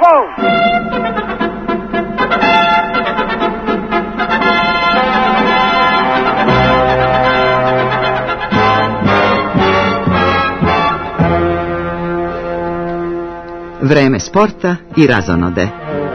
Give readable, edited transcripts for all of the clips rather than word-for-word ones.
Vreme sporta i razonode.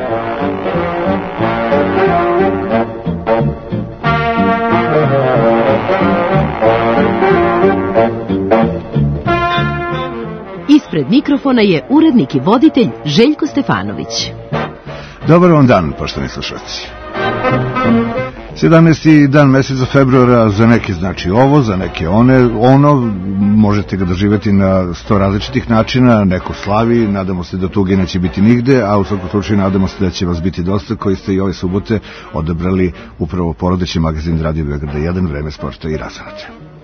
Ispred mikrofona je urednik i voditelj Željko Stefanović. Dobar vam dan, poštovani slušalci. 17. dan meseca februara za neke znači ovo, za neke ono, možete ga doživjeti na 100 različitih načina, neko slavi, nadamo se da tuge neće biti nigde, a u svakom slučaju nadamo se da će vas biti dosta koji ste i ove subote odabrali upravo porodični magazin Radio Beograda 1, Vreme sporta i razonode.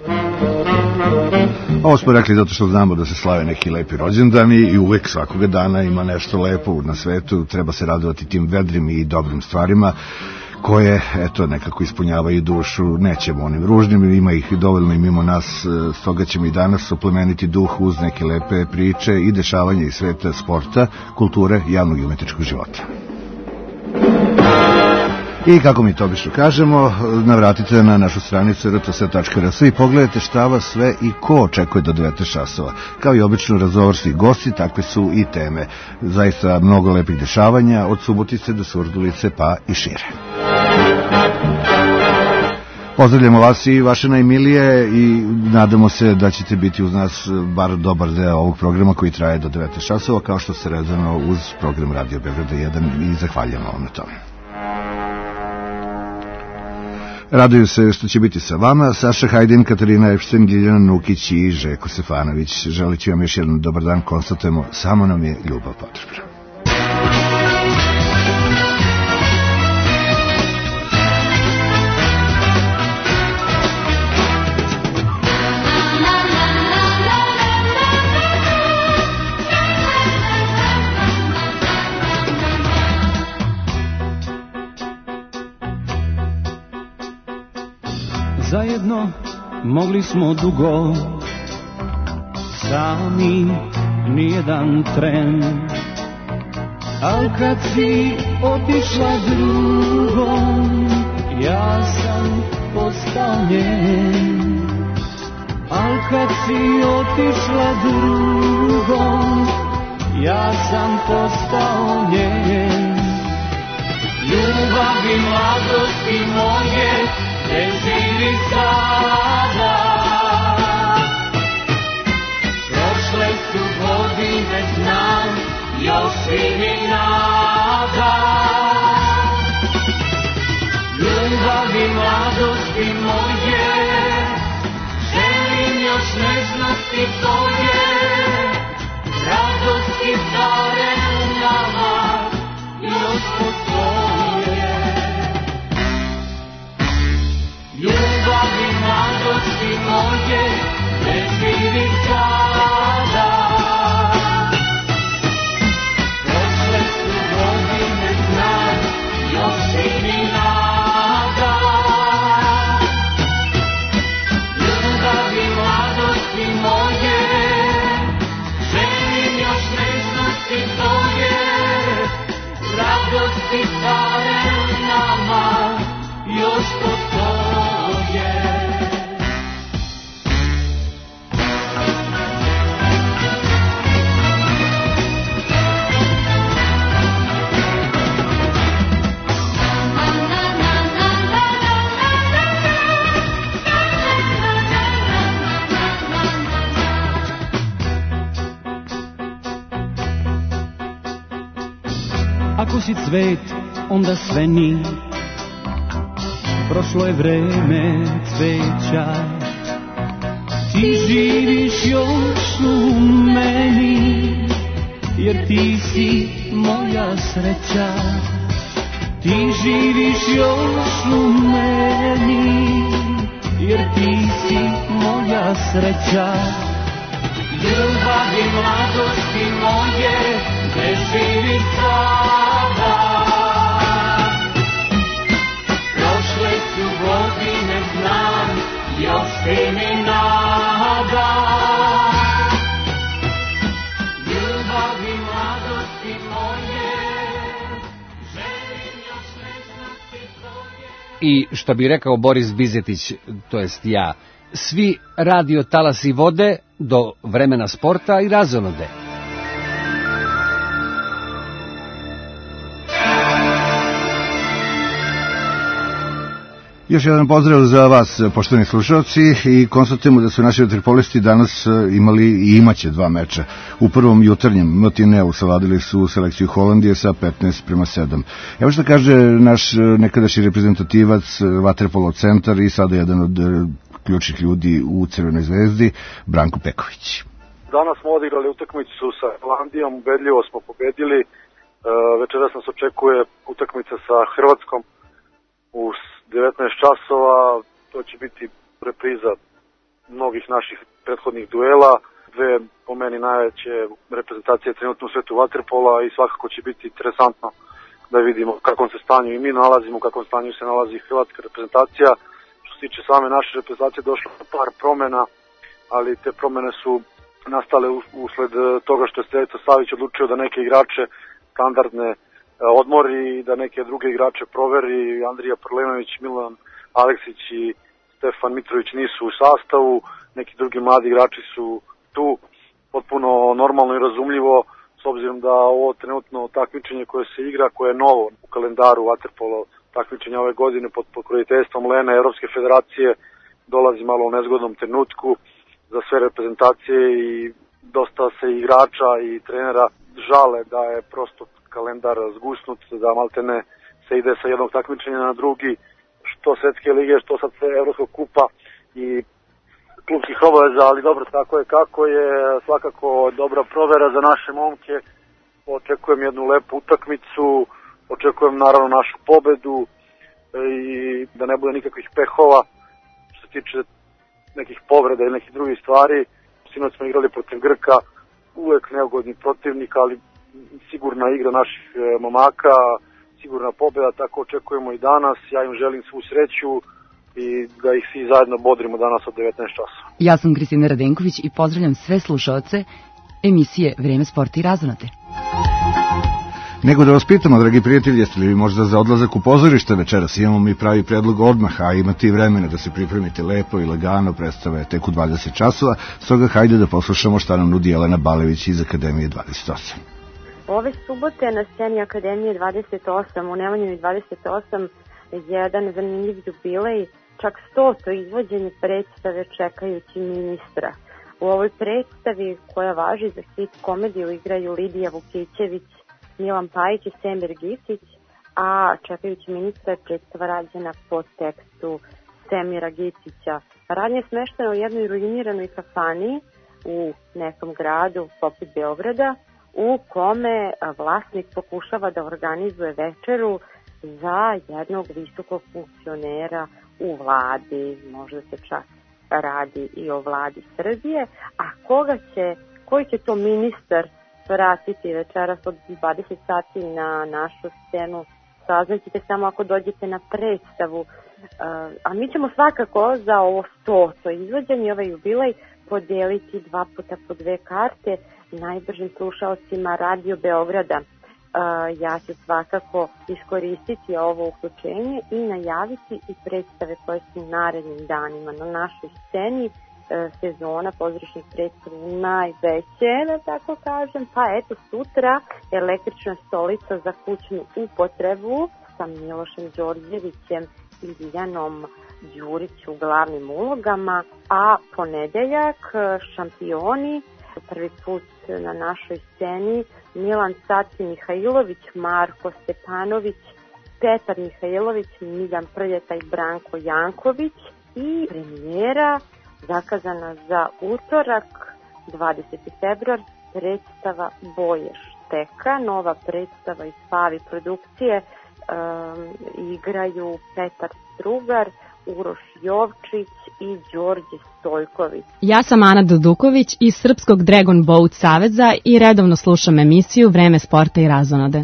Ovo smo rekli zato što znamo da se slave neki lepi rođendani i uvek svakoga dana ima nešto lepo na svetu, treba se radovati tim vedrim i dobrim stvarima koje, eto, nekako ispunjavaju dušu, nećemo onim ružnim, ima ih dovoljno i mimo nas, stoga ćemo i danas oplemeniti duh uz neke lepe priče i dešavanja iz sveta sporta, kulture i javnog i umetničkog života. I kako mi to obično kažemo, navratite na našu stranicu rts.rs i pogledajte šta vas sve i ko očekuje do 9 časova. Kao i obično razgovorski gosti, takve su i teme. Zaista mnogo lepih dešavanja, od Subotice do Surdulice pa i šire. Pozdravljamo vas i vaše najmilije i nadamo se da ćete biti uz nas bar dobar deo ovog programa koji traje do 9 časova, kao što se redano uz program Radio Beograda 1 i zahvaljamo vam na tome. Raduju se što će biti sa vama Saša Hajdin, Katarina Epšten, Ljiljana Nukić i Željko Stefanović. Želiću vam još jedan dobar dan, konstatujemo, samo nam je ljubav potrebna. Zajedno mogli smo dugo, sami nijedan tren, al kad si otišla drugom, ja sam postao njen. Al kad si otišla drugom, ja sam postao njen. Ljubavi mladosti moje, gdje živi sada? Prošle su godine, znam, još si mi nada. Ljubavi mladosti moje, želim još nežnosti tvoje, radosti stare u nama još postoje. Ljubavi mladosti moje, ne živi sada. Prošle su godine, znam, još si mi nada. Ljubavi mladosti moje, želim još nežnosti tvoje, radosti stare u nama još postoje. Ako si cvet, onda sve ni. Prošlo je vreme cveća, ti živiš još u meni, jer ti si moja sreća. Ti živiš još u meni, jer ti si moja sreća. Ljubavi mladosti moje, gdje živi sada? Prošle su godine, znam, još si mi nada. Ljubavi mladosti moje, i, što bi rekao Boris Bizetić, to jest ja, svi radio talasi vode do vremena sporta i razonode. Još jedan pozdrav za vas, poštovani slušalci, i konstatujemo da su naši vaterpolisti danas imali i imaće 2 meča. U prvom jutarnjem matineu savladili su selekciju Holandije sa 15:7. Evo što kaže naš nekadašnji reprezentativac, vaterpolo centar i sada jedan od ključnih ljudi u Crvenoj zvezdi, Branko Peković. Danas smo odigrali utakmicu sa Holandijom, ubedljivo smo pobedili. Večeras nas očekuje utakmica sa Hrvatskom u 19 časova. To će biti repriza mnogih naših prethodnih duela. Dve, po meni, najveće reprezentacije trenutno u svetu vaterpola i svakako će biti interesantno da vidimo u kakvom se stanju i mi nalazimo, u kakvom stanju se nalazi hrvatska reprezentacija. Što se tiče same naše reprezentacije, došlo je par promena, ali te promene su nastale usled toga što je Stevica Savić odlučio da neke igrače standardne odmori i da neke druge igrače proveri. Andrija Prlenović, Milan Aleksić i Stefan Mitrović nisu u sastavu, neki drugi mladi igrači su tu, potpuno normalno i razumljivo, s obzirom da ovo trenutno takmičenje koje se igra, koje je novo u kalendaru vaterpola, takmičenja ove godine pod pokroviteljstvom Lene Evropske federacije, dolazi malo u nezgodnom trenutku za sve reprezentacije i dosta se igrača i trenera žale da je prosto kalendar zgusnut, da maltene se ide sa jednog takmičenja na drugi, što svetske lige, što sad sve Evropskog kupa i klubskih obaveza, ali dobro, tako je kako je, svakako dobra provera za naše momke. Očekujem jednu lepu utakmicu, očekujem naravno našu pobedu i da ne bude nikakvih pehova što se tiče nekih povreda ili nekih drugih stvari. Sinoć smo igrali protiv Grka, uvek neugodni protivnik, ali sigurna igra naših momaka, sigurna pobjeda, tako očekujemo i danas. Ja im želim svu sreću i da ih svi zajedno bodrimo danas od 19 časova. Ja sam Kristina Radenković i pozdravljam sve slušaoce emisije Vreme sporta i razonode. Nego da vas pitamo, dragi prijatelji, jeste li vi možda za odlazak u pozorište večeras? Imamo mi pravi predlog odmah, a imate i vremena da se pripremite lepo i lagano, predstave tek u 20 časova, stoga hajde da poslušamo šta nam nudi Jelena Balević iz Akademije 28. Ove subote na sceni Akademije 28, u Nemanjini 28, jedan zanimljiv jubilej, čak 100. izvođenje predstave Čekajući ministra. U ovoj predstavi, koja važi za hit komediju, igraju Lidija Vukićević, Milan Pajić i Semir Gisić, a Čekajući ministra je predstava rađena po tekstu Semira Gisića. Radnja je smeštena u jednoj ruiniranoj kafani u nekom gradu poput Beograda, u kome vlasnik pokušava da organizuje večeru za jednog visokog funkcionera u vladi, možda se čak radi i o vladi Srbije, a koji će to ministar vratiti večeras od 20 sati na našu scenu, saznaćete samo ako dođete na predstavu. A mi ćemo svakako za ovo 100. izvođenje, ovaj jubilej, podeliti 2 puta po 2 karte najbržim slušalcima Radio Beograda. Ja ću svakako iskoristiti ovo uključenje i najaviti i predstave koje su narednim danima na našoj sceni. Sezona pozorišnih predstava najveće, da tako kažem, pa eto sutra Električna stolica za kućnu upotrebu sa Milošem Đorđevićem i Ljiljana Đurić u glavnim ulogama, a ponedeljak Šampioni, prvi put na našoj sceni, Milan Saci Mihajlović, Marko Stepanović, Petar Mihajlović, Miljan Prljeta i Branko Janković i premijera zakazana za utorak 20. februar, predstava Boje Šteka, nova predstava iz Pavi produkcije, igraju Petar Strugar, Uroš Jovčić i Đorđe Stojković. Ja sam Ana Duduković iz Srpskog Dragon Boat Saveza i redovno slušam emisiju Vreme sporta i razonode.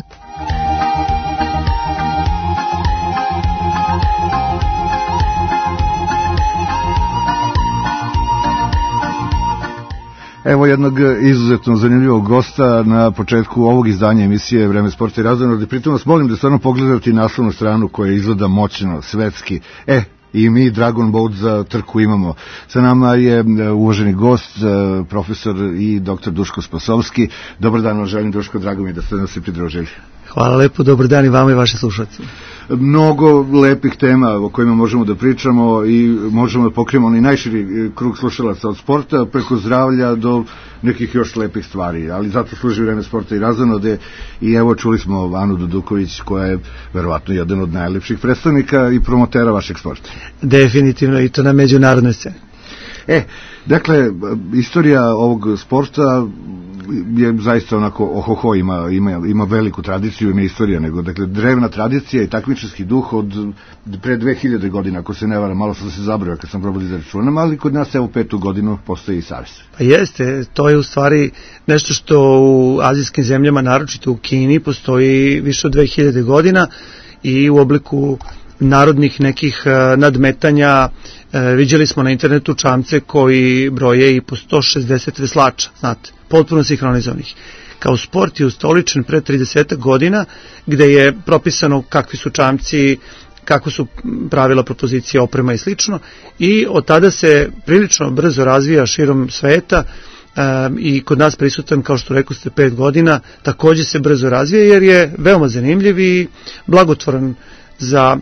Evo jednog izuzetno zanimljivog gosta na početku ovog izdanja emisije Vreme sporta i razonode. Pritom vas molim da stvarno pogledate i naslovnu stranu koja izgleda moćno, svetski. I mi Dragon Boat za trku imamo. Sa nama je uvaženi gost, profesor i doktor Duško Spasovski. Dobar dan vam želim, Duško, drago mi je da ste nas se pridružili. Hvala lepo, dobar dan i vama i vašim slušalcima. Mnogo lepih tema o kojima možemo da pričamo i možemo da pokrijemo onaj najširi krug slušalaca od sporta preko zdravlja do nekih još lepih stvari, ali zato služi Vreme sporta i razonode. I evo čuli smo Anu Duduković koja je verovatno jedan od najlepših predstavnika i promotera vašeg sporta. Definitivno, i to na međunarodnoj sceni. Dakle, istorija ovog sporta je zaista onako ohoho, ima veliku tradiciju, ima istorija, nego dakle drevna tradicija i takmičarski duh od pre 2000 godina, ako se ne varam, malo sam se zabrao kad sam probao da računam, ali kod nas evo 5. godinu postoji i savez. Pa jeste, to je u stvari nešto što u azijskim zemljama, naročito u Kini, postoji više od 2000 godina i u obliku narodnih nekih nadmetanja. Viđali smo na internetu čamce koji broje i po 160 veslača, znate, potpuno sinhronizovanih. Kao sport je ustoličen pre 30 godina, gde je propisano kakvi su čamci, kako su pravila propozicije, oprema i slično, i od tada se prilično brzo razvija širom sveta i kod nas prisutan, kao što rekao ste, 5 godina, takođe se brzo razvija jer je veoma zanimljiv i blagotvoran za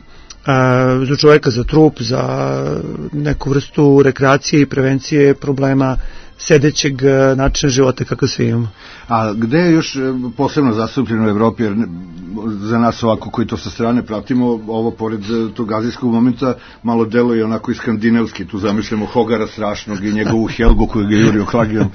čoveka, za trup, za neku vrstu rekreacije i prevencije problema sedećeg načina života kako svi imamo. A gde je još posebno zastupljeno u Evropi, jer za nas ovako koji to sa strane pratimo, ovo pored tog azijskog momenta malo deluje onako i skandinavski, tu zamišljamo Hogara strašnog i njegovu Helgu koju ga jurio Klagijom.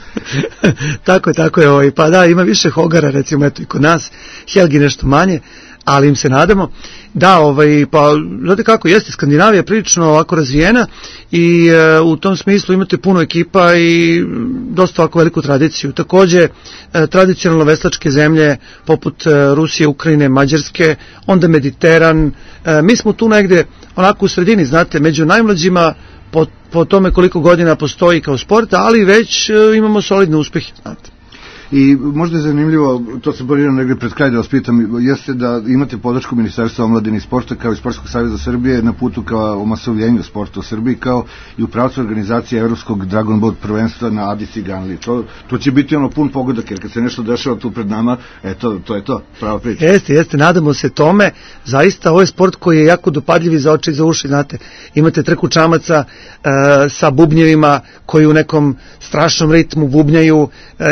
Tako je, pa da, ima više Hogara recimo eto i kod nas, Helgi nešto manje, ali im se nadamo. Da, pa znate kako, jeste, Skandinavija je prilično ovako razvijena i u tom smislu imate puno ekipa i dosta ovako veliku tradiciju. Takođe, tradicionalno veslačke zemlje poput Rusije, Ukrajine, Mađarske, onda Mediteran. Mi smo tu negde onako u sredini, znate, među najmlađima po tome koliko godina postoji kao sport, ali već imamo solidne uspehe, znate. I možda je zanimljivo, to se planiram negdje pred kraj da vas pitam, jeste da imate podršku Ministarstva omladine i sporta kao i Sportskog saveza Srbije na putu kao omasovljenju sporta u Srbiji, kao i u pravcu organizacije Evropskog Dragon Boat prvenstva na Adi Ciganliji. To će biti ono pun pogodak, jer kad se nešto dešava tu pred nama, to je to, prava priča. Jeste, nadamo se tome. Zaista, ovo je sport koji je jako dopadljiv za oči i za uši, znate. Imate trku čamaca sa bubnjevima koji u nekom strašnom ritmu bubnjaju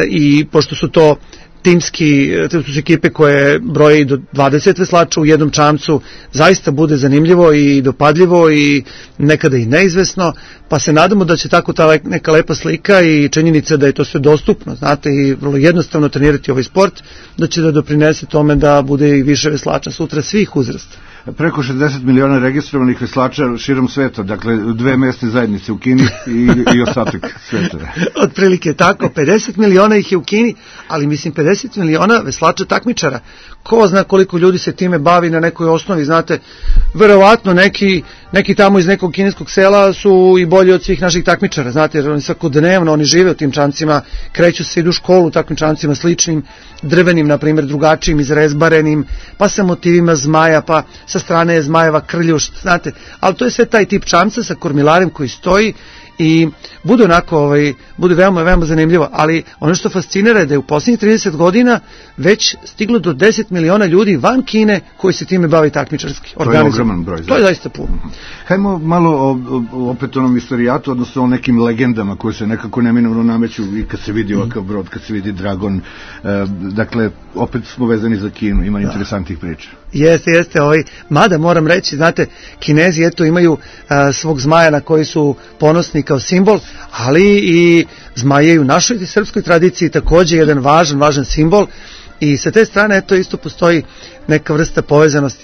i pošto su to timski, to su ekipe koje broje i do 20 veslača u jednom čamcu, zaista bude zanimljivo i dopadljivo i nekada i neizvesno, pa se nadamo da će tako ta neka lepa slika i činjenica da je to sve dostupno, znate, i vrlo jednostavno trenirati ovaj sport, da će da doprinese tome da bude i više veslača sutra svih uzrasta. Preko 60 miliona registrovanih veslača širom sveta, dakle 2 mesne zajednice u Kini i ostatak sveta. Otprilike tako, 50 miliona ih je u Kini, ali mislim 50 miliona veslača takmičara. Ko zna koliko ljudi se time bavi na nekoj osnovi, znate, verovatno neki tamo iz nekog kineskog sela su i bolji od svih naših takmičara, znate, jer oni svakodnevno, oni žive u tim čamcima, kreću se, idu u školu u takvim čamcima sličnim, drvenim, na primjer, drugačijim, izrezbarenim, pa sa motivima zmaja, pa sa strane je zmajeva krljušt, znate, ali to je sve taj tip čamca sa kormilarem koji stoji i bude onako, bude veoma, veoma zanimljivo, ali ono što fascinira je da je u posljednjih 30 godina već stiglo do 10 miliona ljudi van Kine koji se time bavi takmičarski. To je ogroman broj. To je zaista puno. Hajmo malo opet onom istorijatu, odnosno o nekim legendama koje se nekako neminovno nameću i kad se vidi ovakav brod, kad se vidi Dragon, dakle, opet smo vezani za Kinu, ima interesantnih priča. Jeste, mada moram reći, znate, Kinezi eto imaju svog zmaja na koji su ponosni kao simbol, ali i zmaj je u našoj srpskoj tradiciji takođe jedan važan simbol i sa te strane eto isto postoji neka vrsta povezanosti.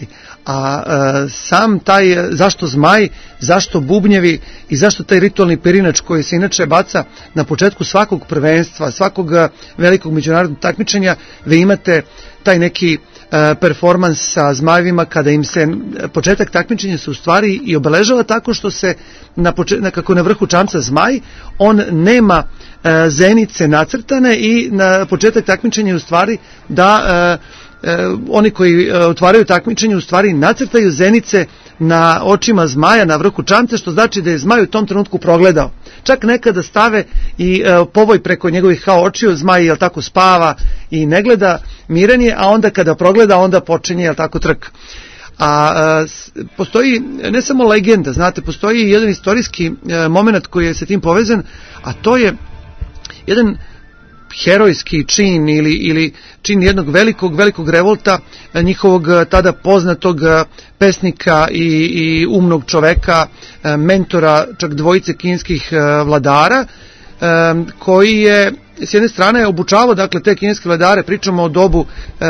A sam taj, zašto zmaj, zašto bubnjevi i zašto taj ritualni perinač koji se inače baca na početku svakog prvenstva, svakog velikog međunarodnog takmičenja, vi imate taj neki performans sa zmajevima kada im se početak takmičenja se u stvari i obeležava tako što se kako na vrhu čamca zmaj, on nema zenice nacrtane i na početak takmičenja u stvari da oni koji otvaraju takmičenje u stvari nacrtaju zenice na očima zmaja na vrhu čamca, što znači da je zmaj u tom trenutku progledao. Čak nekada stave i povoj preko njegovih kao očiju, zmaj jel tako spava i ne gleda, miran je, a onda kada progleda onda počinje jel tako trk. A postoji ne samo legenda, znate, postoji jedan istorijski moment koji je sa tim povezan, a to je jedan herojski čin ili čin jednog velikog revolta njihovog tada poznatog pesnika i umnog čoveka, mentora čak dvojice kineskih vladara, koji je s jedne strane obučavao dakle te kineske vladare, pričamo o dobu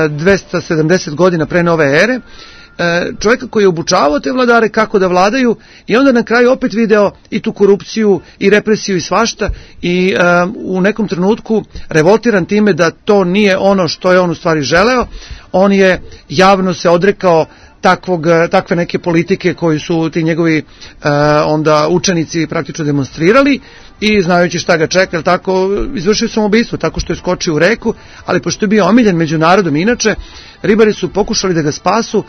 270 godina pre nove ere, čovjeka koji je obučavao te vladare kako da vladaju i onda na kraju opet video i tu korupciju i represiju i svašta i u nekom trenutku revoltiran time da to nije ono što je on u stvari želeo, on je javno se odrekao takve neke politike koji su ti njegovi onda učenici praktično demonstrirali i znajući šta ga čeka, tako izvršio samoubistvo tako što je skočio u reku, ali pošto je bio omiljen među narodom inače, ribari su pokušali da ga spasu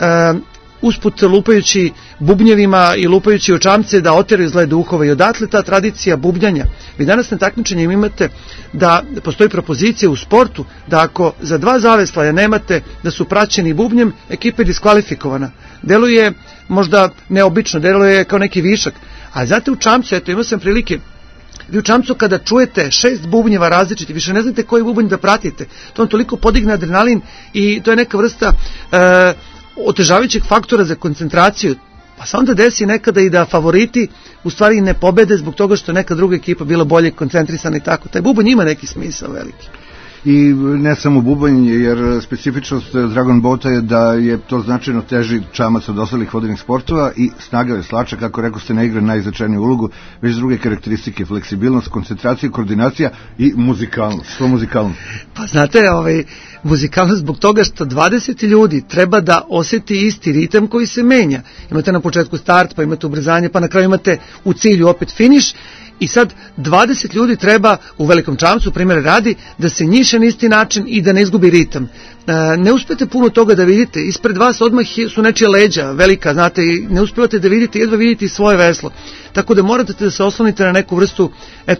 usput lupajući bubnjevima i lupajući o čamce da oteraju zle duhove i odatle ta tradicija bubnjanja. Vi danas na takmičenju imate da postoji propozicija u sportu da ako za 2 zaveslaja nemate da su praćeni bubnjem, ekipa je diskvalifikovana. Deluje možda neobično, deluje kao neki višak, a znate u čamcu, eto imao sam prilike, vi u čamcu kada čujete 6 bubnjeva različiti, više ne znate koji bubnj da pratite, to vam toliko podigne adrenalin i to je neka vrsta otežavajućeg faktora za koncentraciju, pa se onda desi nekada i da favoriti u stvari ne pobede zbog toga što neka druga ekipa bila bolje koncentrisana i tako. Taj bubanj ima neki smisao veliki. I ne samo bubanj, jer specifičnost Dragon Boata je da je to značajno teži čamac od ostalih vodenih sportova i snaga veslača, kako rekao ste, ne igra najznačajniju ulogu, već druge karakteristike, fleksibilnost, koncentracija, koordinacija i muzikalnost. Što muzikalnost? Pa znate, muzikalnost zbog toga što 20 ljudi treba da osjeti isti ritam koji se menja. Imate na početku start, pa imate ubrzanje, pa na kraju imate u cilju opet finiš. I sad 20 ljudi treba u velikom čamcu, primjer radi, da se njiše na isti način i da ne izgubi ritam. Ne uspete puno toga da vidite, ispred vas odmah su nečije leđa velika, znate, i ne uspevate da vidite, jedva vidite i svoje veslo. Tako da morate da se oslonite na neku vrstu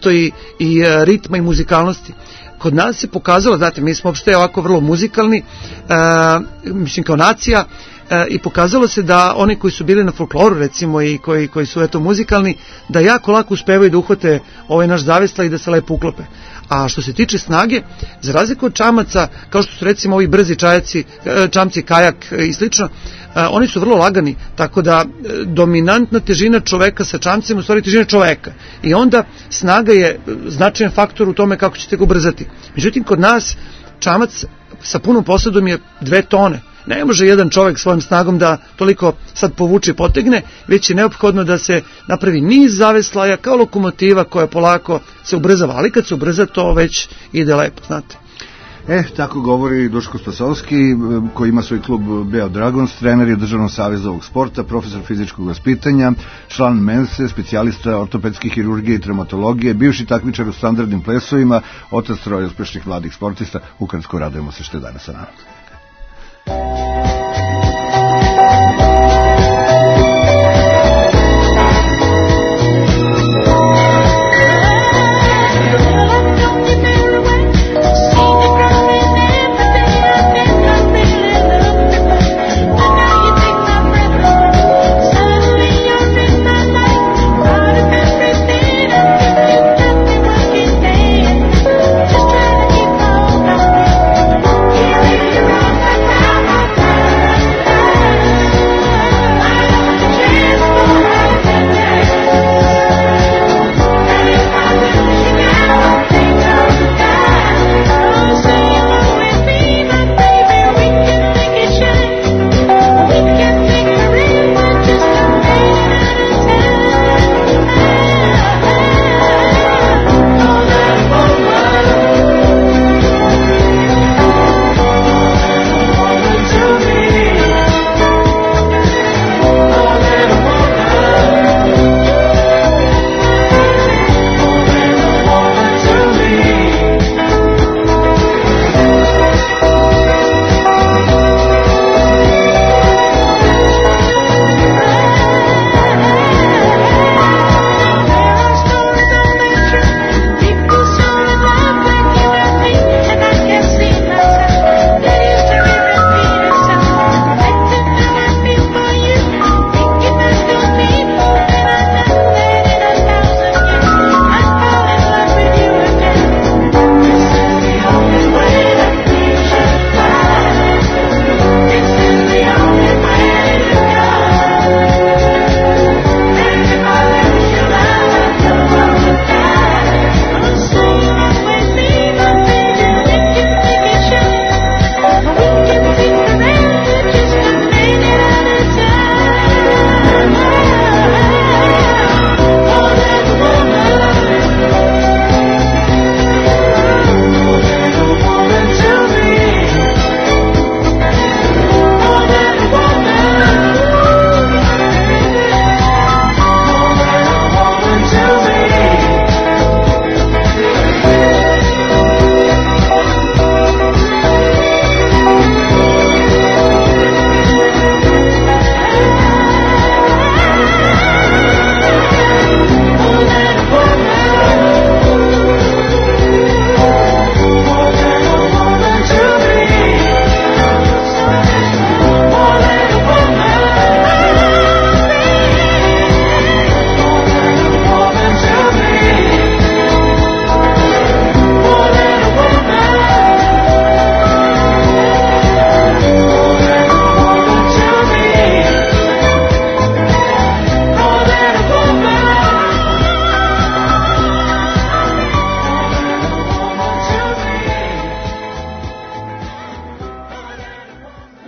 i ritma i muzikalnosti. Kod nas se pokazalo, znate, mi smo uopšte ovako vrlo muzikalni, mislim kao nacija, i pokazalo se da oni koji su bili na folkloru recimo i koji su eto muzikalni, da jako lako uspevaju da uhvate ovaj naš zavesla i da se lepo uklope. A što se tiče snage, za razliku od čamaca, kao što su recimo ovi brzi čamci, kajak i slično, oni su vrlo lagani, tako da dominantna težina čoveka sa čamcem u stvari težina čoveka. I onda snaga je značajan faktor u tome kako ćete ga ubrzati. Međutim, kod nas čamac sa punom posadom je 2 tone. Ne može jedan čovjek svojom snagom da toliko sad povuče i potegne, već je neophodno da se napravi niz zaveslaja kao lokomotiva koja polako se ubrzava, ali kad se ubrza to već ide lepo, znate. Tako govori Duško Spasovski, koji ima svoj klub Beo Dragons, trener je Državnog saveza ovog sporta, profesor fizičkog vaspitanja, član Mense, specijalista ortopedske hirurgije i traumatologije, bivši takmičar u standardnim plesovima, otac 3 uspešnih mladih sportista. Ukratko radujemo se što je danas sa nama. Here we are.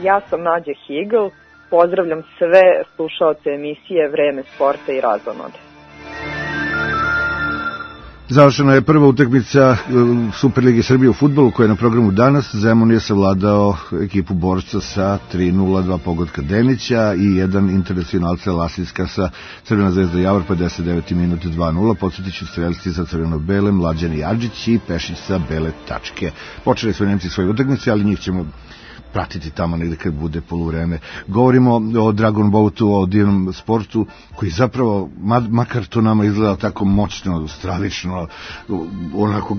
Ja sam Nađa Higl, pozdravljam sve slušaoce emisije Vreme sporta i razonode. Završena je prva utakmica Superlige Srbije u fudbalu koja je na programu danas. Zemun je savladao ekipu Borca sa 3-0, 2 pogotka Denića i jedan internacionalca Lasinska sa Crvena zvezda Javor, 59. minute 2-0. Podsjetit ću strelci za crveno-bele, Mlađan Jadžić i Pešić sa bele tačke. Počeli su Nemci svoje utakmice, ali njih ćemo pratiti tamo negde kad bude poluvreme. Govorimo o Dragon Boatu, o divnom sportu koji zapravo, makar to nama izgleda tako moćno, stravično, onako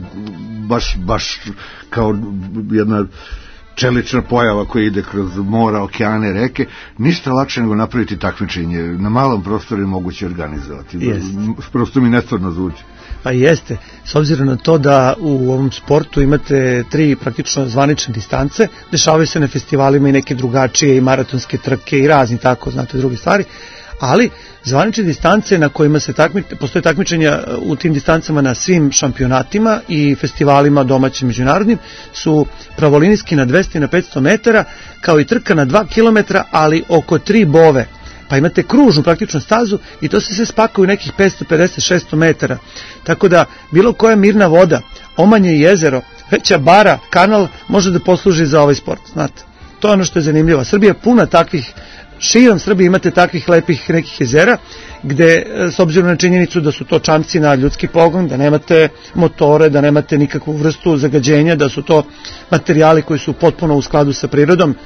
baš kao jedna čelična pojava koja ide kroz mora, okeane, reke, ništa lakše nego napraviti takmičenje. Na malom prostoru je moguće organizovati. Prosto mi nestvarno zvuči. Pa jeste, s obzirom na to da u ovom sportu imate 3 praktično zvanične distance, dešavaju se na festivalima i neke drugačije i maratonske trke i razni tako, znate, druge stvari, ali zvanične distance na kojima se postoje takmičenja u tim distancama na svim šampionatima i festivalima domaćim međunarodnim su pravolinijski na 200 i na 500 metara, kao i trka na 2 km, ali oko 3 bove. Pa imate kružnu praktičnu stazu i to se sve spakuje u nekih 550-600 metara. Tako da bilo koja mirna voda, omanje jezero, veća bara, kanal može da posluži za ovaj sport. Znate, to je ono što je zanimljivo. Srbija je puna takvih, širom Srbije imate takvih lepih nekih jezera, gde s obzirom na činjenicu da su to čamci na ljudski pogon, da nemate motore, da nemate nikakvu vrstu zagađenja, da su to materijali koji su potpuno u skladu sa prirodom.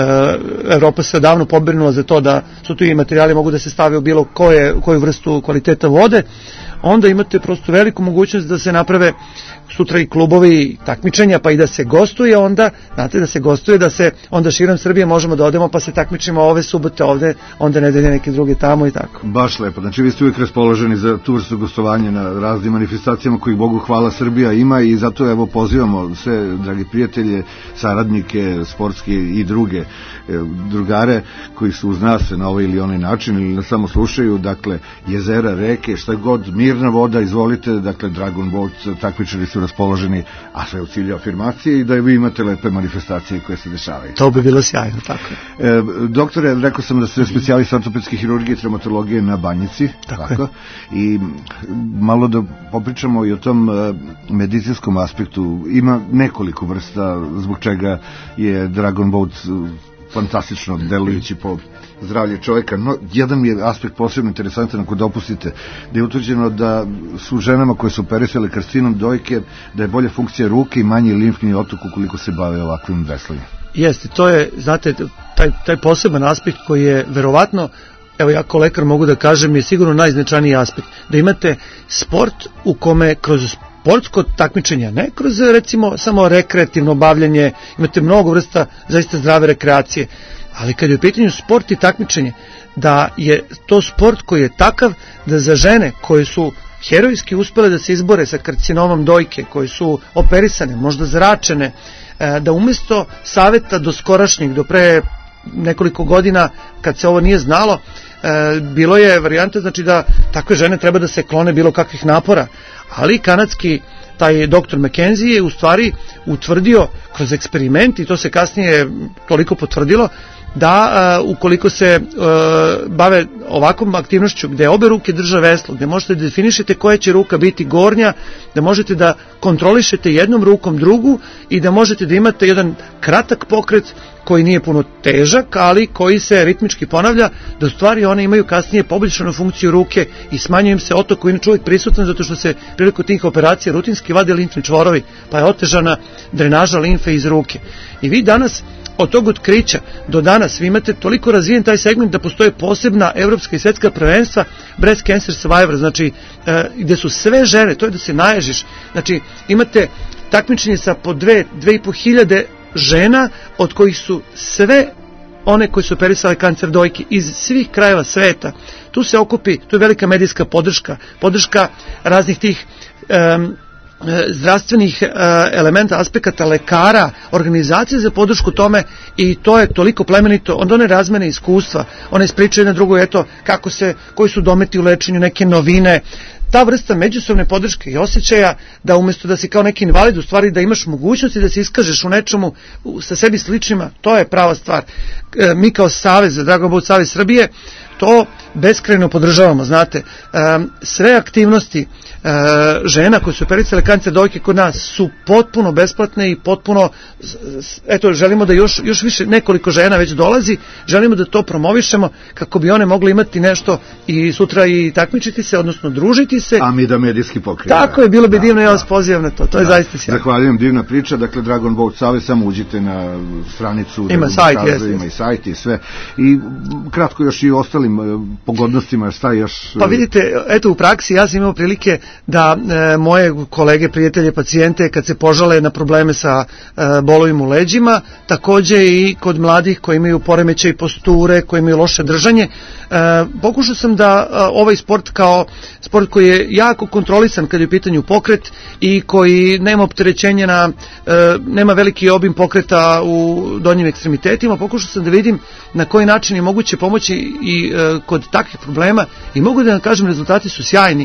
Evropa se davno pobrinula za to da su tu i materijali mogu da se stave u bilo koju vrstu kvaliteta vode, onda imate prosto veliku mogućnost da se naprave sutra i klubovi takmičenja, pa i da se gostuje onda, znate, da se gostuje, da se onda širom Srbije možemo da odemo pa se takmičimo ove subote ovde, onda nedelje neke druge tamo i tako. Baš lepo, znači vi ste uvijek raspoloženi za tu vrstu gostovanja na raznim manifestacijama kojih Bogu hvala Srbija ima i zato evo pozivamo sve dragi prijatelje, saradnike, sportske i druge drugare koji su uz nas na ovaj ili onaj način ili na samo slušaju, dakle jezera, reke, šta god, mirna voda, izvolite, dakle Dragon Boat takmičari su raspoloženi, a sve u cilju afirmacije i da vi imate lepe manifestacije koje se dešavaju. To bi bilo sjajno, tako je. Doktore, rekao sam da ste specijalist ortopedske hirurgije i traumatologije na Banjici, tako? I malo da popričamo i o tom medicinskom aspektu. Ima nekoliko vrsta zbog čega je Dragon Boat fantastično delujući po zdravlje čovjeka, no jedan je aspekt posebno interesantan ako dopustite, da je utvrđeno da su ženama koje su operisale karcinom dojke, da je bolja funkcija ruke i manji limfni otok ukoliko se bave ovakvim veslanjem. Jeste, to je, znate, taj poseban aspekt koji je verovatno, evo ja kao lekar mogu da kažem, je sigurno najznačajniji aspekt, da imate sport u kome kroz sportsko takmičenje, ne kroz recimo samo rekreativno bavljanje, imate mnogo vrsta zaista zdrave rekreacije, ali kad je u pitanju sport i takmičenje, da je to sport koji je takav da za žene koje su herojski uspele da se izbore sa karcinomom dojke, koje su operisane, možda zračene, da umesto saveta do skorašnjeg, do pre nekoliko godina kad se ovo nije znalo, bilo je varijanta znači da takve žene treba da se klone bilo kakvih napora, ali kanadski taj doktor McKenzie je u stvari utvrdio kroz eksperiment i to se kasnije toliko potvrdilo da ukoliko se bave ovakvom aktivnošću gde obe ruke drže veslo, gde možete da definišete koja će ruka biti gornja, da možete da kontrolišete jednom rukom drugu i da možete da imate jedan kratak pokret koji nije puno težak, ali koji se ritmički ponavlja, da u stvari one imaju kasnije poboljšanu funkciju ruke i smanjuje im se otok koji je čovjek prisutan zato što se prilikom tih operacija rutinski vade limfni čvorovi, pa je otežana drenaža limfe iz ruke. I vi danas od tog otkrića do danas vi imate toliko razvijen taj segment da postoje posebna evropska i svetska prvenstva Breast Cancer Survivor, znači gde su sve žene, to je da se naježiš, znači imate takmičenje sa po 2.500 žena, od kojih su sve one koji su operisale kancer dojke iz svih krajeva sveta. Tu se okupi, tu je velika medijska podrška raznih tih zdravstvenih elementa, aspekata lekara, organizacije za podršku tome i to je toliko plemenito, onda one razmene iskustva, one ispričaju na drugo, eto, koji su dometi u lečenju, neke novine, ta vrsta međusobne podrške i osjećaja da umesto da si kao neki invalid, u stvari da imaš mogućnosti da se iskažeš u nečemu sa sebi sličnima, to je prava stvar. Mi kao Savez, Dragon Boat Savez Srbije, to beskrajno podržavamo, znate, sve aktivnosti žena koje su operisale kancer dojke kod nas su potpuno besplatne i potpuno, eto, želimo da još više, nekoliko žena već dolazi, želimo da to promovišemo kako bi one mogle imati nešto i sutra i takmičiti se, odnosno družiti se. A mi da medijski pokrijemo. Tako je, bilo bi divno, ja vas pozivam na to je zaista sjajno. Zahvaljujem, divna priča, dakle Dragon Boat Savez, samo uđite na stranicu, ima sajt, ima i sajt i sve, i kratko još i ostalim pogodnostima, šta još? Pa vidite, eto u praksi ja sam imao prilike da moje kolege, prijatelje, pacijente kad se požale na probleme sa bolovima u leđima, takođe i kod mladih koji imaju poremećaj posture, koji imaju loše držanje, pokušao sam da ovaj sport kao sport koji je jako kontrolisan kad je u pitanju pokret i koji nema opterećenja nema veliki obim pokreta u donjim ekstremitetima, pokušao sam da vidim na koji način je moguće pomoći i kod takvih problema i mogu da vam kažem, rezultati su sjajni.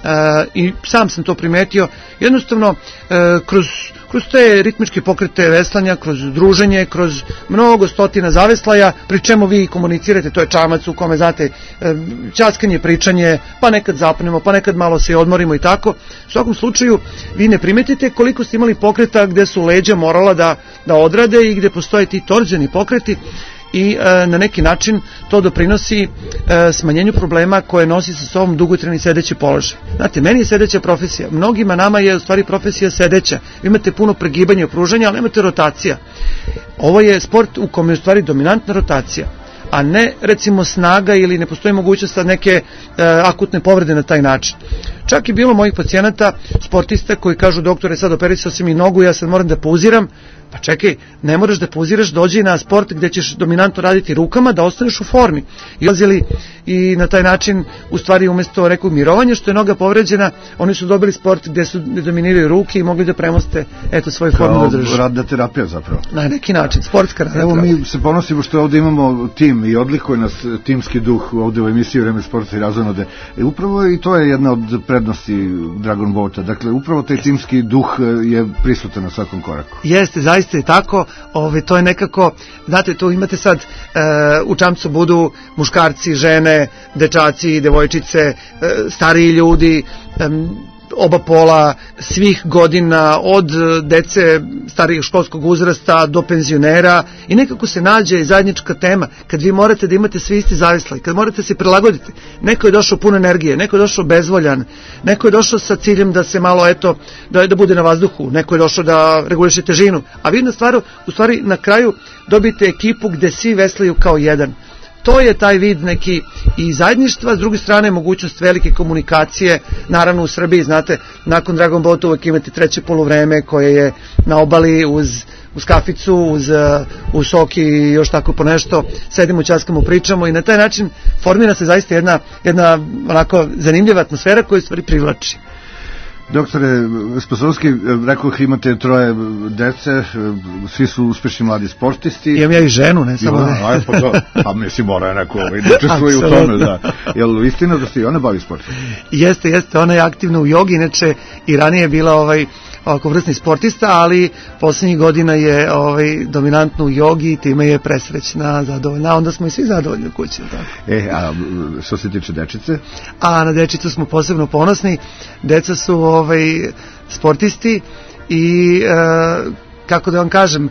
I sam sam to primetio, jednostavno kroz te ritmičke pokrete veslanja, kroz druženje, kroz mnogo stotina zaveslaja, pri čemu vi komunicirate, to je čamac u kome, znate, ćaskanje, pričanje, pa nekad zapnemo, pa nekad malo se odmorimo i tako. U svakom slučaju vi ne primetite koliko ste imali pokreta gde su leđa morala da odrade i gde postoje ti torzioni pokreti i na neki način to doprinosi smanjenju problema koje nosi sa sobom dugotrajni sedeći položaj. Znate, meni je sedeća profesija, mnogima nama je u stvari profesija sedeća. Vi imate puno pregibanja i pružanja, ali nemate rotacija. Ovo je sport u kome je u stvari dominantna rotacija, a ne recimo snaga ili ne postoji mogućnost da neke akutne povrede na taj način. Čak je bilo mojih pacijenata, sportista koji kažu, doktore, sad operisao si mi nogu, ja sad moram da pauziram. Pa čekaj, ne moraš da pauziraš, dođi na sport gde ćeš dominantno raditi rukama da ostaneš u formi. I na taj način, u stvari umesto rekao mirovanja, što je noga povređena, oni su dobili sport gde dominiraju ruke i mogli da premoste svoju formu da drže. Kao radna terapija zapravo. Na neki način, sportska radna terapija. Evo mi se ponosimo što ovde imamo tim i odlikuje nas timski duh ovde u emisiji Vreme sporta i razonode. Upravo i to je jedna od prednosti Dragon Boata. Dakle, upravo taj timski duh je prisutan na svakom koraku. Jeste, zaista je tako, to je nekako, znate, tu imate sad, u čamcu budu muškarci, žene, dečaci, devojčice, stariji ljudi, oba pola, svih godina, od dece starijeg školskog uzrasta do penzionera i nekako se nađe zajednička tema, kad vi morate da imate svi isti zavislaj, kad morate se prilagoditi. Neko je došao pun energije, neko je došao bezvoljan, neko je došao sa ciljem da se malo, da bude na vazduhu, neko je došao da reguliše težinu, a vi u stvari na kraju dobijete ekipu gde svi veslaju kao jedan. To je taj vid neki i zajedništva, s druge strane mogućnost velike komunikacije, naravno u Srbiji, znate, nakon Dragon Boata uvek imate treće poluvreme koje je na obali uz kaficu, uz sok i još tako po nešto, sedimo, ćaskamo, pričamo i na taj način formira se zaista jedna onako zanimljiva atmosfera koja u stvari privlači. Doktore Spasovski, rekao imate 3 dece, svi su uspešni mladi sportisti. Imam ja i ženu, ne samo ne. Pa mislim, mora neko da učestvuje u tome. Da. Je li istina da se i ona bavi sportom? Jeste, ona je aktivna u jogi, inače i ranije je bila ovako vrsni sportista, ali poslednjih godina je dominantno u jogi i time je presrećna, zadovoljna, onda smo i svi zadovoljni u kući. Tako. A što se tiče dečice? A na dečicu smo posebno ponosni, deca su sportisti i kako da vam kažem,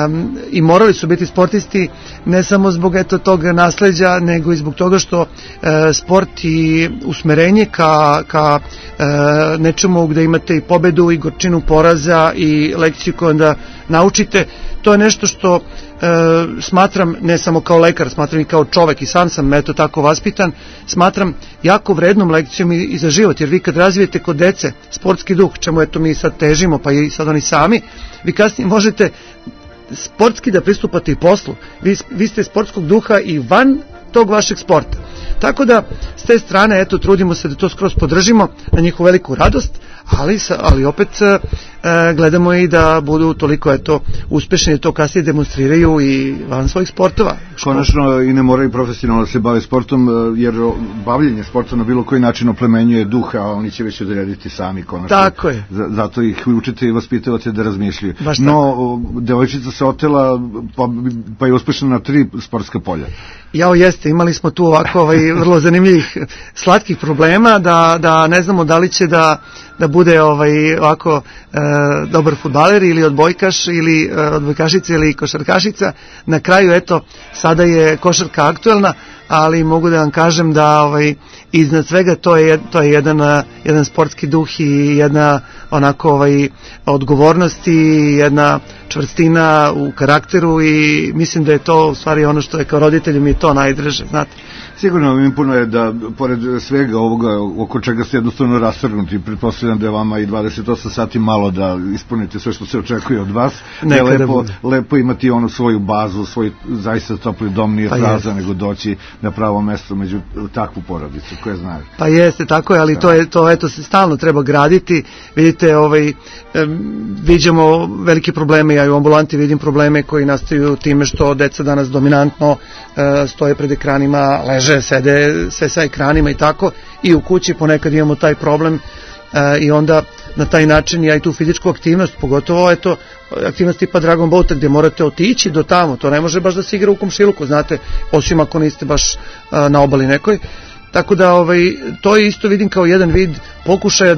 i morali su biti sportisti ne samo zbog tog nasleđa, nego i zbog toga što sport i usmerenje ka nečemu gde imate i pobedu i gorčinu poraza i lekciju koju onda naučite, to je nešto što smatram, ne samo kao lekar, smatram i kao čovek i sam tako vaspitan, smatram jako vrednom lekcijom i za život, jer vi kad razvijete kod dece sportski duh, čemu mi sad težimo, pa i sad oni sami, vi kasnije možete sportski da pristupate i poslu. Vi ste sportskog duha i van tog vašeg sporta. Tako da, s te strane, trudimo se da to skroz podržimo na njihovu veliku radost, ali opet gledamo i da budu toliko uspešni da to kasnije demonstriraju i van svojih sportova. Konačno i ne moraju profesionalno da se bave sportom, jer bavljenje sportom na bilo koji način oplemenjuje duha, a oni će već odrediti sami konačno. Tako je. Zato ih učite i vaspitavate da razmišljaju. No, devojčica se otela pa je uspešna na 3 sportska polja. Jeste, imali smo tu ovako vrlo zanimljivih slatkih problema, da ne znamo da li će da bude ovako dobar fudbaler ili odbojkaš ili odbojkašica ili košarkašica. Na kraju, eto, sada je košarka aktuelna, ali mogu da vam kažem da iznad svega to je jedan sportski duh i jedna onako odgovornost i jedna čvrstina u karakteru i mislim da je to u stvari ono što je kao roditelju mi je to najdraže, znate. Sigurno mi puno je da, pored svega ovoga oko čega ste jednostavno rastrgnuti, pretpostavljam da je vama i 28 sati malo da ispunite sve što se očekuje od vas, da je lepo imati onu svoju bazu, svoj zaista topli dom, nije fraza, nego doći na pravo mesto među takvu porodicu, koje znaju. Pa jeste, tako je, ali to eto se stalno treba graditi, vidite, viđamo velike probleme, ja i u ambulanti vidim probleme koji nastaju time što deca danas dominantno stoje pred ekranima, leže, sede sve sa ekranima i tako, i u kući ponekad imamo taj problem i onda na taj način ja i tu fizičku aktivnost, pogotovo aktivnost tipa Dragon Boata gdje morate otići do tamo, to ne može baš da se igra u komšiluku, znate, osim ako niste baš na obali nekoj. Tako da to je isto vidim kao jedan vid pokušaja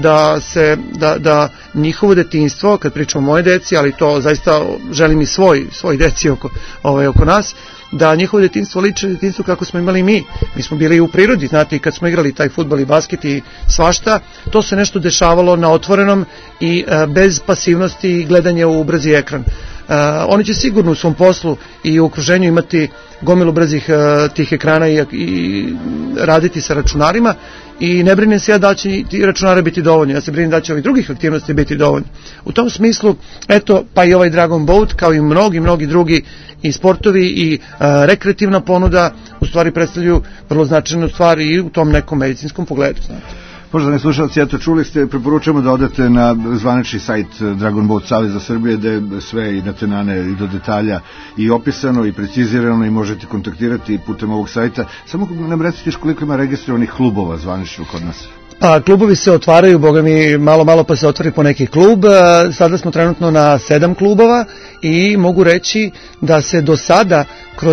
da njihovo detinjstvo, kad pričamo o moje deci, ali to zaista želim i svoj deci oko nas, da njihovo detinjstvo liči detinjstvo kako smo imali mi. Mi smo bili u prirodi, znate, i kad smo igrali taj fudbal i basket i svašta, to se nešto dešavalo na otvorenom i bez pasivnosti i gledanja u brzi ekran. Oni će sigurno u svom poslu i u okruženju imati gomilu brzih tih ekrana i raditi sa računarima i ne brinem se ja da će ti računare biti dovoljni, ja se brinem da će ovih drugih aktivnosti biti dovoljni. U tom smislu, eto, pa i ovaj Dragon Boat, kao i mnogi drugi i sportovi i rekreativna ponuda u stvari predstavljaju vrlo značajnu stvar i u tom nekom medicinskom pogledu, znate. Poštovani slušalci, eto, čuli ste, preporučujemo da odete na zvanični sajt Dragon Boat Saveza Srbije, gde je sve i na tenane i do detalja i opisano i precizirano i možete kontaktirati putem ovog sajta. Samo nam recite koliko ima registrovanih klubova zvanično kod nas. Klubovi se otvaraju, boga mi, malo pa se otvori po neki klub. Sada smo trenutno na 7 klubova i mogu reći da se do sada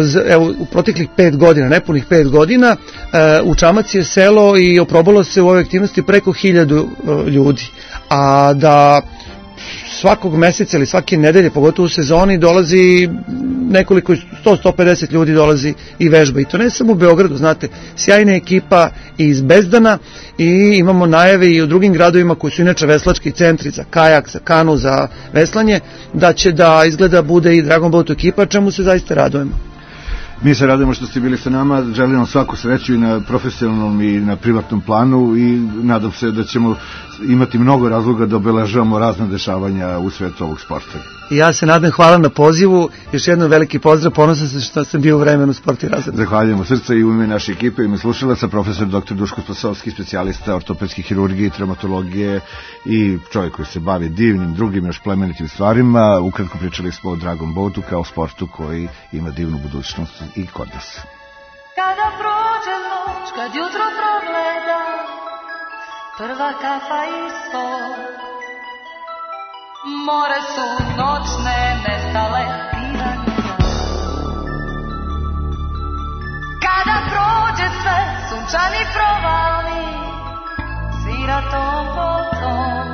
u proteklih 5 godina, nepunih 5 godina, u Čamac je selo i oprobalo se u ovoj aktivnosti preko 1000 ljudi. A da svakog meseca ili svake nedelje, pogotovo u sezoni, dolazi nekoliko 100-150 ljudi dolazi i vežba. I to ne samo u Beogradu, znate, sjajna ekipa iz Bezdana i imamo najave i u drugim gradovima koji su inače veslački centri za kajak, za kanu, za veslanje, da će da izgleda bude i Dragon Boat ekipa, čemu se zaista radujemo. Mi se radimo što ste bili sa nama, želim vam svaku sreću i na profesionalnom i na privatnom planu i nadam se da ćemo imati mnogo razloga da obeležavamo razna dešavanja u svetu ovog sporta. Ja se nadam, hvala na pozivu, još jednom veliki pozdrav, ponosan sam što sam bio u vremenu Sport i razred. Zahvaljujemo srca i u ime naše ekipe i ime slušalaca, profesor dr. Duško Spasovski, specijalista ortopedske hirurgije i traumatologije i čovjek koji se bavi divnim, drugim još plemenitim stvarima. Ukratko pričali smo o Dragon Boatu kao sportu koji ima divnu budućnost i kod nas. Kada prođe noć, kad jutro progleda, prva kafa ispod, more su noćne nestale piranjena. Kada prođe sve, sunčani provali, svira tom potom,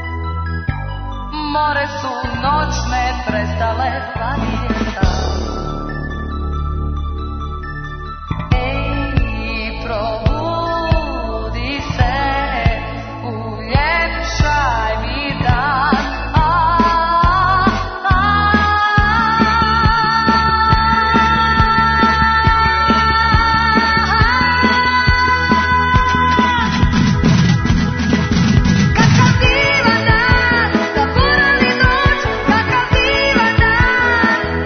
more su noćne prestale planireta. Ej, probudi se, uljepšaj mi dan. Kakav divan dan, zaboravi noć, kakav divan dan.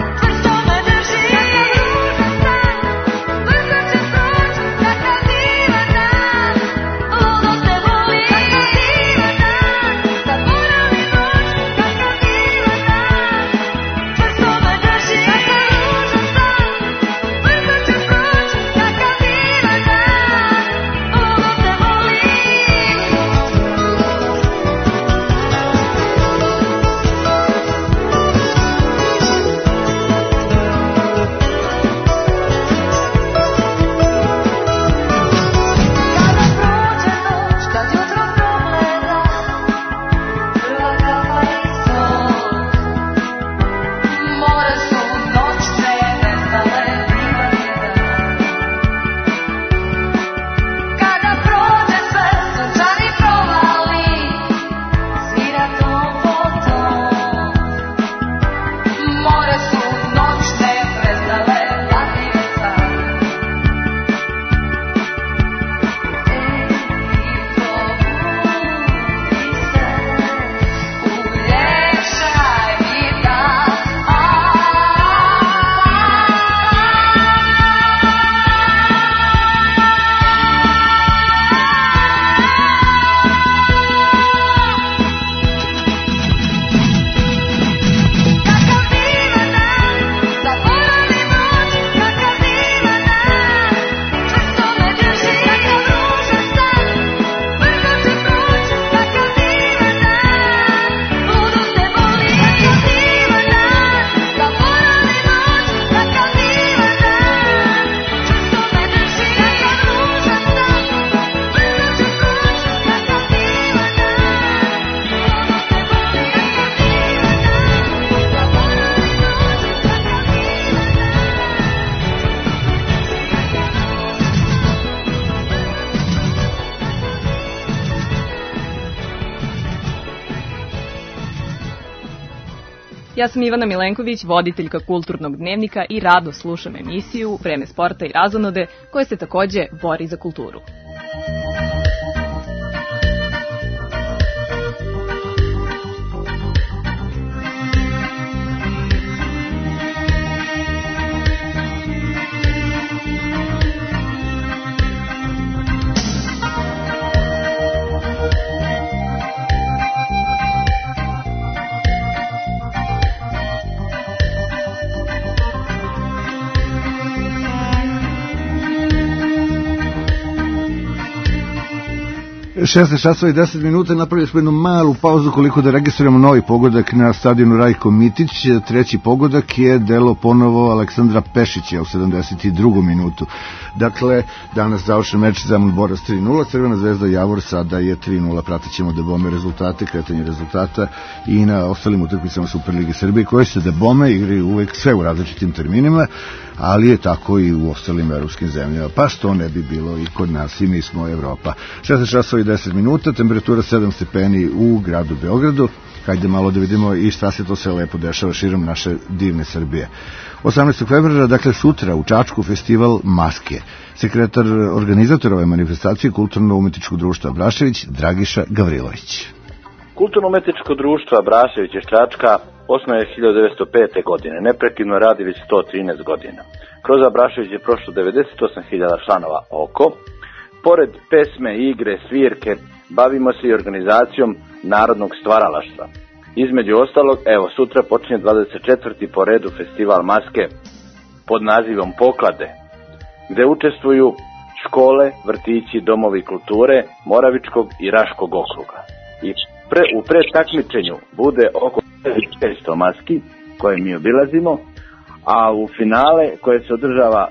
Ja sam Ivana Milenković, voditeljka Kulturnog dnevnika i rado slušam emisiju Vreme sporta i razonode, koja se takođe bori za kulturu. Šesnaest časova i 10 minuta, napravili smo jednu malu pauzu koliko da registrujemo novi pogodak na stadionu Rajko Mitić. Treći pogodak je delo ponovo Aleksandra Pešića u 72. minutu. Dakle, danas završen meč Zemun Borac 3-0, Crvena zvezda Javor sada je 3-0. Pratit ćemo debome rezultate, kretanje rezultata i na ostalim utakmicama Superlige Srbije, koje se debome igraju uvek sve u različitim terminima, ali je tako i u ostalim evropskim zemljama, pa što ne bi bilo i kod nas, i mi smo Evropa. 16 časova i 10 minuta, temperatura 7 stepeni u gradu Beogradu. Hajde malo da vidimo i šta se to sve lepo dešava širom naše divne Srbije. 18. februara, dakle sutra, u Čačku festival Maske. Sekretar organizatora ove manifestacije Kulturno-umetničkog društva Brašević, Dragiša Gavrilović. Kulturno-umetničko društvo Brašević iz Čačka osnovano je 1905. godine, neprekidno radi već 113 godina. Kroz Brašević je prošlo 98.000 članova oko. Pored pesme, igre, svirke, bavimo se i organizacijom narodnog stvaralaštva. Između ostalog, evo, sutra počinje 24. po redu festival Maske pod nazivom Poklade, gde učestvuju škole, vrtići, domovi kulture Moravičkog i Raškog okruga. I u predtakmičenju bude oko 500 maski koje mi obilazimo, a u finale koje se održava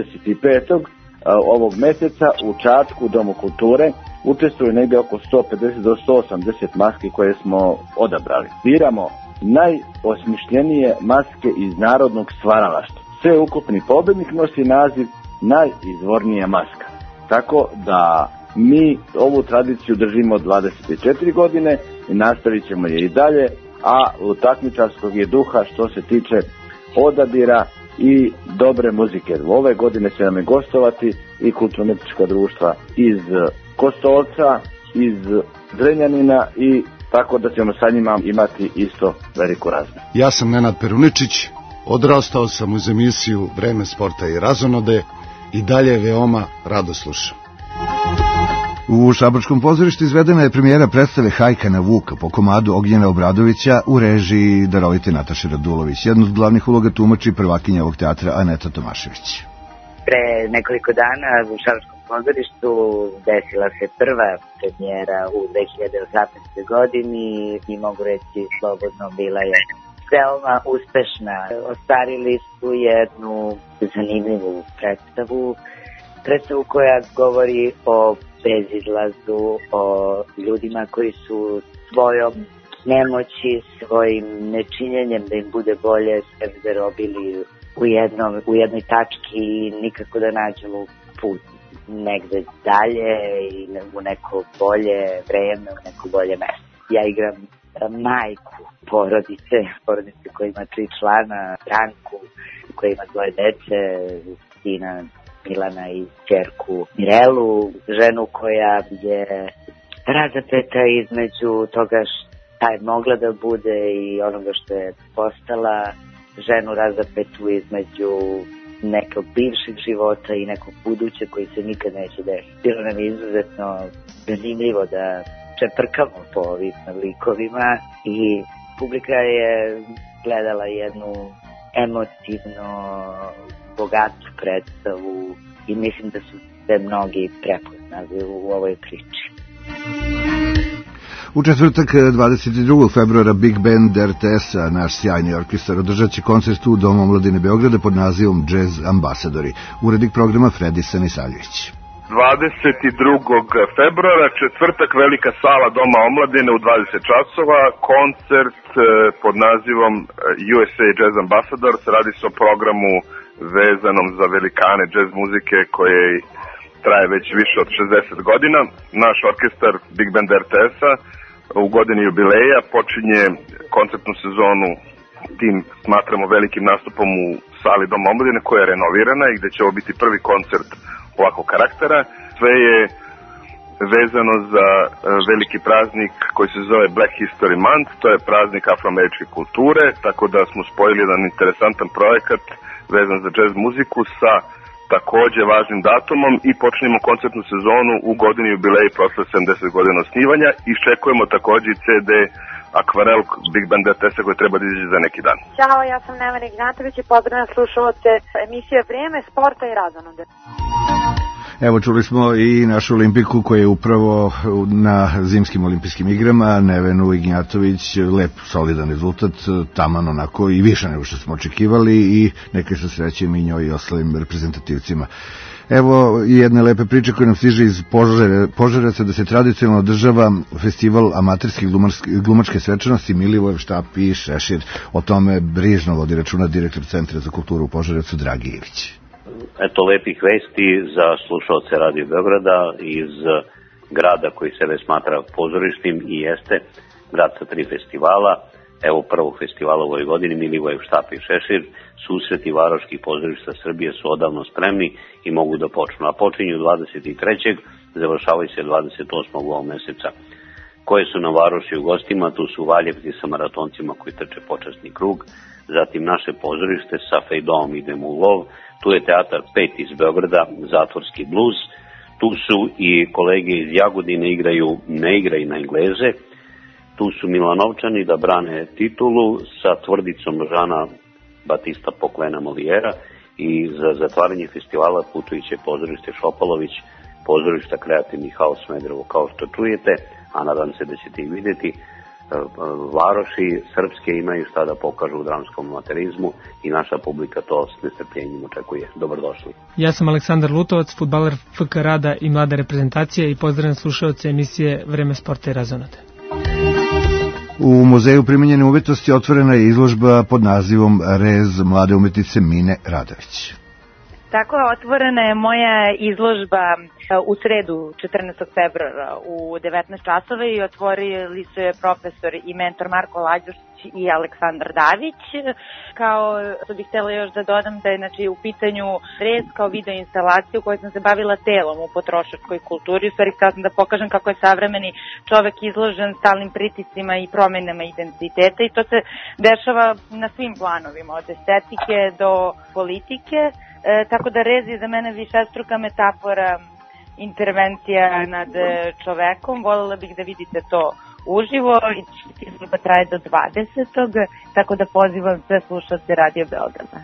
25. ovog meseca u Čačku, u Domu kulture, učestvuju negde oko 150 do 180 maski koje smo odabrali. Biramo najosmišljenije maske iz narodnog stvaralaštva. Sve ukupni pobednik nosi naziv najizvornija maska. Tako da mi ovu tradiciju držimo 24 godine i nastavit ćemo je i dalje, a u takmičarskog je duha što se tiče odabira i dobre muzike. Ove godine će nam je gostovati i kulturno-umetnička društva iz Kostolca, iz Zrenjanina, i tako da ćemo sa njima imati isto veliku razmenu. Ja sam Nenad Peruničić, odrastao sam uz emisiju Vreme sporta i razonode i dalje veoma rado slušam. U Šabačkom pozorištu izvedena je premijera predstave Hajka na Vuka po komadu Ognjena Obradovića u režiji darovite Nataše Radulović. Jednu od glavnih uloga tumači prvakinja ovog teatra Aneta Tomašević. Pre nekoliko dana u Šabačkom pozorištu desila se prva premijera u 2018. godini i mogu reći slobodno bila je veoma uspešna. Ostvarili su jednu zanimljivu predstavu koja govori o bezizlazu, o ljudima koji su svojom nemoći, svojim nečinjenjem da im bude bolje sebe zarobili u jednoj tački i nikako da nađemo put negde dalje i u neko bolje vreme, u neko bolje mesto. Ja igram majku porodice koja ima 3 člana, Branku koja ima 2 dece, sina Milana i ćerku Mirelu, ženu koja je razapeta između toga šta je mogla da bude i onoga što je postala, ženu razapetu između nekog bivšeg života i nekog buduće koji se nikad neće desiti. Bilo nam je izuzetno zanimljivo da čeprkamo po ovim likovima i publika je gledala jednu emotivno bogatu predstavu i mislim da su se mnogi prepoznali u ovoj priči. U četvrtak 22. februara Big Band RTS-a, naš sjajni orkestar, održat će koncert u Domu omladine Beograda pod nazivom Jazz Ambasadori. Urednik programa Fredi Sanisaljević. 22. februara, četvrtak, velika sala Doma omladine u 20 časova, koncert pod nazivom USA Jazz Ambassadors. Radi se o programu vezanom za velikane jazz muzike koje traje već više od 60 godina. Naš orkestar Big Band RTS-a u godini jubileja počinje koncertnu sezonu tim smatramo velikim nastupom u sali Doma omladine koja je renovirana i gde će ovo biti prvi koncert ovakvog karaktera. Sve je vezano za veliki praznik koji se zove Black History Month, to je praznik afroameričke kulture, tako da smo spojili jedan interesantan projekat vezan za jazz muziku sa takođe važnim datumom i počinjemo koncertnu sezonu u godini jubileji posle 70 godina osnivanja i iščekujemo takođe i CD Akvarel Big Band RTS-a koji treba da izađe za neki dan. Ćao, ja sam Nevena Ignatović i pozdravljam slušalce emisije Vrijeme sporta i razonode. Evo, čuli smo i našu Olimpiku koja je upravo na zimskim olimpijskim igrama, Nevenu Ignjatović, lep, solidan rezultat, taman onako i više nego što smo očekivali i neke sa srećem i njoj i ostalim reprezentativcima. Evo jedne lepe priče koje nam stiže iz Požarevaca da se tradicionalno održava festival amaterske glumačke svečanosti Milivojev štap i Šešir. O tome brižno vodi računa direktor Centra za kulturu u Požarevcu Dragi Ivić. Eto lepih vesti za slušalce Radio Beograda iz grada koji sebe smatra pozorišnim i jeste grad sa 3 festivala. Evo prvog festivala u ovoj godini Milivojev štap i Šešir. Susreti varoških pozorišta Srbije su odavno spremni i mogu da počnu. A počinju 23. završavaju se 28. ovog meseca. Koje su na varoši u gostima? Tu su Valjevci sa maratoncima koji trče počasni krug. Zatim naše pozorište sa Fejdom idemo u lov. Tu je teatar 5 iz Beograda, Zatvorski bluz. Tu su i kolege iz Jagodine, ne igraju na Engleze. Tu su Milanovčani da brane titulu sa tvrdicom Žana Batista Poklena Molijera i za zatvaranje festivala putujuće pozorište Šopalović, pozorišta Kreativni haos Smederevo, kao što čujete, a nadam se da ćete i vidjeti. Varoši srpske imaju šta da pokažu u dramskom amaterizmu i naša publika to s nestrpljenjem očekuje. Dobrodošli. Ja sam Aleksandar Lutovac, fudbaler FK Rada i mlade reprezentacije i pozdravljam slušaoce emisije Vreme sporta i razonode. U Muzeju primenjene umetnosti otvorena je izložba pod nazivom Rez mlade umetnice Mine Radović. Tako je, otvorena je moja izložba u sredu 14. februara u 19 časova i otvorili su je profesor i mentor Marko Lađušić i Aleksandar Davić. Kao što bih htjela još da dodam da je u pitanju rez kao video instalacija u kojoj sam se bavila telom u potrošačkoj kulturi. U stvari htjela sam da pokažem kako je savremeni čovek izložen stalnim pritiscima i promenama identiteta i to se dešava na svim planovima, od estetike do politike. Tako da rez je za mene višestruka metafora, intervencija nad čovekom. Voljela bih da vidite to uživo i izložba traje do 20. Tako da pozivam sve slušalce Radio Beograda.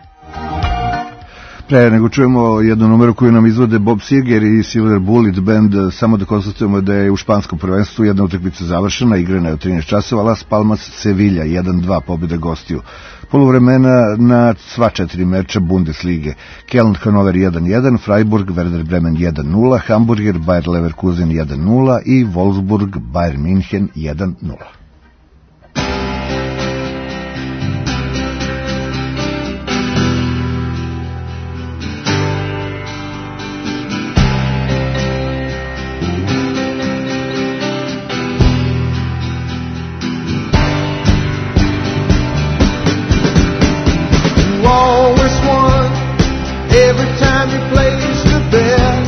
Pre nego čujemo jednu numeru koju nam izvode Bob Seger i Silver Bullet Band, samo da konstatujemo da je u španskom prvenstvu jedna utakmica završena, igrana je u 13 časova, Las Palmas Sevilla 1-2 pobjeda gostiju. Poluvremena na sva 4 meča Bundeslige. Köln Hannover 1-1, Freiburg Werder Bremen 1-0, Hamburger Bayer Leverkusen 1-0 i Wolfsburg Bayern München 1-0.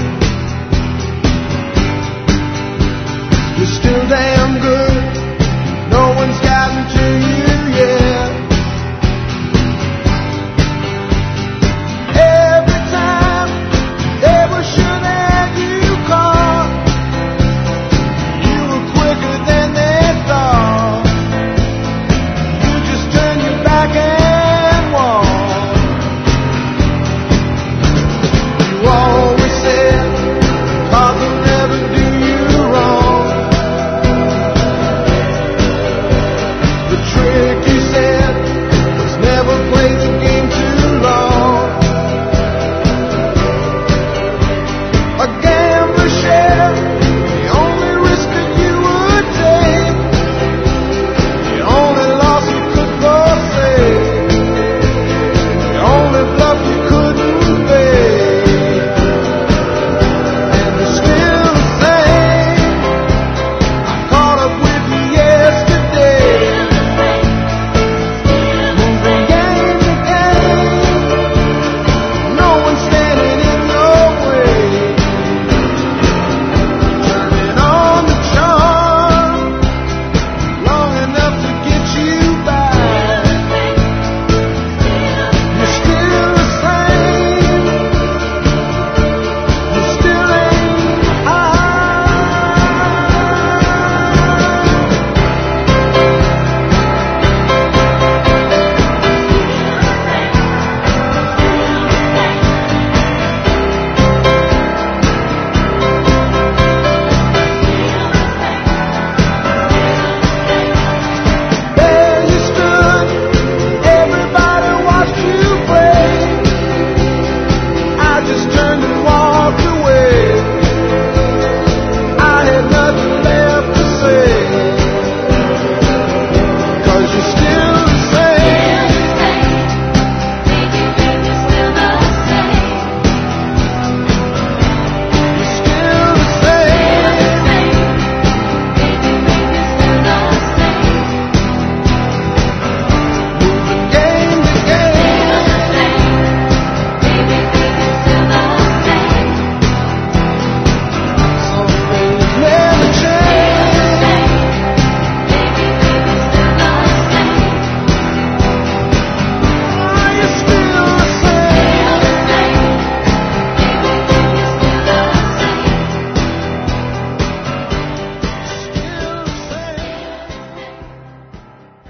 Still damn good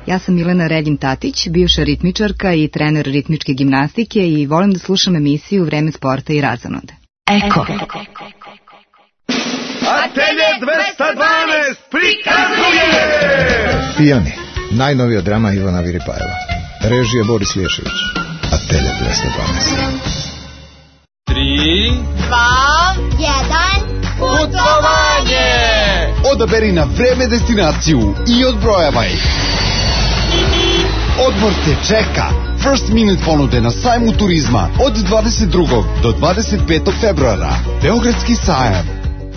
Ja sam Milena Reljin-Tatić, bivša ritmičarka i trener ritmičke gimnastike i volim da slušam emisiju Vreme sporta i razonode. Eko. Atelje 212 prikazuje! Pijani, najnovija drama Ivana Viripajeva. Režija Boris Lješević. Atelje 212. 3, 2, 1, putovanje! Odaberi na vreme destinaciju i odbrojavaj. Odmor te čeka. First Minute ponude na sajmu turizma od 22. do 25. februara. Beogradski sajam.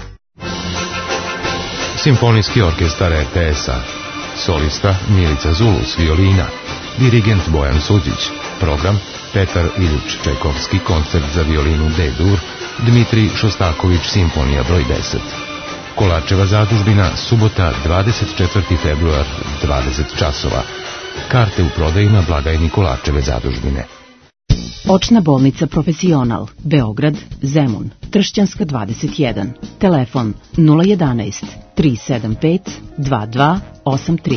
Simfonijski orkestar RTS-a. Solista Milica Zulus, violina. Dirigent Bojan Suđić. Program Petar Iljuč Čajkovski, koncert za violinu D-dur. Dmitrij Šostaković, simfonija broj 10. Kolarčeva zadužbina, subota 24. februar, 20 časova. Karte u prodaji na blagajni Kolarčeve zadužbine. Očna bolnica Profesional, Beograd, Zemun, Tršćanska 21, telefon 011 375 2283.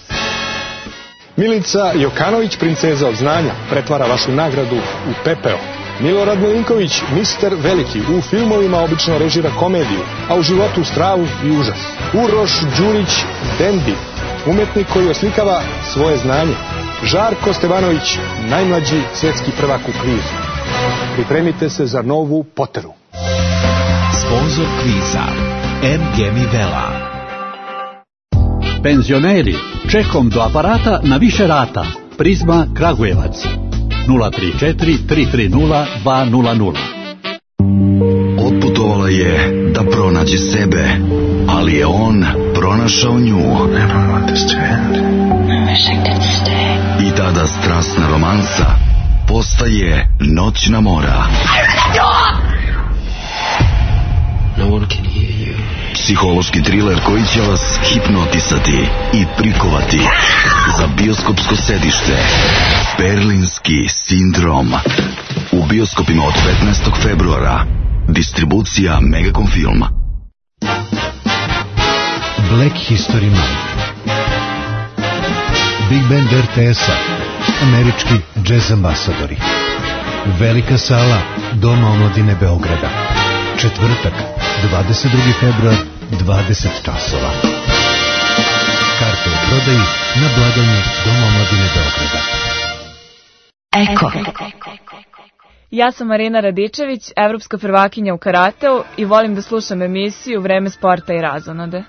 Milica Jokanović, princeza od znanja, pretvara vašu nagradu u pepeo. Milorad Milinković, mister veliki, u filmovima obično režira komediju, a u životu stravu i užas. Uroš Đurić, Dendi, umetnik koji oslikava svoje znanje. Žarko Stevanović, najmlađi svetski prvak u kvizu. Pripremite se za novu Poteru. Sponzor kviza MG Mivela. Penzioneri, čekom do aparata na više rata. Prizma Kragujevac 034 330 200. Otputovala je da pronađe sebe, ali je on pronašao nju. I tada strasna romansa postaje noćna mora. Psihološki triler koji će vas hipnotisati i prikovati za bioskopsko sedište. Berlinski sindrom. U bioskopima od 15. februara. Distribucija Megacom Film. Black History Month. Big Band RTS-a. Američki jazz ambasadori. Velika sala Doma omladine Beograda. Četvrtak, 22. februar, 20 časova. Karte u prodaji na blagajni Doma omladine Beograda. Eko. Ja sam Marina Radičević, evropska prvakinja u karateu i volim da slušam emisiju Vreme sporta i razonode.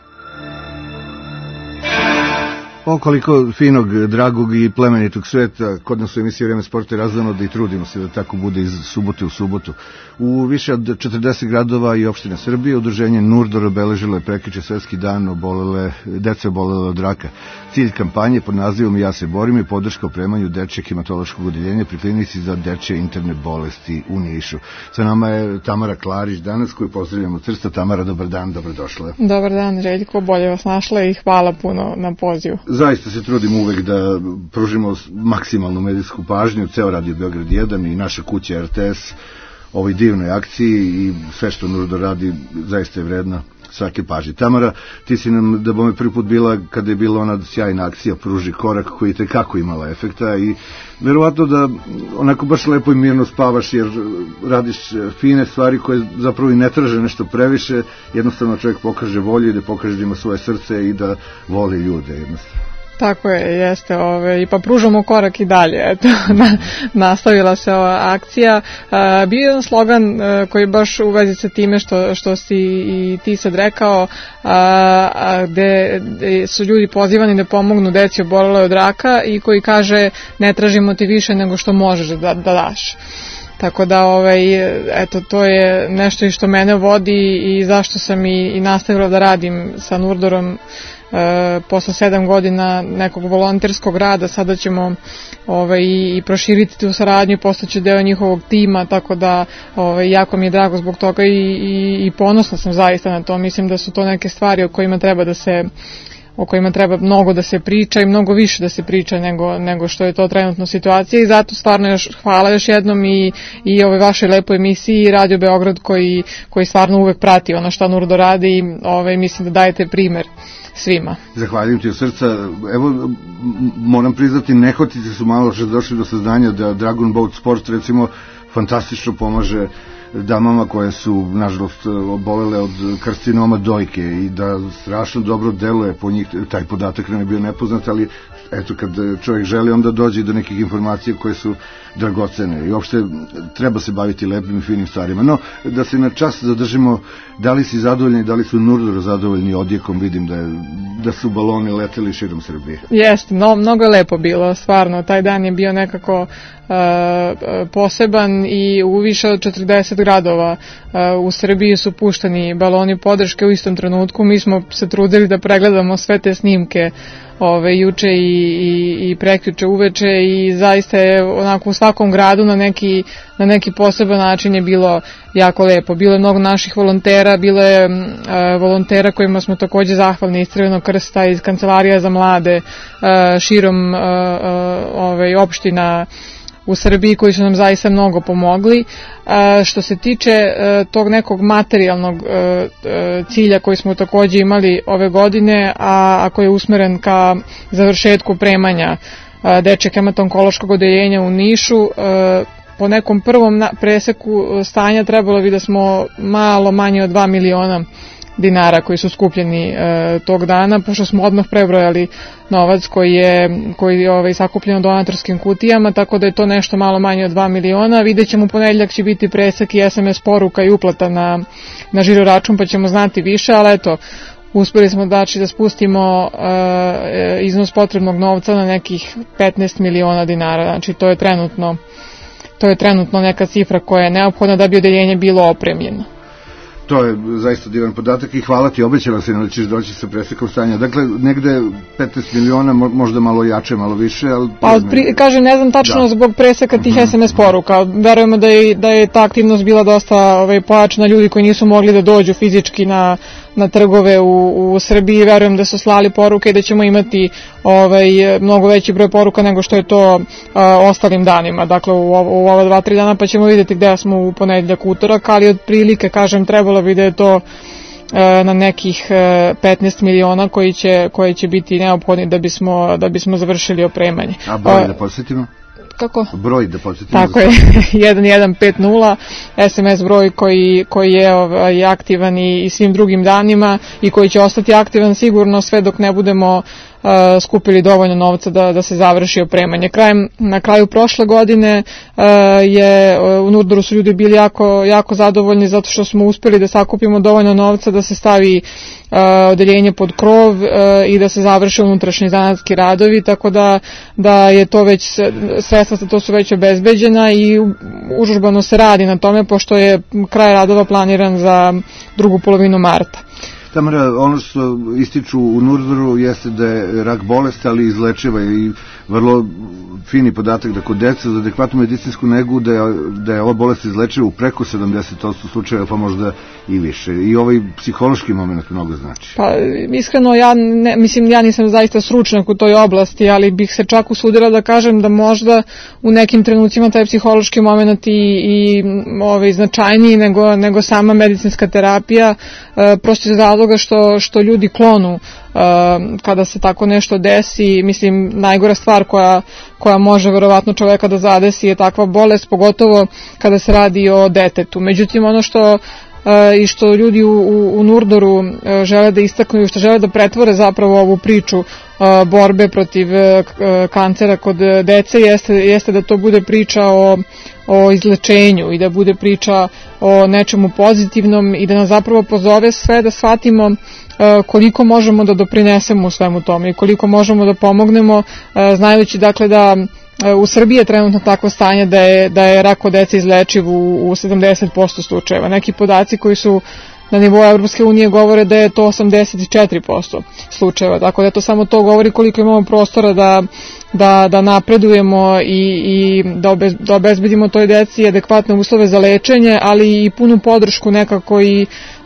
Koliko finog, dragog i plemenitog sveta kod nas u emisiji Vreme sporta i razonode i trudimo se da tako bude iz subote u subotu. U više od 40 gradova i opština Srbije udruženje Nurdor obeležilo je prekjuče svetski dan dece obolele od raka. Cilj kampanje pod nazivom Ja se borim je podrška opremanju dečjeg hematološkog odeljenja pri klinici za dečje interne bolesti u Nišu. Sa nama je Tamara Klarić danas, koju pozdravljamo od Trsta. Tamara, dobar dan, dobrodošla. Dobar dan, Željko, bolje vas našla i hvala puno na pozivu. Zaista se trudimo uvek da pružimo maksimalnu medijsku pažnju, ceo Radio Beograd 1 i naša kuća RTS ovoj divnoj akciji i sve što Nurdor radi zaista je vredno svake pažnje. Tamara, ti si nam da bome prvi put bila kada je bila ona sjajna akcija Pruži korak koji je tekako imala efekta i verovatno da onako baš lepo i mirno spavaš jer radiš fine stvari koje zapravo i ne traže nešto previše, jednostavno čovjek pokaže volju i da pokaže da ima svoje srce i da voli ljude jednostavno. Tako je, jeste, i pa pružamo korak i dalje, eto, nastavila se ova akcija. Bio je jedan slogan koji baš u vezi sa time što si i ti sad rekao, gde su ljudi pozivani da pomognu deci oboleloj od raka i koji kaže ne tražimo ti više nego što možeš da daš. Tako da, eto, to je nešto i što mene vodi i zašto sam i nastavila da radim sa Nurdorom posle 7 godina nekog volonterskog rada. Sada ćemo i proširiti tu saradnju, postaću deo njihovog tima, tako da jako mi je drago zbog toga i ponosna sam zaista na to. Mislim da su to neke stvari o kojima treba da se o kojima treba mnogo da se priča i mnogo više da se priča nego što je to trenutno situacija, i zato stvarno hvala još jednom i ove vašoj lepoj emisiji i Radio Beograd koji stvarno uvek prati ono što Nurdo radi i mislim da dajete primer svima. Zahvaljujem ti od srca. Evo, moram priznati, nehotice su malo što došli do saznanja da Dragon Boat Sport recimo fantastično pomaže damama koje su nažalost obolele od karcinoma dojke i da strašno dobro deluje po njih. Taj podatak nam je bio nepoznat, ali eto, kad čovjek želi, onda dođe do nekih informacija koje su dragocene i uopšte treba se baviti lepim i finim stvarima. No, da se na čas zadržimo, da li si zadovoljni, da li su Nurdor zadovoljni odjekom? Vidim da su baloni leteli širom Srbije. Jeste, mnogo je lepo bilo, stvarno, taj dan je bio nekako poseban i u više od 40 gradova u Srbiji su pušteni baloni podrške u istom trenutku. Mi smo se trudili da pregledamo sve te snimke juče i prekjuče uveče i zaista je onako u svakom gradu na neki poseban način je bilo jako lepo. Bilo je mnogo naših volontera, bilo je volontera kojima smo takođe zahvalni iz Crvenog krsta, iz Kancelarija za mlade, širom opština u Srbiji koji su nam zaista mnogo pomogli. Što se tiče tog nekog materijalnog cilja koji smo takođe imali ove godine, a koji je usmeren ka završetku opremanja dečjeg hematonkološkog odeljenja u Nišu, po nekom prvom preseku stanja trebalo bi da smo malo manje od 2 miliona dinara koji su skupljeni tog dana, pošto smo odmah prebrojali novac koji je sakupljen u donatorskim kutijama, tako da je to nešto malo manje od 2 miliona. Vidjet ćemo, u ponedeljak će biti presek i SMS poruka i uplata na žiro račun, pa ćemo znati više, ali eto, uspeli smo da spustimo iznos potrebnog novca na nekih 15 miliona dinara, znači to je trenutno neka cifra koja je neophodna da bi odeljenje bilo opremljeno. To je zaista divan podatak i hvala ti, obećala se da ćeš doći sa presekom stanja. Dakle, negde 15 miliona, možda malo jače, malo više, ali... Kažem, ne znam tačno zbog preseka tih SMS poruka. Verujemo da je ta aktivnost bila dosta pojačana, ljudi koji nisu mogli da dođu fizički na trgove u Srbiji. Verujem da su slali poruke i da ćemo imati mnogo veći broj poruka nego što je to ostalim danima. Dakle, u ova 2-3 dana, pa ćemo vidjeti gde smo u ponedeljak, utorak, ali otprilike, kažem, trebalo bi da je to na nekih 15 miliona koji će biti neophodni da bismo završili opremanje. A broj da posjetimo? Kako? Broj da podsjetimo. Tako je, 1150, SMS broj koji je aktivan i svim drugim danima i koji će ostati aktivan sigurno sve dok ne budemo skupili dovoljno novca da se završi opremanje. Na kraju prošle godine u Nurdoru su ljudi bili jako zadovoljni zato što smo uspeli da sakupimo dovoljno novca da se stavi odeljenje pod krov i da se završe unutrašnji zanatski radovi, tako da je to već, sredstva za to su već obezbeđena i užurbano se radi na tome, pošto je kraj radova planiran za drugu polovinu marta. Tamara, ono što ističu u Nurdoru jeste da je rak bolest, ali izlečiva i vrlo fini podatak da kod deca za adekvatnu medicinsku negu da je ova bolest izlečiva u preko 70% slučajeva, pa možda i više. I ovaj psihološki moment mnogo znači. Pa iskreno, ja nisam zaista stručnjak u toj oblasti, ali bih se čak usudila da kažem da možda u nekim trenucima taj psihološki moment i značajniji nego sama medicinska terapija, prosto iz razloga što ljudi klonu kada se tako nešto desi. Mislim, najgora stvar koja može verovatno čoveka da zadesi je takva bolest, pogotovo kada se radi o detetu. Međutim, ono što ljudi u Nurdoru žele da istaknu i što žele da pretvore zapravo ovu priču borbe protiv kancera kod dece jeste da to bude priča o izlečenju i da bude priča o nečemu pozitivnom i da nas zapravo pozove sve da shvatimo koliko možemo da doprinesemo u svemu tome i koliko možemo da pomognemo, znajući dakle da u Srbiji je trenutno takvo stanje da je rak kod dece izlečiv u 70% slučajeva. Neki podaci koji su na nivou Evropske unije govore da je to 84% slučajeva, tako da to samo to govori koliko imamo prostora da napredujemo i da obezbedimo toj deci adekvatne uslove za lečenje, ali i punu podršku nekako i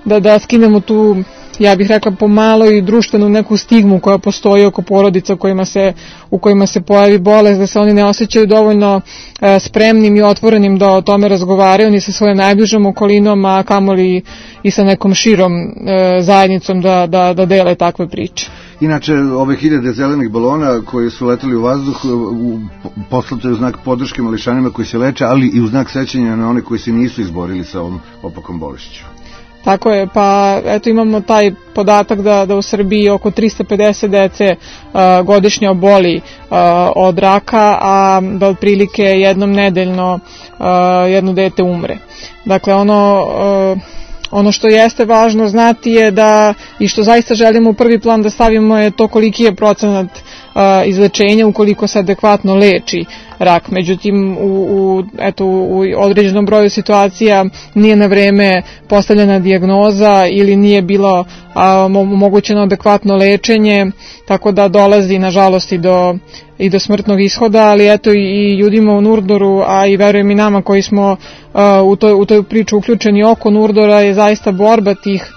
da skinemo tu, ja bih rekla, pomalo i društvenu neku stigmu koja postoji oko porodica u kojima se pojavi bolest, da se oni ne osjećaju dovoljno spremnim i otvorenim da o tome razgovaraju ni sa svojom najbližom okolinom, a kamoli i sa nekom širom zajednicom da dele takve priče. Inače, ove 1000 zelenih balona koji su leteli u vazduh poslato je u znak podrške mališanima koji se leče, ali i u znak sećanja na one koji se nisu izborili sa ovom opakom bolešću. Tako je, pa eto imamo taj podatak da u Srbiji oko 350 dece godišnje oboli od raka, a da otprilike jednom nedeljno jedno dete umre. Dakle, ono što jeste važno znati je da, i što zaista želimo u prvi plan da stavimo, je to koliki je procenat izlečenja ukoliko se adekvatno leči rak. Međutim, u određenom broju situacija nije na vreme postavljena dijagnoza ili nije bilo omogućeno adekvatno lečenje, tako da dolazi nažalost i do smrtnog ishoda, ali eto i ljudima u Nurdoru, a i verujem i nama koji smo u toj priču uključeni oko Nurdora, je zaista borba tih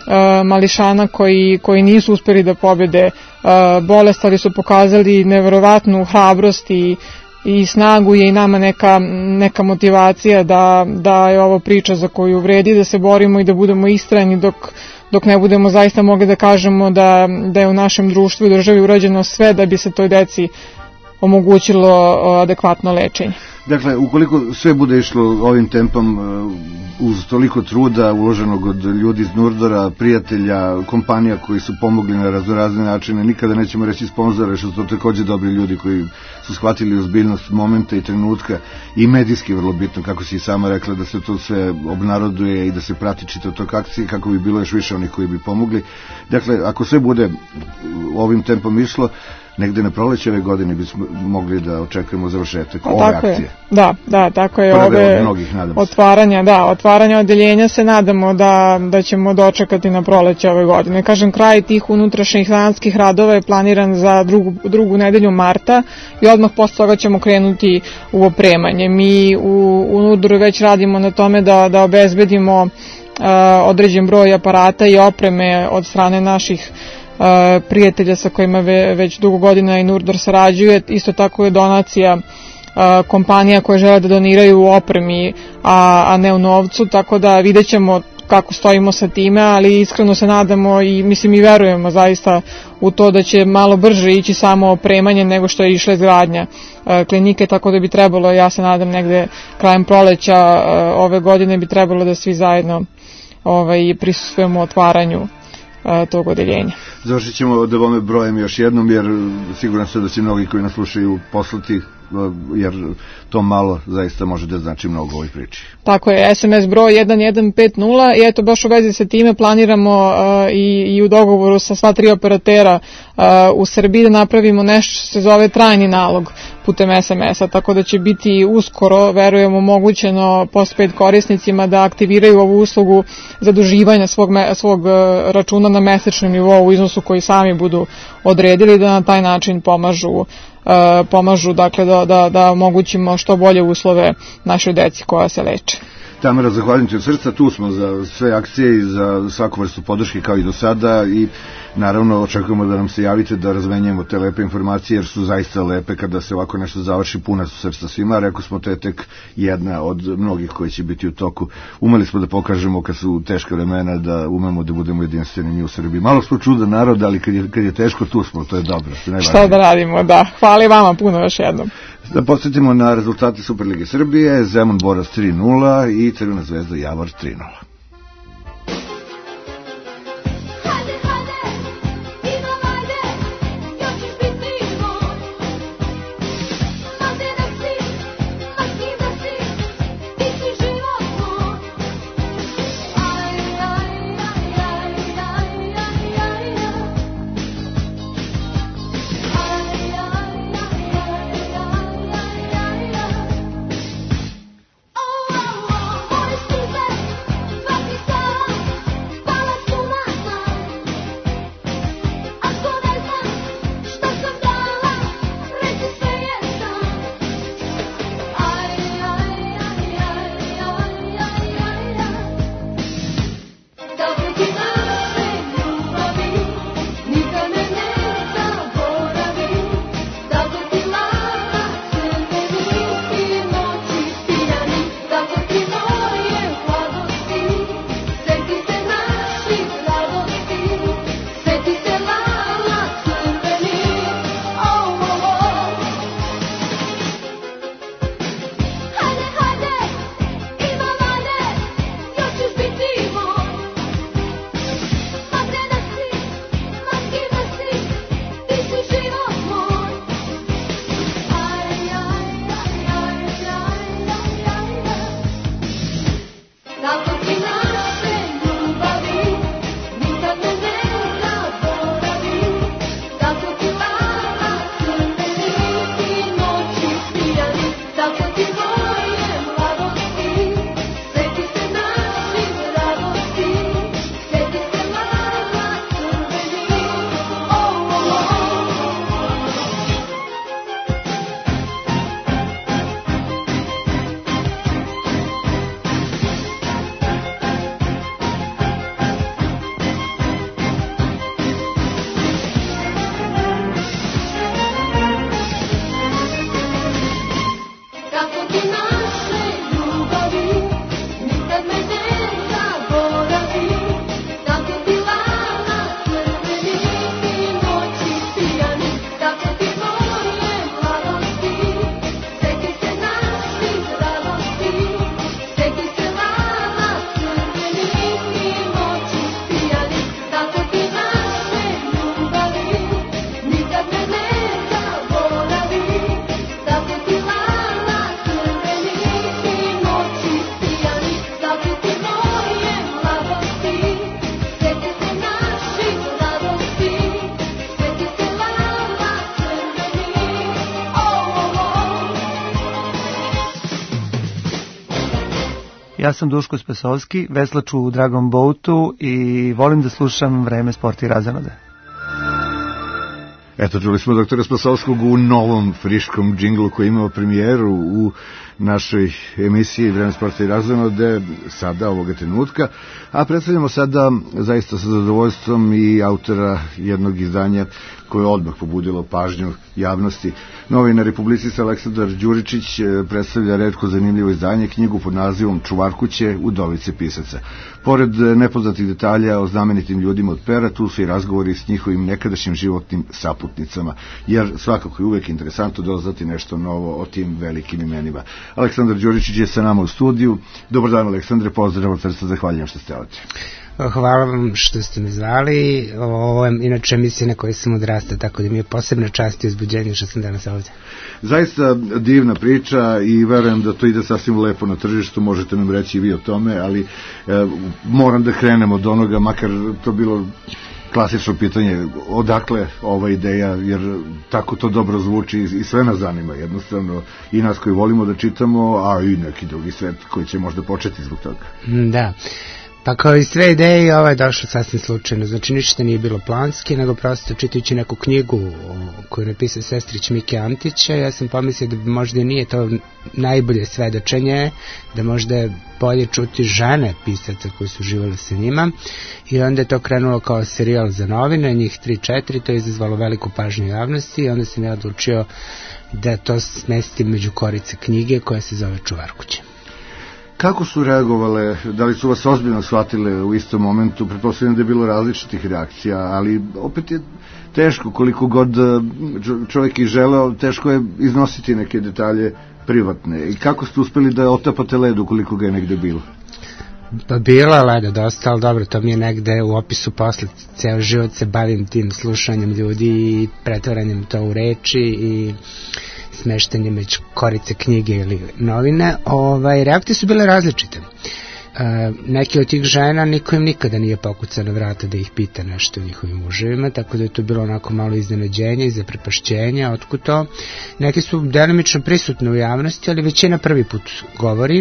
mališana koji nisu uspeli da pobede bolest, ali su pokazali neverovatnu hrabrost i snagu. Je i nama neka motivacija da je ovo priča za koju vredi da se borimo i da budemo istrajni dok ne budemo zaista mogli da kažemo da je u našem društvu i državi urađeno sve da bi se toj deci omogućilo adekvatno lečenje. Dakle, ukoliko sve bude išlo ovim tempom, uz toliko truda uloženog od ljudi iz Nurdora, prijatelja, kompanija koji su pomogli na raznorazne načine, nikada nećemo reći sponzore, što su takođe dobri ljudi koji su shvatili ozbiljnost momenta i trenutka, i medijski vrlo bitno, kako si i sama rekla, da se to sve obnaroduje i da se prati čitav tok akcije, kako bi bilo još više onih koji bi pomogli. Dakle, ako sve bude ovim tempom išlo, negde na proleće ove godine bismo mogli da očekujemo završetak ove akcije. Da, tako je. Prve od mnogih, nadam se. Otvaranja odeljenja se nadamo da ćemo dočekati na proleće ove godine. Kažem, kraj tih unutrašnjih zanatskih radova je planiran za drugu nedelju marta i odmah posle toga ćemo krenuti u opremanje. Mi u Nurdoru već radimo na tome da obezbedimo određen broj aparata i opreme od strane naših prijatelja sa kojima već dugo godina i Nurdor sarađuje. Isto tako je donacija kompanija koje žele da doniraju u opremi, a ne u novcu, tako da vidjet ćemo kako stojimo sa time, ali iskreno se nadamo i verujemo zaista u to da će malo brže ići samo opremanje nego što je išla izgradnja klinike, tako da bi trebalo, ja se nadam, negde krajem proleća ove godine bi trebalo da svi zajedno prisustvujemo otvaranju tog odeljenja. Završit ćemo da vome brojem još jednom, jer siguran sam da će mnogi koji nas slušaju poslati, jer to malo zaista može da znači mnogo u ovoj priči. Tako je, SMS broj 1150 i eto baš u vezi sa time planiramo i u dogovoru sa sva 3 operatera u Srbiji da napravimo nešto što se zove trajni nalog putem SMS-a, tako da će biti uskoro, verujemo, omogućeno postpaid korisnicima da aktiviraju ovu uslugu zaduživanja svog računa na mesečnom nivou u iznosu koji sami budu odredili, da na taj način pomažu dakle da omogućimo što bolje uslove našoj deci koja se leče. Tamara, zahvaljujem ti od srca, tu smo za sve akcije i za svaku vrstu podrške kao i do sada i naravno očekujemo da nam se javite da razmenjujemo te lepe informacije, jer su zaista lepe kada se ovako nešto završi, puna su srca svima. Rekao smo, to je tek jedna od mnogih koji će biti u toku. Umeli smo da pokažemo kad su teška vremena da umemo da budemo jedinstveni mi u Srbiji. Malo smo čudan narod, ali kad je teško, tu smo, to je dobro. Šta da radimo, da. Hvala i vama puno još jednom. Da podsjetimo na rezultate Superlige Srbije: Zemun Borac 3-0 i Crvena Zvezda Javor 3-0. Oh, Ja sam Duško Spesovski, veslaču u Dragon Boatu i volim da slušam Vreme, sport i razonode. Eto, čuli smo doktora Spasovskog u novom friškom džinglu koji imao premijeru u našoj emisiji Vreme, sporta i razonode sada, ovoga trenutka, a predstavljamo sada zaista sa zadovoljstvom i autora jednog izdanja koje je odmah pobudilo pažnju javnosti. Novinar i publicista Aleksandar Đuričić predstavlja retko zanimljivo izdanje, knjigu pod nazivom Čuvarkuće, udovice pisaca. Pored nepoznatih detalja o znamenitim ljudima od pera, tu su i razgovori s njihovim nekadašnjim životnim saputnicama, jer svakako je uvek interesantno doznati nešto novo o tim velikim imenima. Aleksandar Đuričić je sa nama u studiju. Dobar dan, Aleksandre, pozdrav od srca, zahvaljujem što ste ovdje. Hvala vam što ste me zvali. Ovo je inače emisija na kojoj sam odrastao, tako da mi je posebna čast i uzbuđenje što sam danas ovdje. Zaista divna priča i verujem da to ide sasvim lepo na tržištu, možete nam reći i vi o tome, ali moram da krenemo od onoga, makar to bilo klasično pitanje, odakle ova ideja, jer tako to dobro zvuči i sve nas zanima jednostavno, i nas koji volimo da čitamo, a i neki drugi svet koji će možda početi zbog toga. Da. Pa kao i sve ideje, ovo je došlo sasvim slučajno, znači ništa nije bilo planski, nego prosto čitajući neku knjigu koju je napisao sestrić Mike Antića, ja sam pomislio da možda nije to najbolje svedočenje, da možda je bolje čuti žene pisaca koji su živjeli sa njima, i onda je to krenulo kao serijal za novine, njih 3-4, to je izazvalo veliku pažnju javnosti i onda sam ja odlučio da to smestim među korice knjige koja se zove Čuvarkuće. Kako su reagovale, da li su vas ozbiljno shvatile u istom momentu? Pretpostavljam da je bilo različitih reakcija, ali opet je teško, koliko god čovjek i želeo, teško je iznositi neke detalje privatne. I kako ste uspeli da otapate ledu koliko ga je negde bilo? Pa bilo je leda dosta, ali dobro, to mi je negde u opisu posle. Ceo život se bavim tim slušanjem ljudi i pretvaranjem to u reči i smeštenje među korice knjige ili novine. Reakcije su bile različite. Neki od tih žena niko im nikada nije pokucao na vrata da ih pita nešto o njihovim muževima, tako da je to bilo onako malo iznenađenje i zaprepašćenja, otkud to. Neki su delimično prisutni u javnosti, ali većina prvi put govori.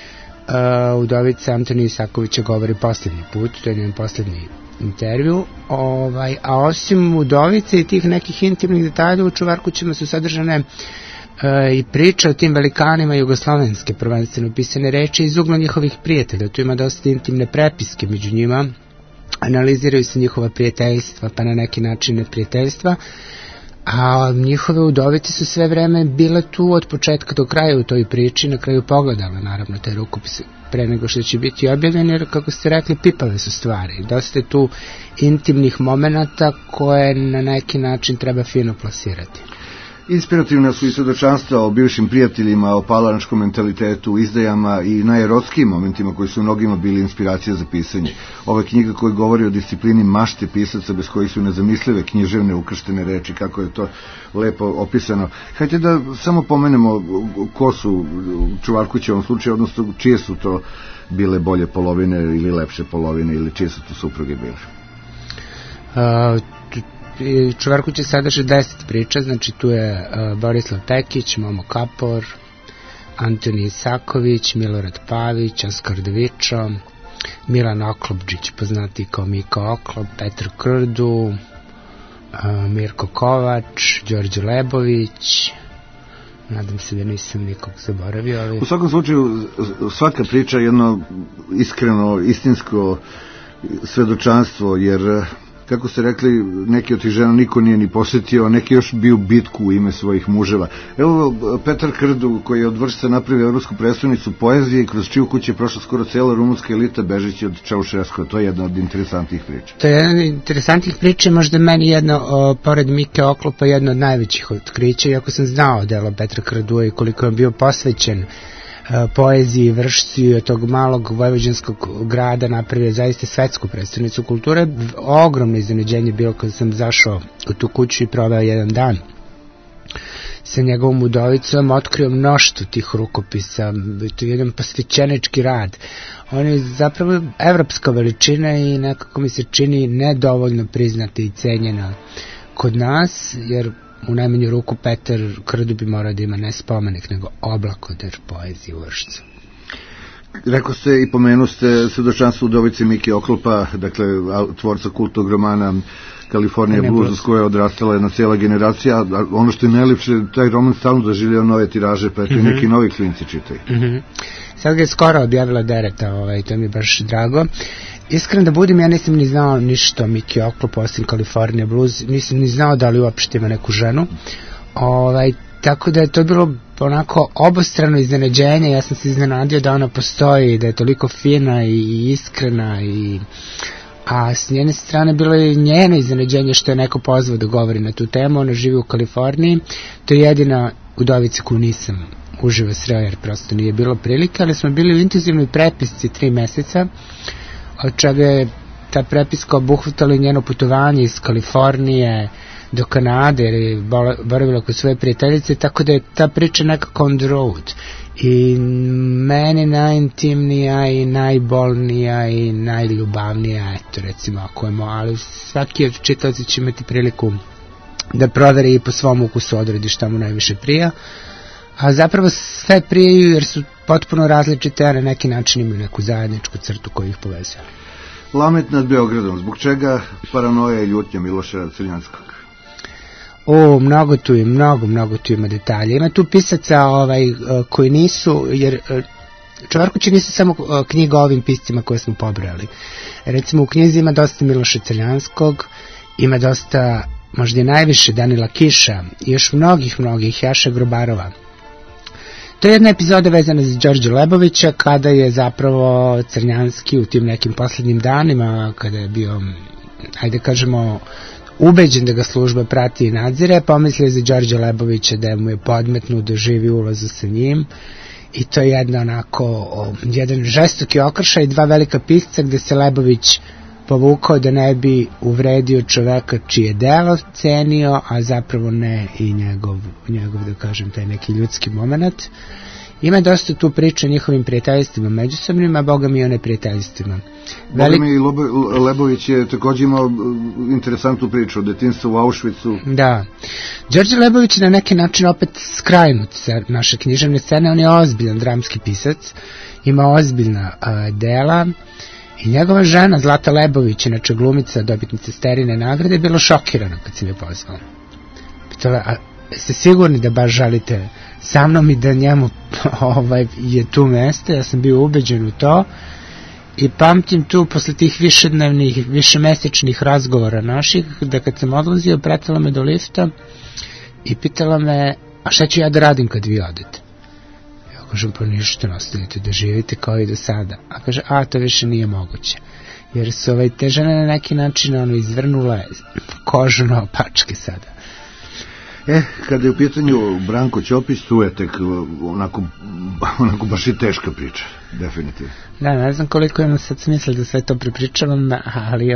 Udovica Antonija Isakovića govori posljednji put, to je njen posljednji intervju, a osim Udovice i tih nekih intimnih detalja u Čuvarkućima su sadržane i priče o tim velikanima jugoslovenske, prvenstveno pisane reči iz ugla njihovih prijatelja. Tu ima dosta intimne prepiske među njima, analiziraju se njihova prijateljstva, pa na neki način neprijateljstva, a njihove udovice su sve vreme bile tu od početka do kraja u toj priči, na kraju pogledala naravno te rukopise pre nego što će biti objavljeni, jer kako ste rekli, pipale su stvari. Dosta je tu intimnih momenata koje na neki način treba fino plasirati. Inspirativna su i svedočanstva o bivšim prijateljima, o palanačkom mentalitetu, izdajama i najerotskim momentima koji su mnogima bili inspiracija za pisanje. Ova knjiga koja govori o disciplini mašte pisaca bez kojih su nezamislive književne ukrštene reči, kako je to lepo opisano. Hajde da samo pomenemo ko su Čuvarkuće u ovom slučaju, odnosno čije su to bile bolje polovine ili lepše polovine, ili čije su to supruge bile? Čuvarkuće sadrže 10 priča, znači tu je Borislav Pekić, Momo Kapor, Antonija Isaković, Milorad Pavić, Oskar Devičo, Milan Oklopčić, poznati kao Miko Oklop, Petar Krdu, Mirko Kovač, Đorđe Lebović, nadam se da nisam nikog zaboravio. U svakom slučaju, svaka priča je jedno iskreno, istinsko svedočanstvo, jer kako ste rekli, neki od tih žena niko nije ni posjetio, neki još bio bitku u ime svojih muževa. Evo, Petar Krdu, koji je od Vršca napravio Evropsku prestonicu poezije i kroz čiju kuću je prošla skoro cela rumunska elita bežeći od Čaušeskova. To je jedna od interesantnih priča. To je jedna od interesantnih priča, možda meni jedno, pored Mike Oklopa, jedno od najvećih otkrića, iako sam znao delo Petra Krdu i koliko je bio posvećen poeziji, Vršcu i od tog malog vojvođanskog grada napravio zaista svetsku predstavnicu kulture. Ogromno iznenađenje bilo kada sam zašao u tu kuću i proveo jedan dan sa njegovom udovicom, otkrio mnoštvo tih rukopisa, to je jedan posvećenički rad. On je zapravo evropska veličina i nekako mi se čini nedovoljno priznata i cenjena kod nas, jer u najmanju ruku Petar Krdu bi morao da ima ne spomenik, nego oblak od poezije u Vršcu. Rekao ste i pomenu ste svedočanstvo udovice Miki Oklopa, dakle tvorca kultnog romana Kalifornija Blues, uz koje je odrastala jedna cijela generacija, a ono što je najlepše, taj roman stalno doživljava nove tiraže, pa eto i neki novi klinci čitaju. Sad ga je skoro objavila Dereta, to mi je baš drago. Iskreno da budem, ja nisam ni znao ništa o Miki Oklop osim Kalifornija Blues, nisam ni znao da li uopšte ima neku ženu, tako da je to bilo onako obostrano iznenađenje. Ja sam se iznenadio da ona postoji, da je toliko fina i iskrena, a s njene strane bilo je njeno iznenađenje što je neko pozvao da govori na tu temu. Ona živi u Kaliforniji, to je jedina udovica koju nisam uživo sreo jer prosto nije bilo prilike, ali smo bili u intenzivnoj prepisci 3 meseca, od čega je ta prepiska obuhvatala njeno putovanje iz Kalifornije do Kanade, jer je boravila kod svoje prijateljice, tako da je ta priča nekako on the road. I meni najintimnija i najbolnija i najljubavnija, eto recimo ako je ali svaki od čitalaca će imati priliku da proveri i po svom ukusu odredi šta mu najviše prija, a zapravo sve prijaju jer su potpuno različite, a na neki način imaju neku zajedničku crtu koju ih povezuje. Lamet nad Beogradom, zbog čega paranoja i ljutnja Miloša Crnjanskog? Mnogo tu ima detalja. Ima tu pisaca koji nisu, jer Čvarkući nisu samo knjiga o ovim piscima koje smo pobrali. Recimo u knjizi ima dosta Miloša Crnjanskog, ima dosta, možda i najviše, Danila Kiša i još mnogih, Jaša Grobarova. To je jedna epizoda vezana za Đorđe Lebovića, kada je zapravo Crnjanski u tim nekim poslednjim danima, kada je bio, ajde kažemo, ubeđen da ga služba prati i nadzire, pomislio za Đorđe Lebovića da mu je podmetnu da živi ulazu sa njim, i to je jedan žestoki okršaj, 2 velika pisca gde se Lebović povukao da ne bi uvredio čoveka čije delo cenio, a zapravo ne i njegov da kažem, taj neki ljudski moment. Ima dosta tu priča o njihovim prijateljstvima međusobnim, a boga mi i one prijateljstvima. Boga mi Lebović je također imao interesantnu priču o detinjstvu u Auschwitzu. Da. Đorđe Lebović je na neki način opet skrajnut sa naše književne scene, on je ozbiljan dramski pisac, ima ozbiljna dela, i njegova žena Zlata Lebović, inače glumica, dobitnica Sterine nagrade, je bila šokirana kad sam je pozvao. Pitala, a ste sigurni da baš želite sa mnom i da njemu je tu mesto? Ja sam bio ubeđen u to i pamtim tu posle tih višednevnih, višemesečnih razgovora naših, da kad sam odlazio, pratila me do lifta i pitala me, a šta ću ja da radim kad vi odete? Ja kažem, pa ništa, nastavite da živite kao i do sada. A kaže, to više nije moguće. Jer su te žene na neki način izvrnule kožu na opačke sada. Kada je u pitanju Branko Ćopić, tu je tek onako baš i teška priča, definitivno. Da, ne znam koliko imam sad smisla da sve to prepričavam, ali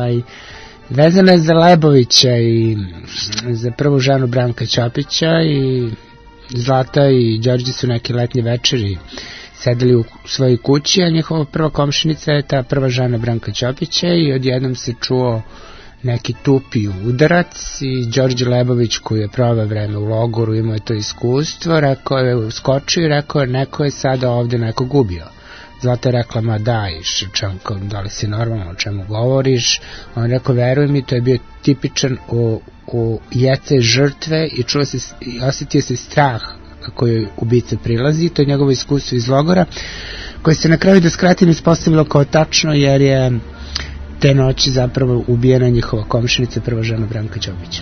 vezano je za Lebovića i za prvu ženu Branka Ćopića, i Zlata i Đorđe su neki letnji večeri sedeli u svojoj kući, a njihova prva komšinica je ta prva žena Branka Ćopića, i odjednom se čuo neki tupi udarac i Đorđe Lebović, koji je proveo vreme u logoru, imao je to iskustvo, rekao je, uskočio i rekao je, neko je sada ovde nekog ubio. Zlata je rekla, ma dajš, da li si normalno, o čemu govoriš? On je rekao, veruj mi, to je bio tipičan u jece žrtve i osjetio se strah koji ubica prilazi, to je njegovo iskustvo iz logora, koje se na kraju, da skratim, ispostavilo kao tačno, jer je te noći zapravo ubijena njihova komšinica, prva žena Branka Ćopića.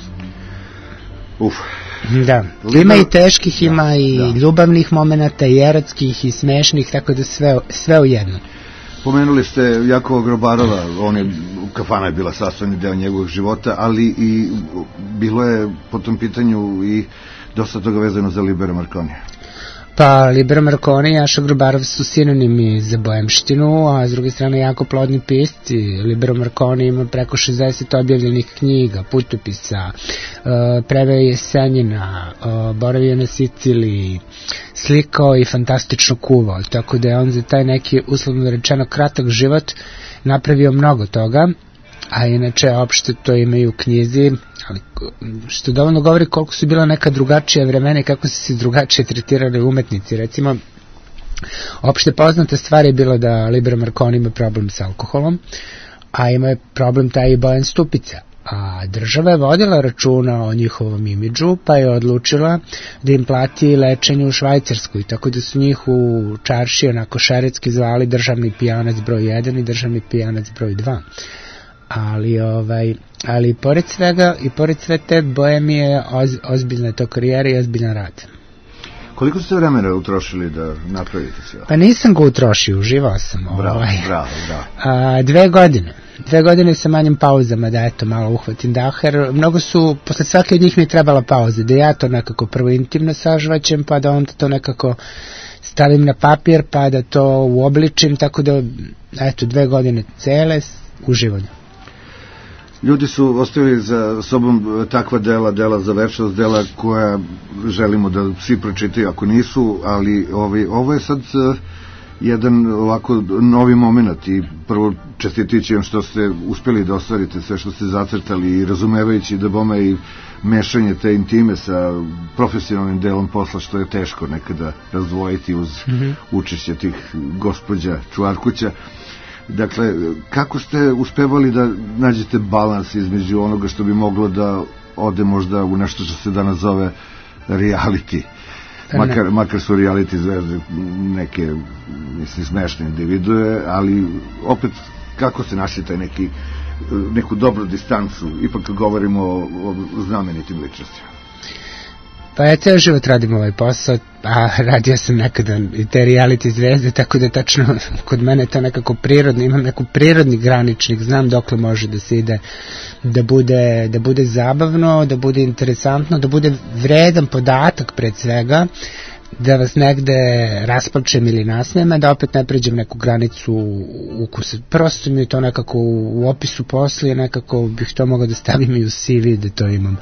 Da, ima i teških, ima i ljubavnih momenata, i erotskih, i smešnih, tako da sve u jedno. Pomenuli ste Jakova Grobarova, kafana je bila sastavni deo njegovog života, ali i bilo je po tom pitanju i dosta toga vezano za Libera Marconija. Pa Libera Marconi i Jaša Grobarov su sinonimi za boemštinu, a s druge strane jako plodni pisci. Libera Marconi ima preko 60 objavljenih knjiga, putopisa, preveo je Jesenjina, boravio na Siciliji, slikao i fantastično kuvao, tako da je on za taj neki, uslovno rečeno, kratak život napravio mnogo toga, a inače opšte to imaju u knjizi, ali što dovoljno govori koliko su bila neka drugačija vremena i kako su se drugačije tretirali umetnici. Recimo, Opšte poznata stvar je bilo da Libero Marconi ima problem sa alkoholom, a ima je problem taj i Bojan Stupica. A država je vodila računa o njihovom imidžu, pa je odlučila da im plati lečenje u Švajcarskoj, tako da su njih u čarši onako šeretski zvali državni pijanac broj 1 i državni pijanac broj 2. Ali pored svega i pored sve te boemije ozbiljna to karijera i ozbiljan rad. Koliko ste vremena utrošili da napravite sve? Pa nisam ga utrošio, uživao sam. Bravo. 2 godine. 2 godine sa manjim pauzama da eto malo uhvatim dah, jer mnogo su, posle svake od njih mi je trebala pauza, da ja to nekako prvo intimno sažvaćem, pa da onda to nekako stavim na papir, pa da to uobličim, tako da eto 2 godine cele uživanja. Ljudi su ostavili za sobom takva dela za večnost, dela koja želimo da svi pročitaju ako nisu, ali ovo je sad jedan ovako novi moment i prvo čestitići vam što ste uspeli da ostvarite sve što ste zacrtali i razumevajući da bome i mešanje te intime sa profesionalnim delom posla, što je teško nekada razdvojiti uz učešće tih gospođa Čuvarkuća. Dakle, kako ste uspevali da nađete balans između onoga što bi moglo da ode možda u nešto što se danas zove reality? Makar su reality zvezde neke, mislim, smešne individue, ali opet kako se našli taj neku dobru distancu, ipak govorimo o znamenitim ličnostima? Pa ja ceo život radim ovaj posao, a radio sam nekada i te reality zvezde, tako da tačno kod mene je to nekako prirodno, imam neku prirodni graničnik, znam dokle može da se ide, da bude zabavno, da bude interesantno, da bude vredan podatak pred svega, da vas negde rasplačem ili nasmeme, da opet ne pređem neku granicu ukusa. Prosto mi je to nekako u opisu posla, nekako bih to mogao da stavim i u CV da to imam.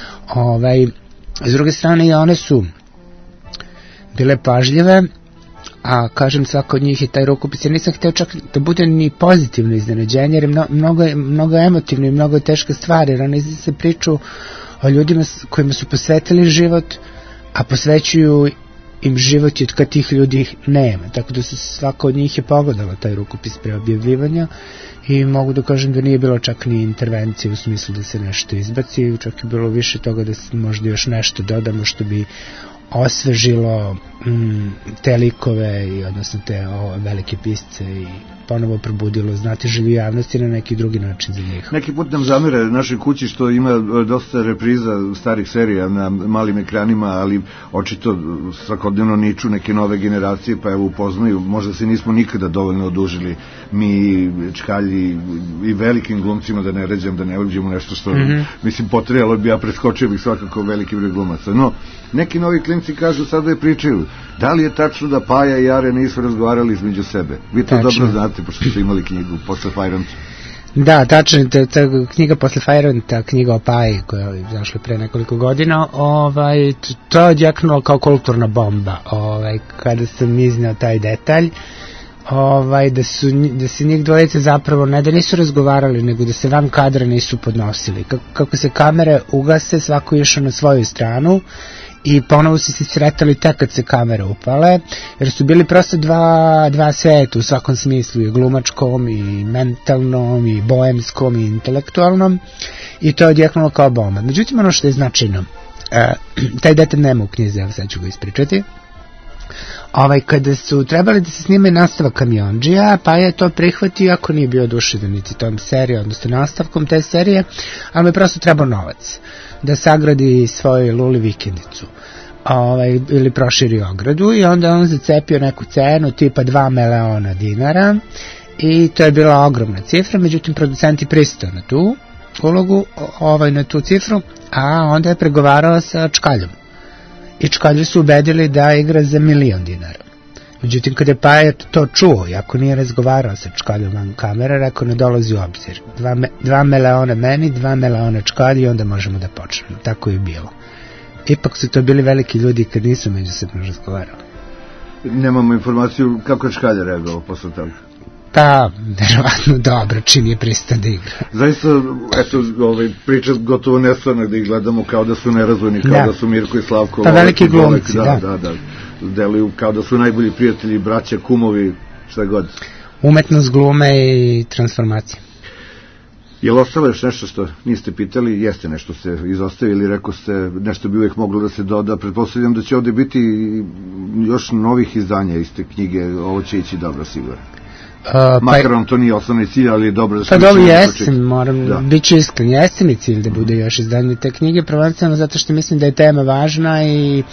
S druge strane i one su bile pažljive, a kažem svako od njih je taj rukopis, jer nisam hteo čak da bude ni pozitivno iznenađenje, jer je mnogo emotivno i mnogo teška stvar, jer one se priču o ljudima kojima su posvetili život, a posvećuju im život i od kad tih ljudi nema, tako da su svako od njih je pogledala taj rukopis pre objavljivanja i mogu da kažem da nije bilo čak ni intervencije u smislu da se nešto izbaci, čak je bilo više toga da se možda još nešto dodamo što bi osvežilo te likove i odnosno te velike pisce i ponovo probudilo znatiželju javnosti na neki drugi način za njih. Neki put nam zamere našoj kući što ima dosta repriza starih serija na malim ekranima, ali očito svakodnevno niču neke nove generacije, pa evo upoznaju, možda se nismo nikada dovoljno odužili mi čkalji i velikim glumcima, da ne ređem, da ne uđemo nešto što mislim potrebalo bi, ja preskočio bih svakako veliki broj glumaca. No, neki novi klinci kažu, sada je pričaju, da li je tačno da Paja i Jare nisu razgovarali između sebe? Vi to dobro znate, pošto ste imali knjigu posle Fajronta. Da, tačno, ta knjiga posle Fajronta, knjiga o Paji koja je zašla pre nekoliko godina, to je odjeknulo kao kulturna bomba, kada sam izneo taj detalj, da se njih dvojice zapravo ne da nisu razgovarali, nego da se van kadra nisu podnosili. Kako se kamere ugase, svako išao na svoju stranu i ponovo su se sretali tek kad se kamere upale, jer su bili prosto dva sveta u svakom smislu, i glumačkom, i mentalnom, i boemskom, i intelektualnom, i to je odjeknulo kao bomba. Međutim, ono što je značajno, taj detalj nema u knjizi, evo sad ću ga ispričati. Kada su trebali da se snime nastavak Kamiondžija, pa je to prihvatio, ako nije bio oduševljen niti tom serije, odnosno nastavkom te serije, ali mi prosto trebao novac da sagradi svoju Luli vikendicu ili proširi ogradu, i onda on zacepio neku cenu tipa 2 miliona dinara i to je bila ogromna cifra, međutim producenti pristao na tu ulogu, na tu cifru, a onda je pregovarao sa Čkaljom. I Čkalju su ubedili da igra za 1 milion dinara. Međutim, kada je Paja to čuo, i ako nije razgovarao sa Čkaljom van kamera, rekao ne dolazi u obzir. 2 miliona meni, 2 miliona Čkalji, onda možemo da počnemo. Tako je bilo. Ipak su to bili veliki ljudi kad nisu međusobno razgovarali. Nemamo informaciju kako je Čkalja reagovao posle toga. Pa, verovatno dobro, čim je pristao da igra. Zaista, eto, priča gotovo nestvarno da ih gledamo kao da su nerazvojni, kao da su Mirko i Slavko. Pa veliki glumci, da. deluju kao da su najbolji prijatelji, braća, kumovi, šta god. Umetnost glume i transformacija. Je li ostalo još nešto što niste pitali? Jeste nešto ste izostavili, rekao ste nešto bi uvijek moglo da se doda. Pretpostavljam da će ovde biti još novih izdanja iste knjige, ovo će ići dobro sigurno. Makar vam to nije osnovni cilj, ali je dobro da pa dobro, jesam, moram biti iskren, jesam i cilj da bude još izdanje te knjige, prvenstveno zato što mislim da je tema važna i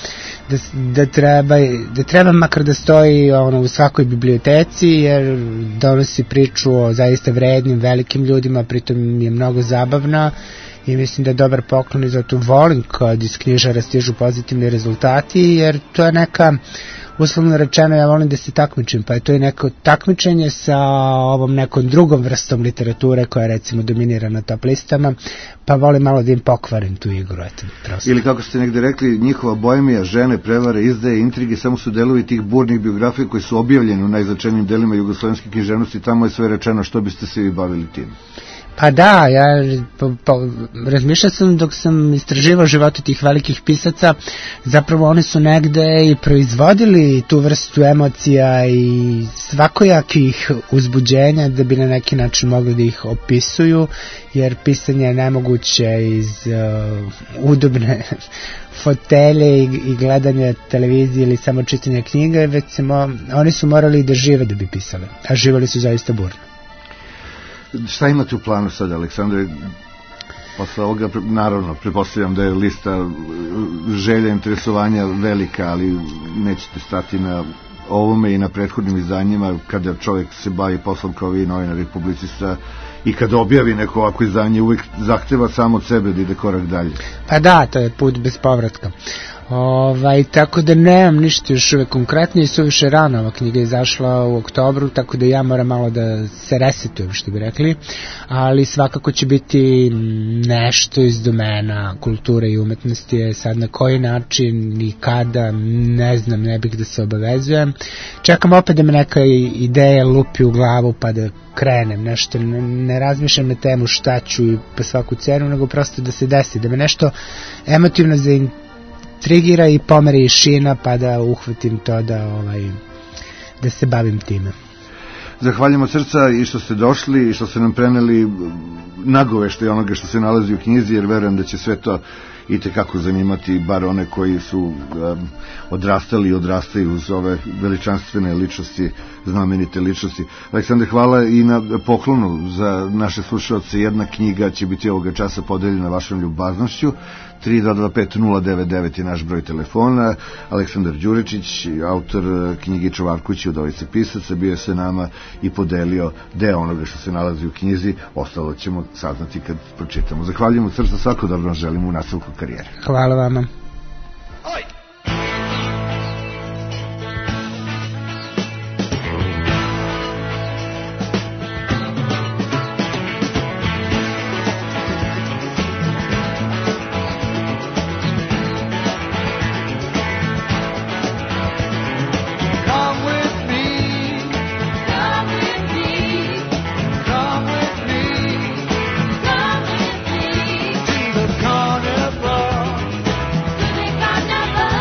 da treba makar da stoji u svakoj biblioteci, jer donosi priču o zaista vrednim, velikim ljudima, pritom je mnogo zabavna i mislim da je dobar poklon i zato volim kad iz knjižara stižu pozitivni rezultati, jer to je neka, uslovno rečeno, ja volim da se takmičim, pa je to i neko takmičenje sa ovom nekom drugom vrstom literature koja recimo dominira na top listama, pa volim malo da im pokvarim tu igru. Ili kako ste negde rekli, njihova bojemija, žene, prevare, izdaje, intrige, samo su delovi tih burnih biografija koji su objavljeni u najznačajnijim delima jugoslovenske književnosti, tamo je sve rečeno, što biste se vi bavili tim? Pa da, ja razmišljao sam dok sam istraživao živote tih velikih pisaca, zapravo oni su negde i proizvodili tu vrstu emocija i svakojakih uzbuđenja da bi na neki način mogli da ih opisuju, jer pisanje je nemoguće iz udobne fotelje i gledanje televizije ili samo čitanje knjiga, već oni su morali da žive da bi pisali, a živali su zaista burno. Šta imate u planu sad, Aleksandre? Posle ovoga, naravno, pretpostavljam da je lista želja, interesovanja velika, ali nećete stati na ovome i na prethodnim izdanjima. Kada čovjek se bavi poslom kao vi, novinar i publicista, i kada objavi neko ovako izdanje, uvijek zahteva samo od sebe da ide korak dalje. Pa da, to je put bez povratka. Tako da nemam ništa još uvek konkretno i suviše rano, ova knjiga je izašla u oktobru, tako da ja moram malo da se resetujem, što bi rekli, ali svakako će biti nešto iz domena kulture i umetnosti, sad na koji način i kada, ne znam, ne bih da se obavezujem. Čekam opet da me neka ideja lupi u glavu pa da krenem nešto, ne razmišljam na temu šta ću i po svaku cenu, nego prosto da se desi, da me nešto emotivno trigira i pomeri iz šina pa da uhvatim to da se bavim time. Zahvaljujem od srca i što ste došli i što ste nam preneli nagovešte onoga što se nalazi u knjizi, jer verujem da će sve to i tekako zanimati bar one koji su odrastali i odrastaju uz ove veličanstvene ličnosti, znamenite ličnosti. Aleksandre, hvala i na poklonu za naše slušalce. Jedna knjiga će biti ovoga časa podeljena vašom ljubaznošću. 3225-099 je naš broj telefona. Aleksandar Đuričić, autor knjige Čovarkuć i Udovice pisaca, bio je sa nama i podelio deo onoga što se nalazi u knjizi. Ostalo ćemo saznati kad pročitamo. Zahvaljujem od srca, svako dobro vam želim u nastavku karijere. Hvala vama. Carnival.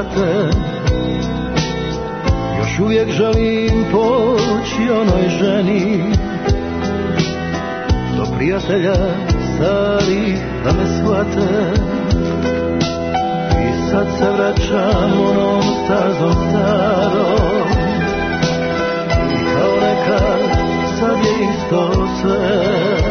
vrate. Još uvijek želim poći onoj ženi, do prijatelja starih da me shvate. I sad se vraćam onom stazom starom, i kao nekad sad je isto sve.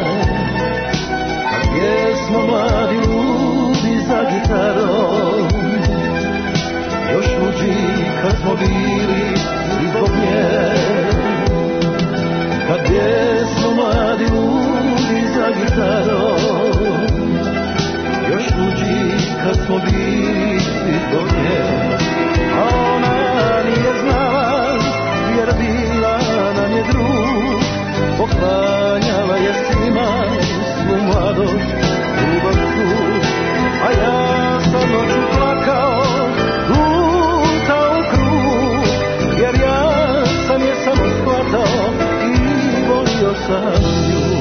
A gdje smo mladi ljudi za gitarom, još luđi kad smo bili i zbog nje. Kad gdje smo mladi ljudi za gitarom, još luđi kad smo bili i zbog nje. A ona nije znala jer bila nam je drug, poklanjala je svima svu mladost, ljubav tu. A ja sam noću plakao, lutao u krug, jer ja sam je samo shvatao i volio sam nju.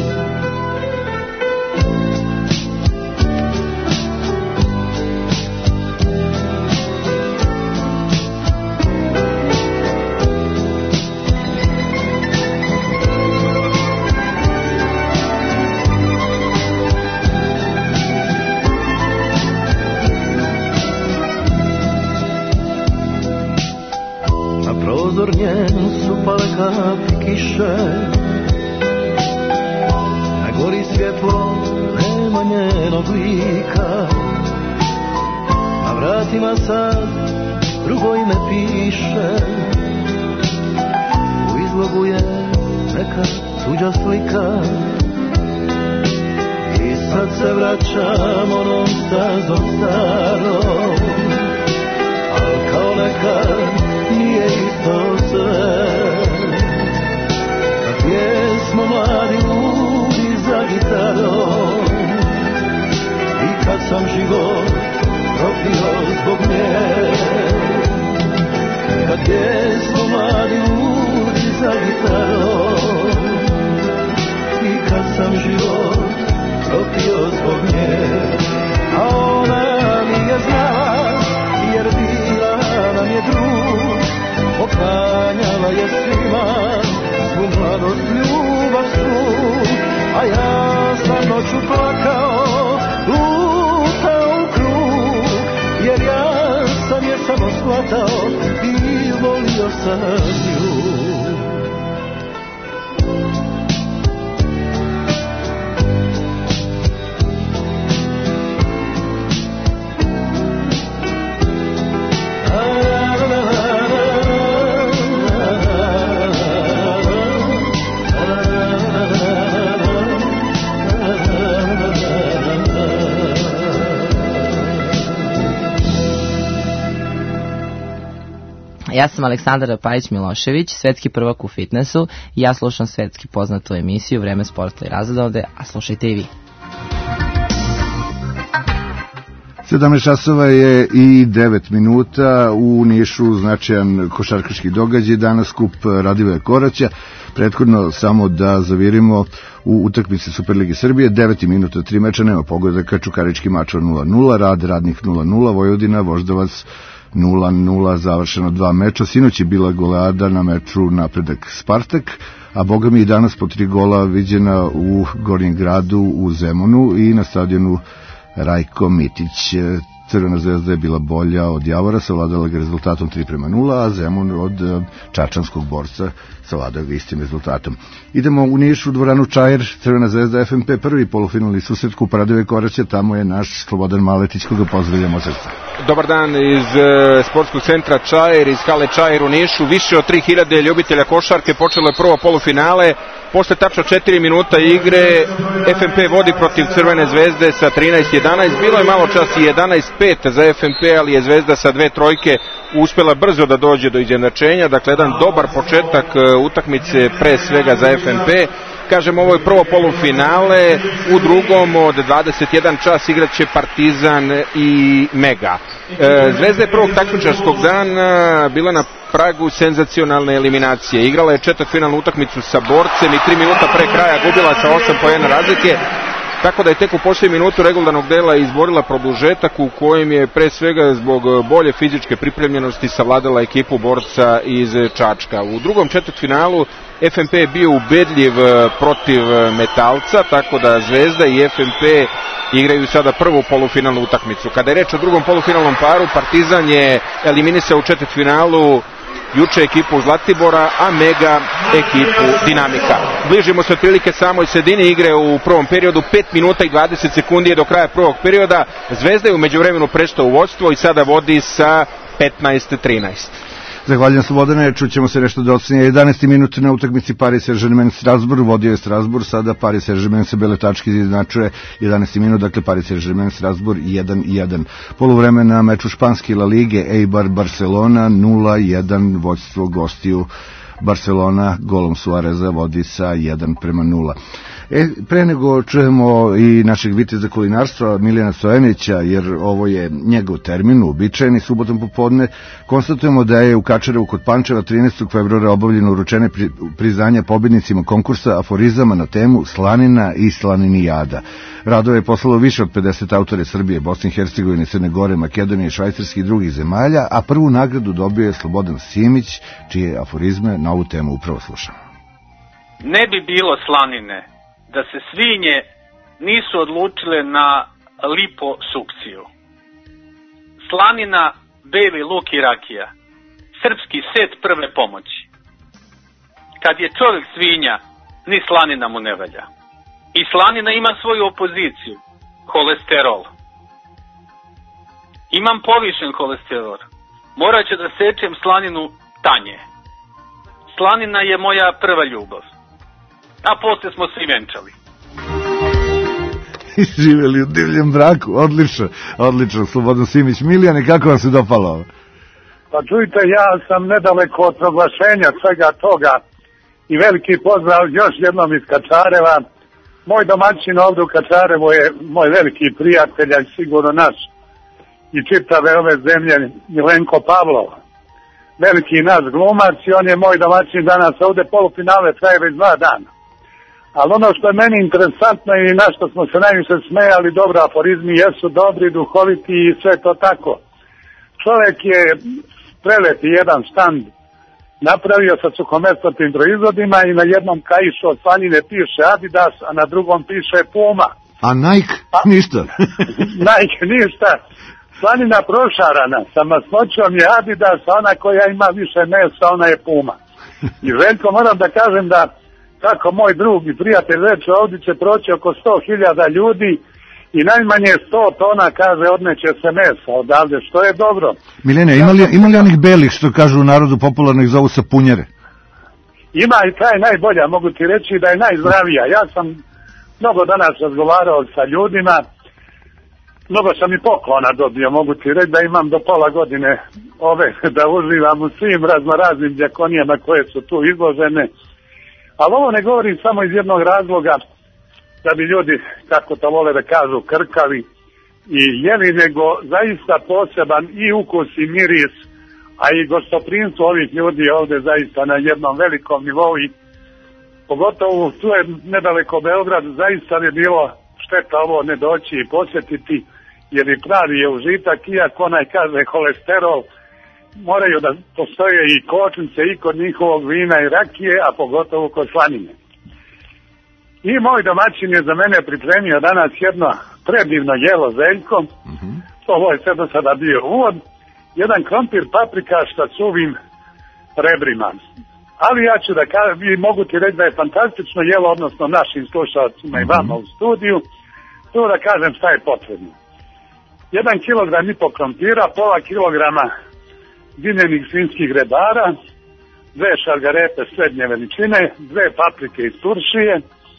Prozor njen su pale kapi kiše, na gori svjetlo nema njenog lika. Na vratima sad drugo ime piše, u izlogu je neka tuđa slika. I sad se vraćam onom stazom starom, al kao nekad nije isto sve. A gdje smo mladi ljudi za gitarom, i kad sam život propio zbog nje. Kad gdje smo mladi ljudi za gitarom, i kad sam život propio zbog nje. A ona nije znala jer bila nam je drug, poklanjala je svima svu mladost, ljubav svu. A ja sam noću plakao, lutao u krug, jer ja sam je samo shvatao i volio sam nju. Ja sam Aleksandar Pajić-Milošević, svetski prvak u fitnessu i ja slušam svetski poznatu emisiju Vreme sporta i razonode, a slušajte i vi. 17 časova je i 9 minuta, u Nišu značajan košarkaški događaj, danas skup Radivoja Koraća. Prethodno samo da zavirimo u utakmici Superligi Srbije, 9 minuta, 3 meča, nema pogodaka, Čukarički Mačva 0-0, Radnik 0-0, Vojvodina, Voždovac 0-0, završeno 2 meča. Sinoć je bila goleada na meču Napredak Spartak, a boga mi i danas po 3 gola viđena u Gornjem gradu u Zemunu i na stadionu Rajko Mitić. Crvena zvezda je bila bolja od Javora, savladala ga rezultatom 3-0, a Zemun od čačanskog borca savladao ga istim rezultatom. Idemo u Nišu, dvoranu Čair, Crvena zvezda FNP, prvi polufinalni susret kupa Radivoja Koraća, tamo je naš Slobodan Maletić, koga pozdravljamo srca. Dobar dan iz sportskog centra Čair, iz hale Čair u Nišu. Više od 3000 ljubitelja košarke, počelo je prvo polufinale. Posle tačno 4 minuta igre FNP vodi protiv Crvene zvezde sa 13-11. Bilo je malo čas i 11-5 za FNP, ali je Zvezda sa 2 trojke uspela brzo da dođe do izjednačenja. Dakle, jedan dobar početak utakmice pre svega za FNP. Kažem, ovo je prvo polufinale, u drugom od 21 čas igraće Partizan i Mega. Zvezda je prvog takmičarskog dana bila na pragu senzacionalne eliminacije. Igrala je četvrtfinalnu utakmicu sa Borcem i 3 minuta pre kraja gubila sa 8 poena razlike. tako da je tek u posljednjem minutu regularnog dela izborila produžetak u kojem je pre svega zbog bolje fizičke pripremljenosti savladala ekipu borca iz Čačka. U drugom četvrtfinalu FNP je bio ubedljiv protiv Metalca, tako da Zvezda i FNP igraju sada prvu polufinalnu utakmicu. Kada je reč o drugom polufinalnom paru, Partizan je eliminisao u četvrtfinalu juče ekipu Zlatibora, a Mega ekipu Dinamika. Bližimo se otprilike samoj sredini igre u prvom periodu, 5 minuta i 20 sekundi je do kraja prvog perioda. Zvezda je u međuvremenu prešla u vodstvo i sada vodi sa 15-13. Zahvaljujem Slobodane, čućemo se nešto do 11. minuta na utakmici Paris Saint-Germain Strasbourg, vodio je Strasbourg, sada Paris Saint-Germain se bele tačke izjednačuje 11. minut, dakle Paris Saint-Germain Strasbourg 1-1. Poluvreme na meču španske La Lige, Eibar Barcelona 0-1, vođstvo gostiju Barcelona golom Suareza vodi sa 1-0. Pre nego čujemo i našeg viteza kulinarstva Milijana Stojanića, jer ovo je njegov termin, uobičajeni subotom popodne, konstatujemo da je u Kačarevu kod Pančeva 13. februara obavljeno uručenje priznanja pobednicima konkursa aforizama na temu Slanina i Slaninijada. Radove je poslalo više od 50 autore Srbije, Bosne i Hercegovine, Crne Gore, Makedonije, Švajcarske i drugih zemalja, a prvu nagradu dobio je Slobodan Simić, čije aforizme na ovu temu upravo slušamo. Ne bi bilo slanine da se svinje nisu odlučile na liposukciju. Slanina, beli luk i rakija. Srpski set prve pomoći. Kad je čovjek svinja, ni slanina mu ne valja. I slanina ima svoju opoziciju, holesterol. Imam povišen holesterol. Morat ću da sečem slaninu tanje. Slanina je moja prva ljubav. A poslije smo svi venčali. Živjeli u divljem braku, odlično, Slobodan Simić. Milijane, kako vam se dopalo ovo? Pa čujte, ja sam nedaleko od proglašenja svega toga i veliki pozdrav još jednom iz Kačareva. Moj domaćin ovdje u Kačarevu je moj veliki prijatelj, a sigurno naš i čitave ove zemlje, Milenko Pavlov. Veliki naš glumac i on je moj domaćin danas ovdje, polufinale traje već 2 dana. Ali ono što je meni interesantno i na što smo se najviše smejali, dobro, aforizmi jesu dobri, duhoviti i sve to tako. Čovjek je preleti jedan štand napravio sa suhomesnatim proizvodima i na jednom kaišu od slanine piše Adidas, a na drugom piše Puma. A Nike? Ništa. Nike, ništa. Slanina prošarana sa masnoćom je Adidas, a ona koja ima više mesa, ona je Puma. I Željko, moram da kažem da kako moj drug i prijatelj reče, ovdje će proći oko 100.000 ljudi i najmanje 100 tona, kaže, odneće se mesa odavde, što je dobro. Miljene, ima li onih belih, što kažu u narodu popularno ih zovu sapunjere? Ima i taj najbolja, mogu ti reći da je najzdravija. Ja sam mnogo danas razgovarao sa ljudima, mnogo sam i poklona dobio, mogu ti reći da imam do pola godine ove, da uživam u svim raznoraznim djakonijama koje su tu izložene. Ali ovo ne govorim samo iz jednog razloga da bi ljudi, kako to vole da kažu, krkali i jeli, nego zaista poseban i ukus i miris, a i gostoprinstvo ovih ljudi ovdje zaista na jednom velikom nivou i pogotovo tu je nedaleko Beograd, zaista bi bilo šteta ovo ne doći i posjetiti, jer i pravi je užitak, iako onaj kaže holesterol, moraju da postoje i kočnice i kod njihovog vina i rakije, a pogotovo kod slanine. I moj domaćin je za mene pripremio danas jedno predivno jelo, Zeljko. Ovo je sve do sada bio uvod. Jedan krompir paprika sa suvim rebrima. Ali ja ću da kažem, i mogu ti reći da je fantastično jelo, odnosno našim slušalcima i vama u studiju. Tu da kažem šta je potrebno. 1 kilogram i po krompira, pola kilograma dimljenih svinjskih rebara, 2 šargarepe srednje veličine, 2 paprike iz Turšije,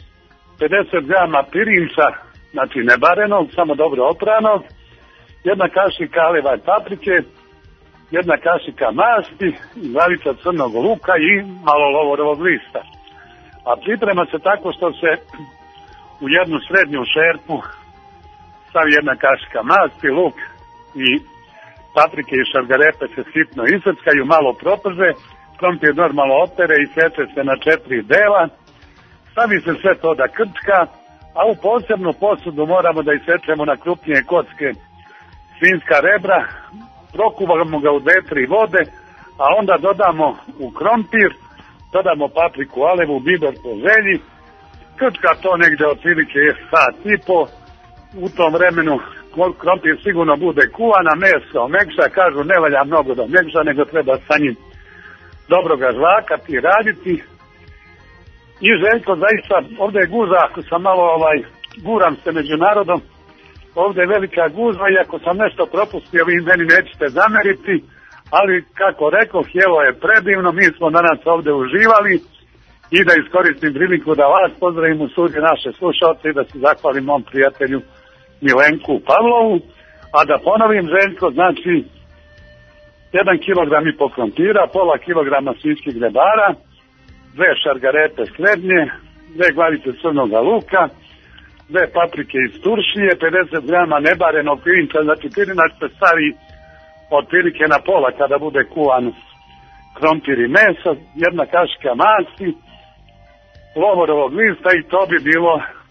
50 grama pirinča, znači nebarenog, samo dobro opranog, 1 kašika alevaj paprike, 1 kašika masti, glavica crnog luka i malo lovorovog lista. A priprema se tako što se u jednu srednju šerpu stavi 1 kašika masti, luk i paprike i šargarepe se sitno isrckaju, malo proprže, krompir normalno opere i seče se na 4 dela, stavi se sve to da krčka, a u posebnu posudu moramo da isečemo na krupnije kocke svinjska rebra, prokuvamo ga u 2-3 vode, a onda dodamo u krompir, dodamo papriku, alevu, biber po želji, krčka to negde otprilike sat i po, u tom vremenu krompir sigurno bude kuvan, a meso omekša, kažu ne valja mnogo da omekša, nego treba sa njim dobro ga žvakati i raditi. I Željko, zaista, ovde je gužva, ako sam malo guram se među narodom, ovde je velika gužva i ako sam nešto propustio, vi meni nećete zameriti, ali kako rekoh, evo je predivno, mi smo danas ovde uživali i da iskoristim priliku da vas pozdravim u studiju naše slušalce i da se zahvalim mom prijatelju Milenku Pavlovu, a da ponovim, Željko, znači 1 kilogram i po krompira, pola kilograma svinjskih grebara, 2 šargarepe srednje, 2 glavice crnoga luka, 2 paprike iz turšije, 50 grama nebarenog pirinča, znači pirinač se stavi otprilike na pola kada bude kuvan krompir i meso, 1 kašika masti, lovorovog lista i to bi bilo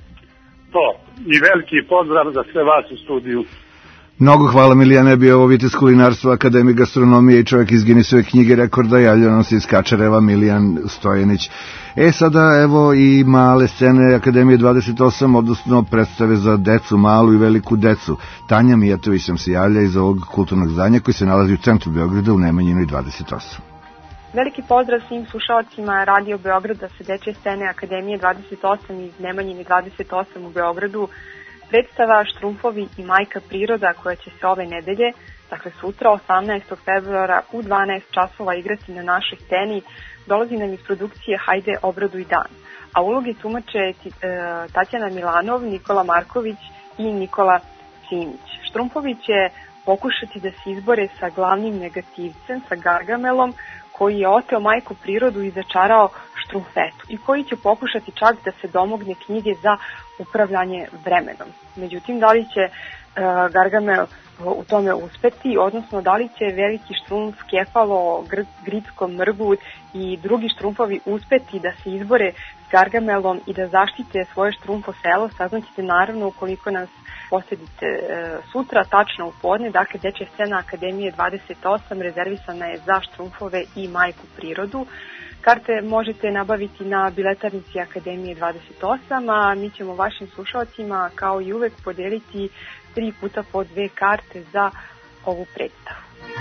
to. I veliki pozdrav za sve vas u studiju. Mnogo hvala, Milijane, bio ovo vitez kulinarstva, akademik gastronomije i čovjek iz Guinnessove knjige rekorda, javljeno nam se iz Kačareva, Milijan Stojenić. Sada evo i male scene Akademije 28, odnosno predstave za decu, malu i veliku decu. Tanja Mijatović nam se javlja iz ovog kulturnog zdanja koji se nalazi u centru Beograda u Nemanjinoj 28. Veliki pozdrav svim slušalcima Radio Beograda sa dečje scene Akademije 28 iz Nemanjine 28 u Beogradu. Predstava Štrumfovi i majka priroda koja će se ove nedelje, dakle sutra 18. februara u 12 časova igrati na našoj sceni, dolazi nam iz produkcije Hajde obraduj dan. A uloge tumače Tatjana Milanov, Nikola Marković i Nikola Simić. Štrumfovi će pokušati da se izbore sa glavnim negativcem, sa Gargamelom, koji je oteo majku prirodu i začarao Štrumfetu i koji će pokušati čak da se domogne knjige za upravljanje vremenom. Međutim, da li će Gargamel u tome uspeti, odnosno da li će veliki štrumf, Kefalo, Gricko, Mrgut i drugi štrumfovi uspeti da se izbore s Gargamelom i da zaštite svoje štrumfo selo, saznaćete naravno ukoliko nas posjedite sutra, tačno u podne. Dakle, dečja scena Akademije 28 rezervisana je za štrumfove i majku prirodu. Karte možete nabaviti na biletarnici Akademije 28, a mi ćemo vašim slušalcima kao i uvek podeliti 3 puta po 2 karte za ovu predstavu.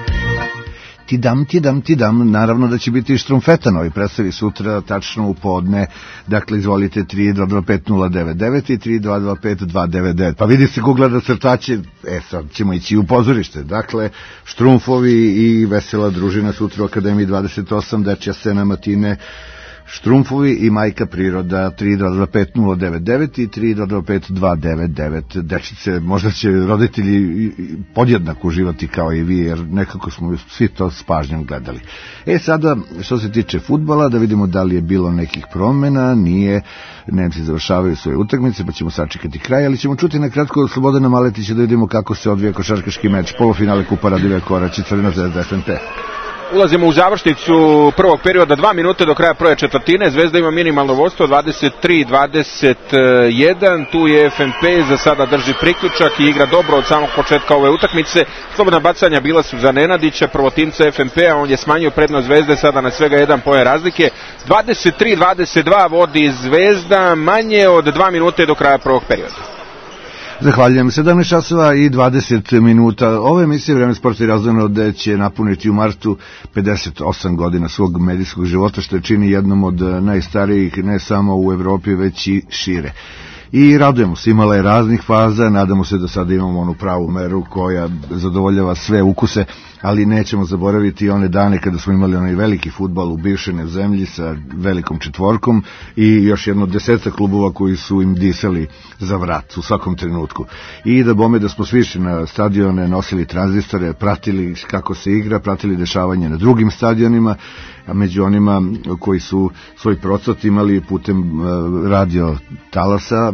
Ti dam, naravno da će biti i Štrumfeta na ovoj predstavi sutra, tačno u podne, dakle izvolite 3225-099 i 3225-299, pa vidi se ko gleda crtaće, sad ćemo ići u pozorište, dakle Štrumfovi i vesela družina sutra u Akademiji 28, dečja scena matine, Štrumfovi i majka priroda 3225-099 i 3225-299. Dečice, možda će roditelji podjednako uživati kao i vi, jer nekako smo svi to s pažnjom gledali. Sada, što se tiče fudbala, da vidimo da li je bilo nekih promjena, nije, Nemci završavaju svoje utakmice, pa ćemo sačekati kraj, ali ćemo čuti na kratko od Slobodana Maletića da vidimo kako se odvija košarkaški meč, polufinale Kupa Radivija Korać i Crvena zvezda FNP. Ulazimo u završnicu prvog perioda, 2 minute do kraja prve četvrtine. Zvezda ima minimalno vodstvo 23-21. Tu je FNP, za sada drži priključak i igra dobro od samog početka ove utakmice. Slobodna bacanja bila su za Nenadića, prvotimca FNP-a, on je smanjio prednost Zvezde sada na svega 1 poen razlike. 23-22 vodi Zvezda, manje od 2 minute do kraja prvog perioda. Zahvaljujem. 17 časova i 20 minuta. Ove emisije Vreme sporta i razonode će napuniti u martu 58 godina svog medijskog života, što je čini jednom od najstarijih ne samo u Evropi, već i šire. I radujemo se, imala je raznih faza, nadamo se da sada imamo onu pravu meru koja zadovoljava sve ukuse, ali nećemo zaboraviti one dane kada smo imali onaj veliki fudbal u bivšoj zemlji sa velikom četvorkom i još jedno 10 klubova koji su im disali za vrat u svakom trenutku. I da bome da smo svi išli na stadione, nosili tranzistore, pratili kako se igra, pratili dešavanje na drugim stadionima, a među onima koji su svoj procvat imali putem radio talasa,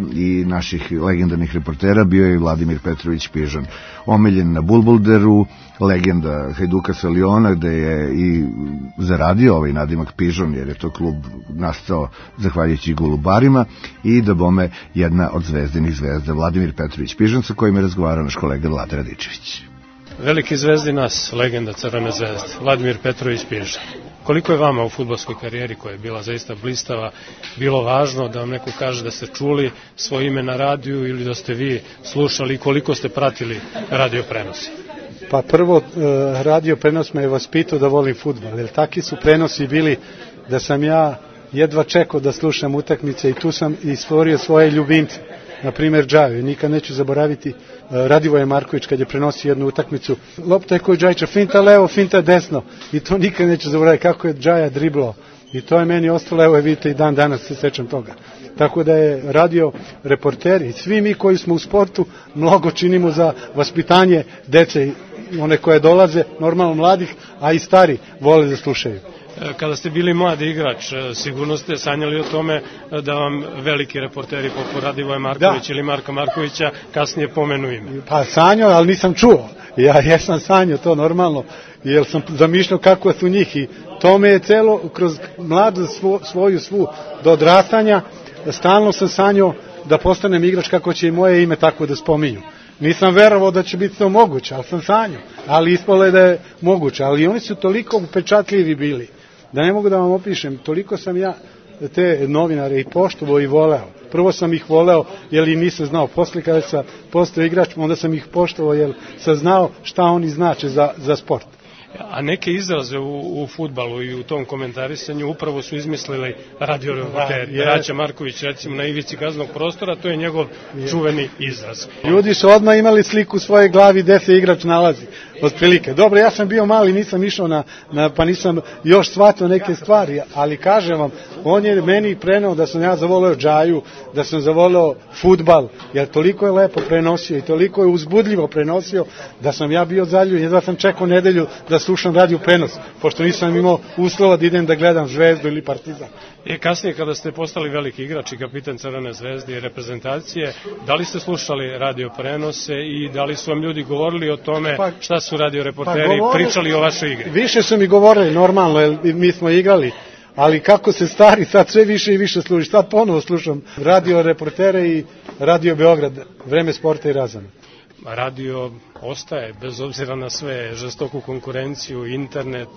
i naših legendarnih reportera bio je Vladimir Petrović Pižon. Omiljen na Bulbulderu, legenda Hajduka sa Liona, gde je i zaradio ovaj nadimak Pižon, jer je to klub nastao zahvaljujući Golubarima, i da bome jedna od zvezdinih zvezda, Vladimir Petrović Pižon, sa kojim je razgovarao naš kolega Vlada Radičević. Veliki zvezdi nas, legenda Crvene zvezde, Vladimir Petrović Pižon. Koliko je vama u fudbalskoj karijeri, koja je bila zaista blistava, bilo važno da vam neko kaže da ste čuli svoje ime na radiju ili da ste vi slušali i koliko ste pratili radio prenosi? Pa prvo, radio prenos me je vaspitao da volim fudbal, jer takvi su prenosi bili da sam ja jedva čekao da slušam utakmice i tu sam i stvorio svoje ljubimce. Na primjer Džaju, nikad neću zaboraviti Radivoje Marković kad je prenosio jednu utakmicu, lopta je koji Džajića, finta levo, finta desno, i to nikad neću zaboraviti kako je Džaja driblao, i to je meni ostalo, evo je vidite i dan danas se sećam toga. Tako da je radio reporteri, svi mi koji smo u sportu mnogo činimo za vaspitanje dece, one koje dolaze, normalno mladih, a i stari vole da slušaju. Kada ste bili mladi igrač, sigurno ste sanjali o tome da vam veliki reporteri poput Radivoje Marković ili Marka Markovića kasnije pomenu ime. Pa sanjao, ali nisam čuo. Ja jesam sanjao to normalno, jer sam zamišljao kako su njih, i to me je celo kroz mladu svoju svu do odrastanja, stalno sam sanjao da postanem igrač kako će i moje ime tako da spominju. Nisam verovao da će biti to moguće, ali sam sanjao, ali ispalo je da je moguće, ali oni su toliko upečatljivi bili, da ne mogu da vam opišem, toliko sam ja te novinare i poštovao i voleo. Prvo sam ih voleo jer i nisam znao, posle kada sam postao igrač, onda sam ih poštovao jer sam znao šta oni znače za sport. A neke izraze u fudbalu i u tom komentarisanju upravo su izmislili radio reporteri. Raća Marković, recimo, na ivici kaznenog prostora, to je njegov čuveni izraz. Ljudi su odmah imali sliku u svojoj glavi gde se igrač nalazi, otprilike. Dobro, ja sam bio mali, nisam išao pa nisam još shvatio neke stvari, ali kažem vam, on je meni preneo da sam ja zavoleo Džaju, da sam zavoleo fudbal, jer toliko je lepo prenosio i toliko je uzbudljivo prenosio, da sam ja bio zaljubljen, jedva sam čekao nedelju da slušam radio prenos, pošto nisam imao uslova da idem da gledam Zvezdu ili Partizan. Kasnije kada ste postali veliki igrač i kapitan Crvene zvezde i reprezentacije, da li ste slušali radio prenose i da li su vam ljudi govorili o tome šta su radio reporteri pričali o vašoj igri? Više su mi govorili, normalno, jer mi smo igrali, ali kako se stari, sad sve više i više služi. Sad ponovo slušam radio reportere i Radio Beograd, Vreme sporta i razvoja. Radio ostaje, bez obzira na sve, žestoku konkurenciju, internet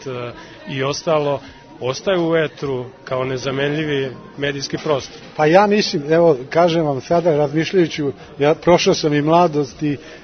i ostalo, ostaje u etru kao nezamenljivi medijski prostor. Pa ja mislim, evo, kažem vam sada, razmišljajući, ja prošao sam i mladost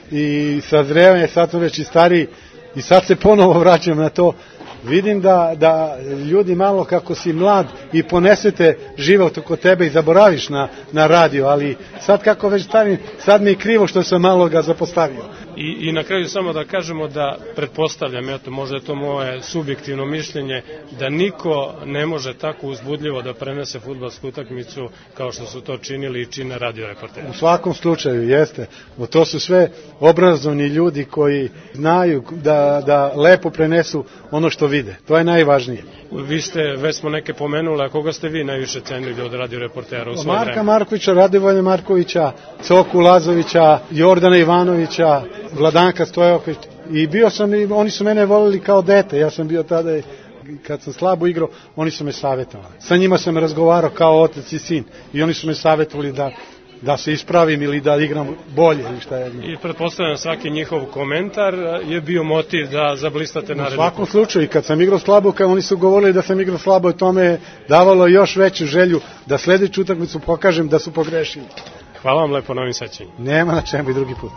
i sazrevanje, sad sam već i stariji i sad se ponovo vraćam na to. Vidim da ljudi malo kako si mlad i ponesete život oko tebe i zaboraviš na radio, ali sad kako već stavim, sad mi je krivo što sam malo ga zapostavio. I na kraju samo da kažemo da pretpostavljam, eto možda je to moje subjektivno mišljenje, da niko ne može tako uzbudljivo da prenese fudbalsku utakmicu kao što su to činili i čine radio reporteri. U svakom slučaju jeste, to su sve obrazovni ljudi koji znaju da lepo prenesu ono što vide, to je najvažnije. Vi ste, već smo neke pomenuli, a koga ste vi najviše cenili od radio reportera u svoje vreme? Marka Markovića, Radivoja Markovića, Coku Lazovića, Jordana Ivanovića, Vladanka Stojoković, i bio sam, oni su mene volili kao dete, ja sam bio tada, kad sam slabo igrao, oni su me savjetovali. Sa njima sam razgovarao kao otac i sin i oni su me savjetovali da se ispravim ili da igram bolje ili šta je. I pretpostavljam svaki njihov komentar je bio motiv da zablistate naredni. U svakom slučaju, i kad sam igrao slabo, kad oni su govorili da sam igrao slabo, to me je davalo još veću želju da sledeću utakmicu pokažem da su pogrešili. Hvala vam lepo na ovim sećanjima. Nema na čemu i drugi put.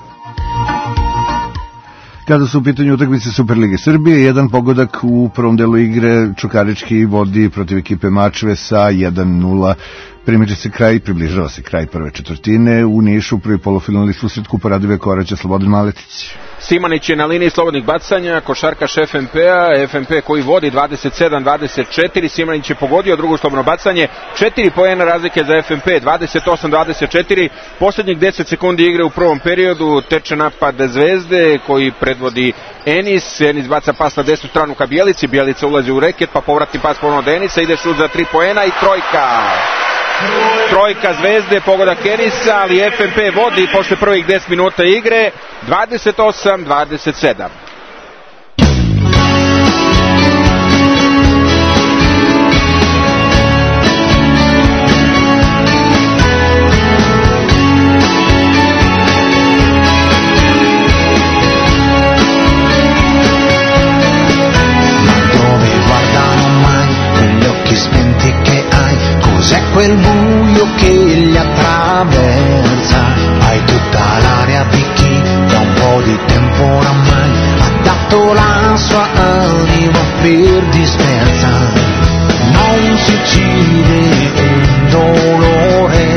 Kada su u pitanju utakmice Superlige Srbije, jedan pogodak u prvom delu igre Čukarički vodi protiv ekipe Mačve sa 1-0. Približava se kraj prve četvrtine. U Nišu prvi polufinalni susret Kupa Radivoja Koraća, Slobodan Maletić. Simanić je na liniji slobodnih bacanja, košarkaš FNP-a, FNP koji vodi 27-24, Simanić je pogodio drugo slobodno bacanje, 4 poena razlike za FNP, 28-24, posljednjih 10 sekundi igre u prvom periodu, teče napad Zvezde koji predvodi Enis baca pas na desnu stranu ka Bjelici, Bjelica ulazi u reket, pa povratni pas ponovno do Enisa, ide šut za 3 poena i trojka. trojka Zvezde, pogoda Kerisa, ali FNP vodi posle prvih 10 minuta igre, 28-27. Cos'è quel buio che li attraversa? Hai tutta l'aria di chi da un po' di tempo oramai ha dato la sua anima per dispersa. Non si uccide un dolore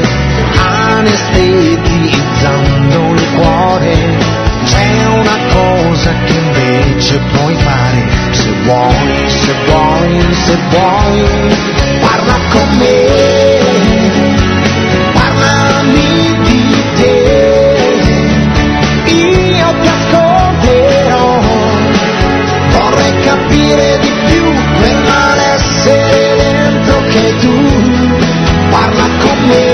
anestetizzando il cuore. C'è una cosa che invece puoi fare, se vuoi, se vuoi, se vuoi. Parla con me, parlami di te, io ti ascolterò, vorrei capire di più quel malessere dentro che tu. Parla con me,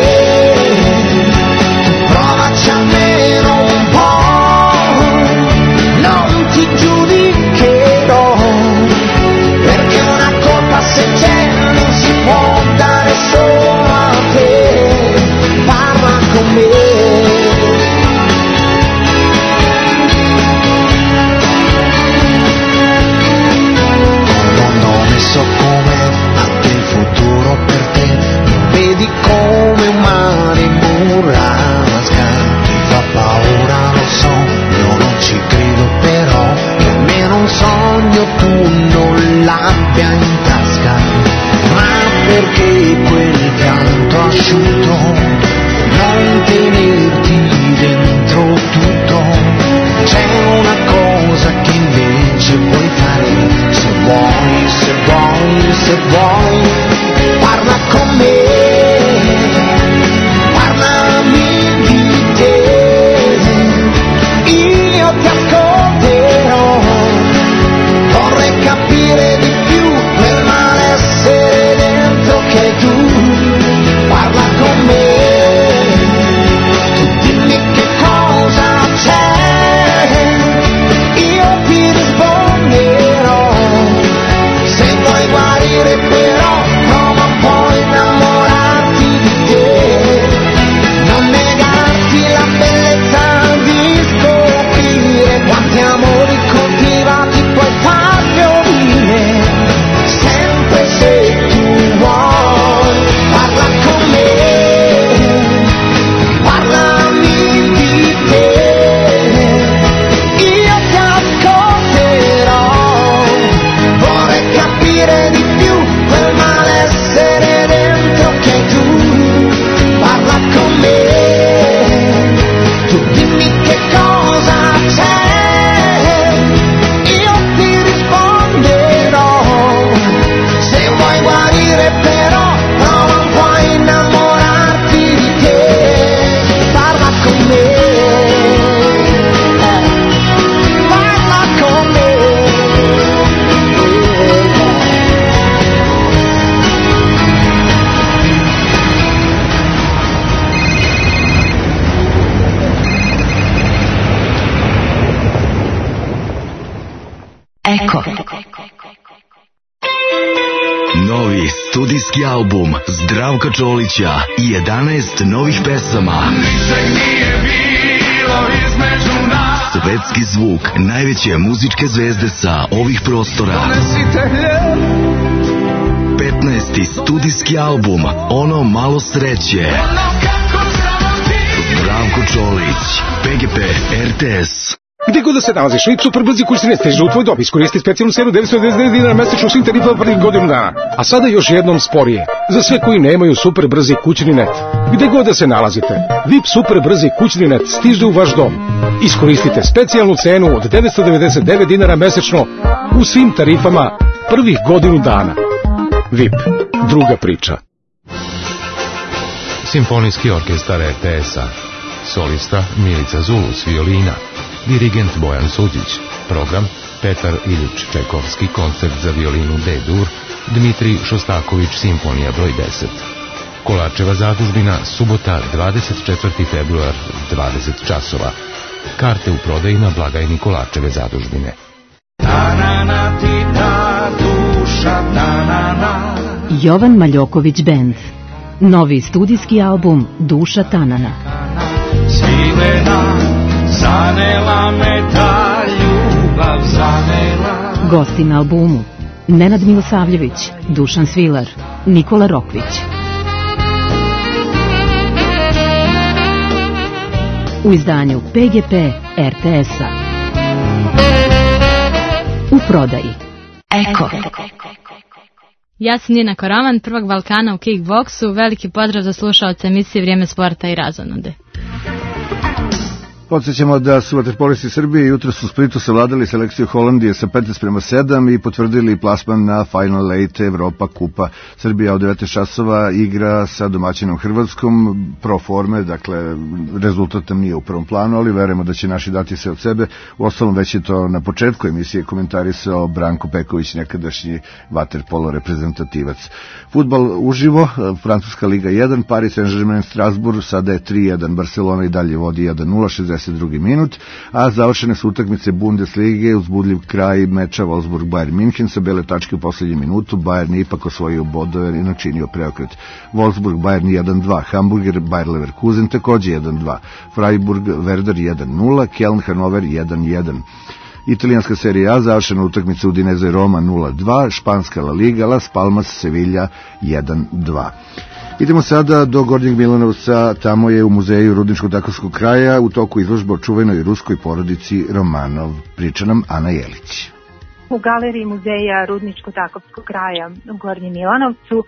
provaci almeno un po', non ti giudicherò, perché una colpa se c'è non si può dare solo a te. Parla con me. Quando ho messo come anche il futuro per te, lo vedi come un mare in burrasca. Ti fa paura, lo so, io non ci credo, però che almeno un sogno tu non l'abbia in tasca. Ma perché quel pianto asciutto, non tenerti dentro tutto. C'è una cosa che invece puoi fare, se vuoi, se vuoi, se vuoi. Parla con me, parlami di te, io ti ascolterò, vorrei capire di più quel malessere dentro che tu. Parla con me, tu dimmi che cosa c'è, io ti risponderò. Se vuoi guarire però prova poi a innamorarti di te, non negarti la bellezza di scoprire quanti amori coltivati puoi far fiorire, sempre se tu vuoi. Parla con me, parlami di te, io ti ascolterò, vorrei capire di più quel malessere dentro che tu. Parla con me, tu dimmi che cosa c'è, io ti risponderò. Se vuoi guarire però prova un po' a innamorarti di te. Parla con me, parla con me. Eko. Novi studijski album Zdravka Čolića i 11 novih pesama. Svetski zvuk najveće muzičke zvezde sa ovih prostora. 15. studijski album Ono malo sreće. Zdravko Čolić, PGP RTS. Gde god da se nalaziš, VIP super brzi kurs ne stiže u tvoj dob. Iskoristi specijalnu cenu 999 dinara mesečno svim tarifama prvih godinu dana. A sada još jednom sporije. Za sve koji nemaju super brzi kućni net. Gde god da se nalazite, VIP super brzi kućni net stiže u vaš dom. Iskoristite specijalnu cenu od 999 dinara mesečno u svim tarifama prvih godinu dana. VIP, druga priča. Simfonijski orkestar RTS-a. Solista Milica Zulus, violina. Dirigent Bojan Suđić. Program Petar Iljič Čekovski, koncert za violinu D-dur. Dmitrij Šostaković, simfonija broj 10. Kolačeva zadužbina, subota 24. februar, 20 časova. Karte u prodaji na blagajni Kolačeve zadužbine. Jovan Maljoković Band. Novi studijski album Duša Tanana. Svilena, zanela me ta ljubav, zanela. Gosti na albumu: Nenad Milosavljević, Dušan Svilar, Nikola Rokvić. U izdanju PGP RTS-a. U prodaji Eko. Ja sam Nina Koraman, prvog Balkana u kickboksu. Veliki pozdrav za slušaoce emisije Vrijeme sporta i razonode. Podsjećamo da su vaterpolisti Srbije jutros u Splitu savladali selekciju Holandije sa 15:7 i potvrdili plasman na Final 8 Evropa kupa. Srbija od 19 časova igra sa domaćinom Hrvatskom pro forme, dakle rezultat nam nije u prvom planu, ali verujemo da će naši dati sve od sebe. Uostalom već je to na početku emisije komentarisao Branko Peković, nekadašnji vaterpolo reprezentativac. Fudbal uživo, Francuska liga 1, Paris Saint-Germain Strasbourg, sada je 3:1, Barcelona i dalje vodi 1:0, 62. minut, a završene su utakmice Bundeslige, uzbudljiv kraj meča Wolfsburg-Bayern München sa bele tačke u poslednjem minutu. Bayern je ipak osvojio bodove i načinio preokret. Wolfsburg-Bayern 1:2, Hamburger Bayer Leverkusen takođe 1:2, Freiburg-Werder 1:0, Keln-Hannover 1:1. Italijanska serija A, završena utakmica Udinese Roma 0:2, španska La Liga, Las Palmas Sevilla 1:2. Idemo sada do Gornjeg Milanovca, tamo je u muzeju Rudničko-Takovskog kraja u toku izložba o čuvenoj ruskoj porodici Romanov. Priča nam Ana Jelić. U galeriji muzeja Rudničko-Takovskog kraja u Gornjem Milanovcu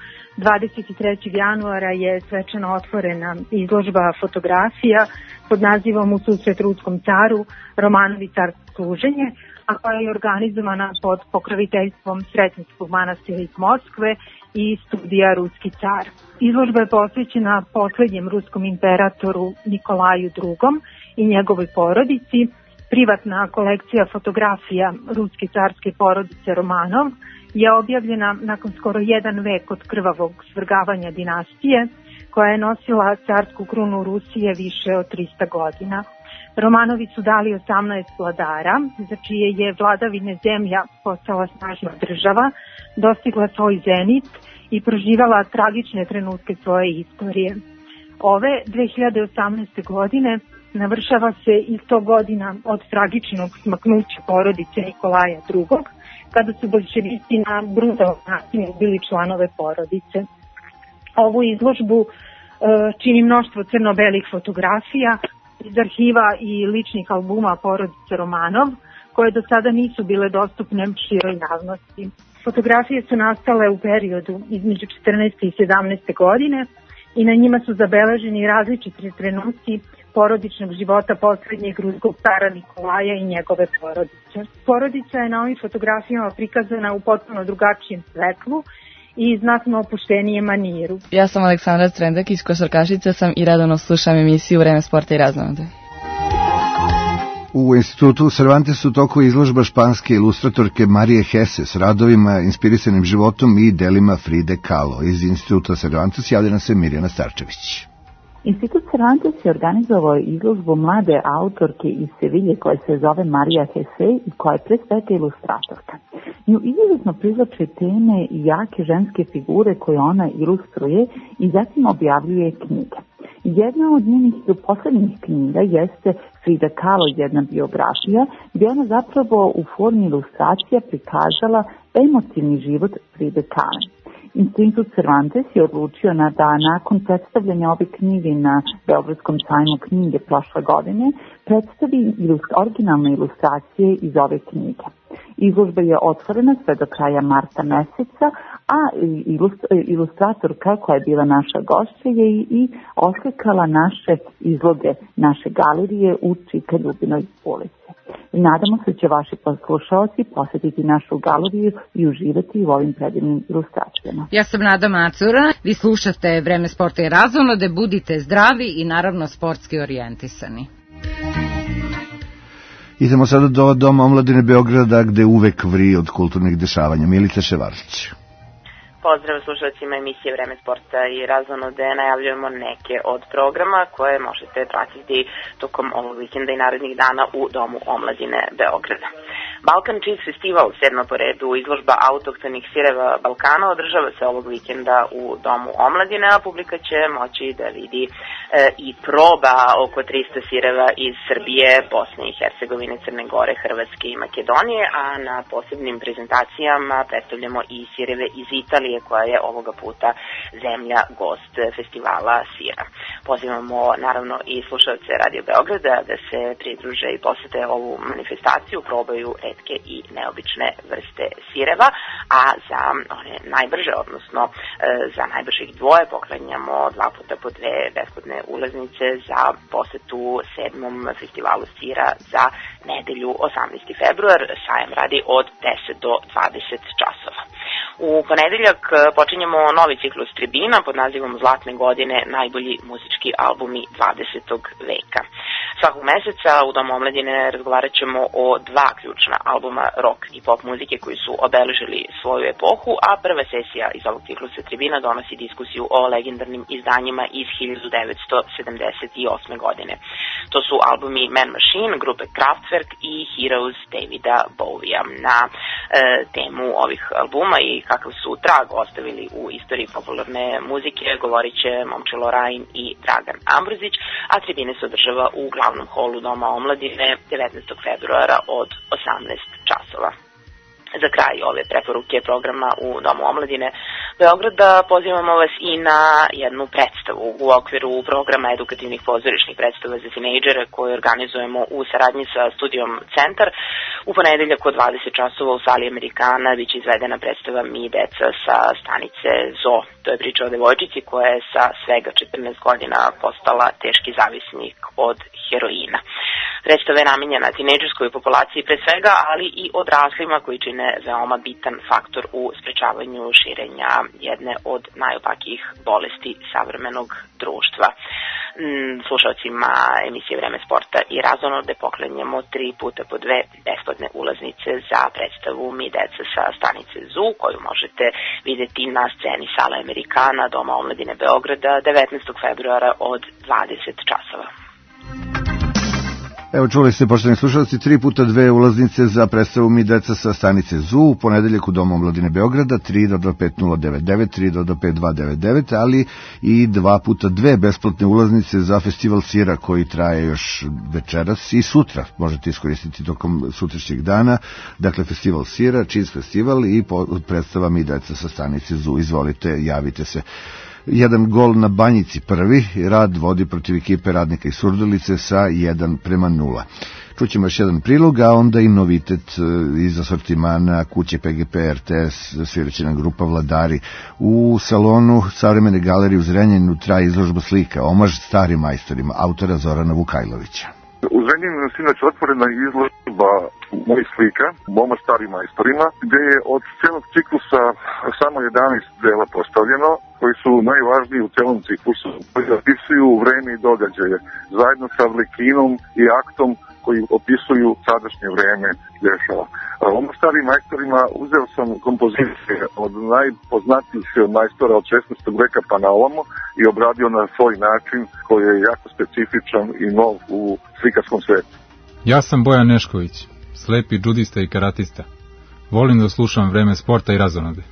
23. januara je svečano otvorena izložba fotografija pod nazivom U susret ruskom caru, Romanovi carsko služenje, a koja je organizovana pod pokroviteljstvom Sretenskog manastira iz Moskve i studija Ruski car. Izložba je posvećena poslednjem ruskom imperatoru Nikolaju II. I njegovoj porodici. Privatna kolekcija fotografija ruske carske porodice Romanov je objavljena nakon skoro jedan vek od krvavog svrgavanja dinastije, koja je nosila carsku krunu Rusije više od 300 godina. Romanovi su dali 18 vladara, za čije je vladavine zemlja postala snažna država, dostigla svoj zenit i proživala tragične trenutke svoje istorije. Ove 2018. godine navršava se i 100 godina od tragičnog smaknuća porodice Nikolaja II, kada su boljševici na brutalan način ubili članove porodice. Ovu izložbu čini mnoštvo crno-belih fotografija iz arhiva i ličnih albuma porodice Romanov, koje do sada nisu bile dostupne široj javnosti. Fotografije su nastale u periodu između 14. i 17. godine i na njima su zabeleženi različiti trenuci porodičnog života poslednjeg ruskog cara Nikolaja i njegove porodice. Porodica je na ovim fotografijama prikazana u potpuno drugačijem svetlu i znatno opuštenijem maniru. Ja sam Aleksandra Strendak, iz košarkašice sam i redovno slušam emisiju Vreme sporta i razonode. U institutu Cervantes u toku izložba španske ilustratorke Marije Hesse s radovima inspirisanim životom i delima Fride Kahlo. Iz instituta Cervantes javlja se Mirjana Starčević. Institut Cervantes je organizovao izložbu mlade autorke iz Sevilje koja se zove Marija Hesse i koja je pre svega ilustratorka. Nju izuzetno privlače teme i jake ženske figure koje ona ilustruje i zatim objavljuje knjige. Jedna od njenih poslednjih knjiga jeste Frida Kahlo, jedna biografija, gdje ona zapravo u formi ilustracija prikazala emotivni život Fride Kahlo. Institut Cervantes je odlučio da nakon predstavljanja ove knjige na Beogradskom sajmu knjige prošle godine predstavi originalne ilustracije iz ove knjige. Izložba je otvorena sve do kraja marta meseca, a ilustratorka koja je bila naša gošća je i oslikala naše izloge naše galerije u Čika Ljubinoj ulici. Nadamo se da će vaši poslušalci posjetiti našu galeriju i uživati u ovim predivnim ilustracijama. Ja sam Nada Macura, vi slušate Vreme sporta i razonode, budite zdravi i naravno sportski orijentisani. Idemo sada do Doma omladine Beograda, gde uvek vri od kulturnih dešavanja. Milica Ševarlić. Pozdrav slušalcima emisije Vreme sporta i razonode. Najavljujemo neke od programa koje možete pratiti tokom ovog vikenda i narednih dana u Domu omladine Beograda. Balkan Cheese Festival, 7. po redu izložba autohtonih sireva Balkana, održava se ovog vikenda u Domu omladine, a publika će moći da vidi i proba oko 300 sireva iz Srbije, Bosne i Hercegovine, Crne Gore, Hrvatske i Makedonije, a na posebnim prezentacijama predstavljamo i sireve iz Italije, koja je ovoga puta zemlja gost festivala sira. Pozivamo naravno i slušalce Radio Beograda da se pridruže i posete ovu manifestaciju, probaju retke i neobične vrste sireva, a za one najbrže, odnosno za najbržih dvoje poklanjamo 2 puta po 2 besplatne ulaznice za posetu 7. festivalu sira za nedelju 18. februar. Sajam radi od 10 do 20 časova. U ponedeljak počinjemo novi ciklus tribina pod nazivom Zlatne godine, najbolji muzički albumi 20. veka. Svakog meseca u Domu omladine razgovarat ćemo o 2 ključna albuma rock i pop muzike koji su obeležili svoju epohu, a prva sesija iz ovog ciklusa tribina donosi diskusiju o legendarnim izdanjima iz 1978. godine. To su albumi Man Machine, grupe Kraftwerk i Heroes Davida Bowija. Na temu ovih albuma i kakav su trag ostavili u istoriji popularne muzike govorit će Momčilo Rajin i Dragan Ambrozić, a tribine se održava u glavnom holu Doma omladine 19. februara od 18 časova. Za kraj ove preporuke programa u Domu omladine Beograda pozivamo vas i na jednu predstavu u okviru programa edukativnih pozorišnih predstava za tinejdžere koju organizujemo u saradnji sa studijom Centar. U ponedeljak od 20 časova u sali Amerikana biće izvedena predstava Mi deca sa stanice Zoo. To je priča o devojčici koja je sa svega 14 godina postala teški zavisnik od heroina. Predstava je namenjena tinejdžerskoj populaciji pre svega, ali i odraslima koji čine veoma bitan faktor u sprečavanju širenja jedne od najopakijih bolesti savremenog društva. Slušalcima emisije Vreme sporta i razonode poklanjamo 3 puta po 2 besplatne ulaznice za predstavu Mi deca sa stanice Zoo, koju možete videti na sceni sale Amerikana Doma omladine Beograda 19. februara od 20 časova. Evo, čuli ste, poštovani slušalci, 3 puta 2 ulaznice za predstavu Mi deca sa stanice Zoo u ponedeljak u Domu omladine Beograda 3 do 5099, 3 do 5299, ali i 2 puta 2 besplatne ulaznice za festival sira koji traje još večeras i sutra. Možete iskoristiti tokom sutrašnjeg dana. Dakle, festival sira, Cheese festival i predstava Mi deca sa stanice Zoo. Izvolite, javite se. 1 gol na Banjici prvi, Rad vodi protiv ekipe Radnika i Surdulice sa 1:0. Čućemo još jedan prilog, a onda i novitet iz asortimana kuće PGP RTS, sviraće nam grupa Vladari. U salonu Savremene galerije u Zrenjaninu traje izložba slika, omaž starim majstorima, autora Zorana Vukajlovića. U Zrenjaninu sinoć otvorena izložba mojih slika, omaž starim majstorima, gde je od celog ciklusa samo 11 dela postavljeno, koji su najvažniji u celom ciklusu, koji opisuju vreme i događaje, zajedno sa Vlekinom i Aktom, koji opisuju sadašnje vreme dešava. Omaž starim majstorima uzeo sam kompozicije od najpoznatijih majstora od 16. veka pa na ovamo i obradio na svoj način koji je jako specifičan i nov u slikarskom svetu. Ja sam Bojan Nešković, slepi džudista i karatista. Volim da slušam Vreme sporta i razonode.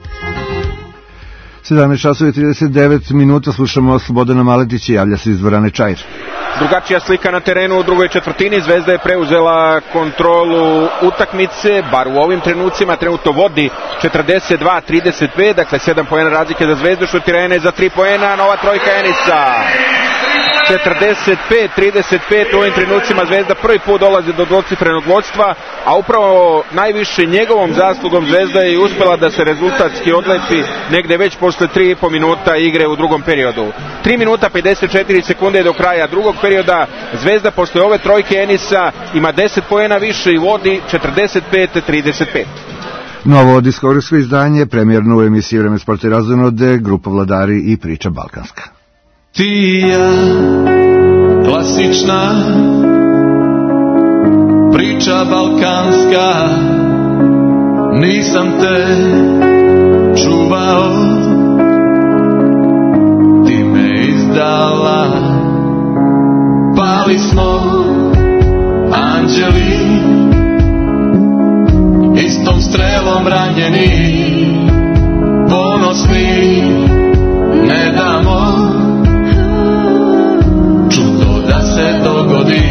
17:39, slušamo Slobodana Maletića, javlja se iz dvorane Čair. Drugačija slika na terenu u drugoj četvrtini, Zvezda je preuzela kontrolu utakmice, bar u ovim trenucima, trenutno vodi 42-35, dakle 7 poena razlike za Zvezdu, šutirene za 3 poena, nova trojka Enisa. 45-35, u ovim trenucima Zvezda prvi put dolazi do dvocifrenog vodstva, a upravo najviše njegovom zaslugom Zvezda je uspela da se rezultatski odlepi negde već posle 3,5 minuta igre u drugom periodu. 3 minuta 54 sekunde do kraja drugog perioda, Zvezda posle ove trojke Enisa ima 10 poena više i vodi 45-35. Novo diskografsko izdanje, premijerno u emisiji Vreme sporta i razonode, grupa Vladari i priča balkanska. Ti i ja, klasična priča balkanska, nisam te čuvao pali smo anđeli, istom strelom ranjeni, ponosni, ne damo čudo da se dogodi.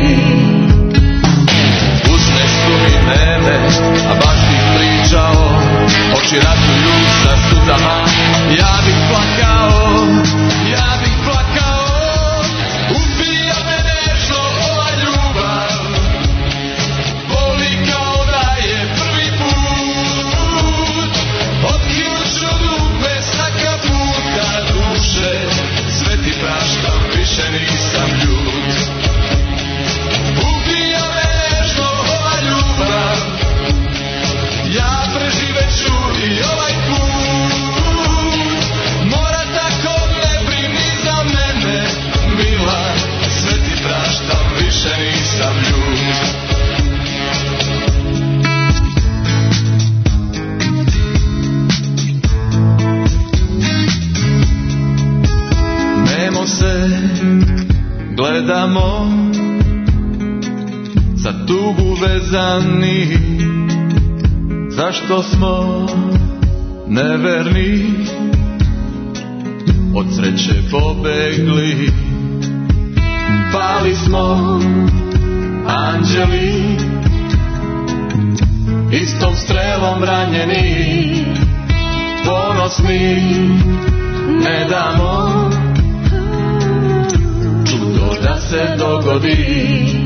Usneš tu mi mene, a baš ti pričao, oči ratuju sa suzama, ja bih plakao, ja bih plakao. Ubija me nežno ova ljubav, boli kao da je prvi put. Otkinuću dugme svaka puta duše, sve ti praštam, više nisam ljud. Ubija me nežno ova ljubav, ja preživeću i ovaj put. Mora tako, ne brini za mene, mila, sve ti praštam, više nisam ljud. Nemo se gledamo, za tugu vezani, zašto smo neverni, od sreće pobegli. Pali smo anđeli, istom strelom ranjeni, ponosni, ne damo čudo da se dogodi.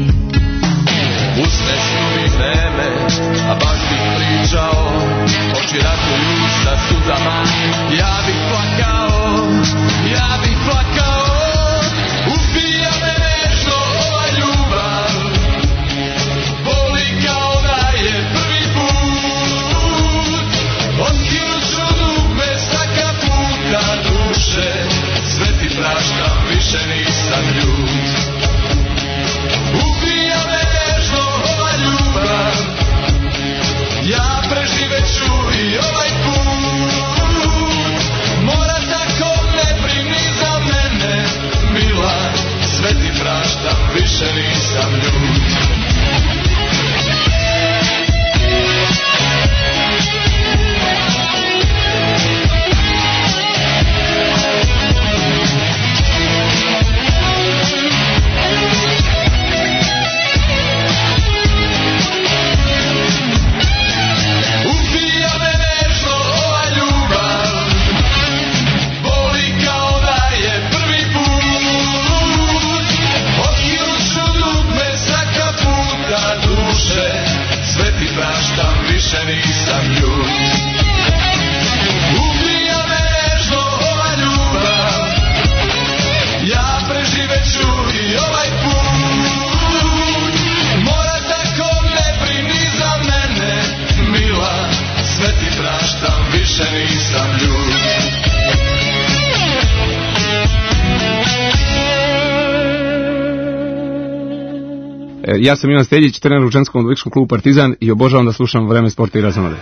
Usne su mi mene, a baš bih pričao, oči ratuju sa suzama, ja bih plakao, ja bih plakao. Ubija me nežno ova ljubav, boli kao da je prvi put. Otkinuću dugme svaka puta duše, sve ti praštam, više nisam ljud. Ubija me nežno ova ljubav, ja preživeću i ovaj put. Mora tako, ne brini za mene, mila, sve ti praštam, više nisam ljud. Sve ti praštam, više nisam ljud. Ubija me nežno ova ljubav, ja preživeću i ovaj put. Mora tako, ne brini za mene, mila, sve ti praštam, više nisam ljud. Ja sam Ivan Steljić, trener u ženskom odbojkaškom klubu Partizan i obožavam da slušam Vreme sporta i razonode.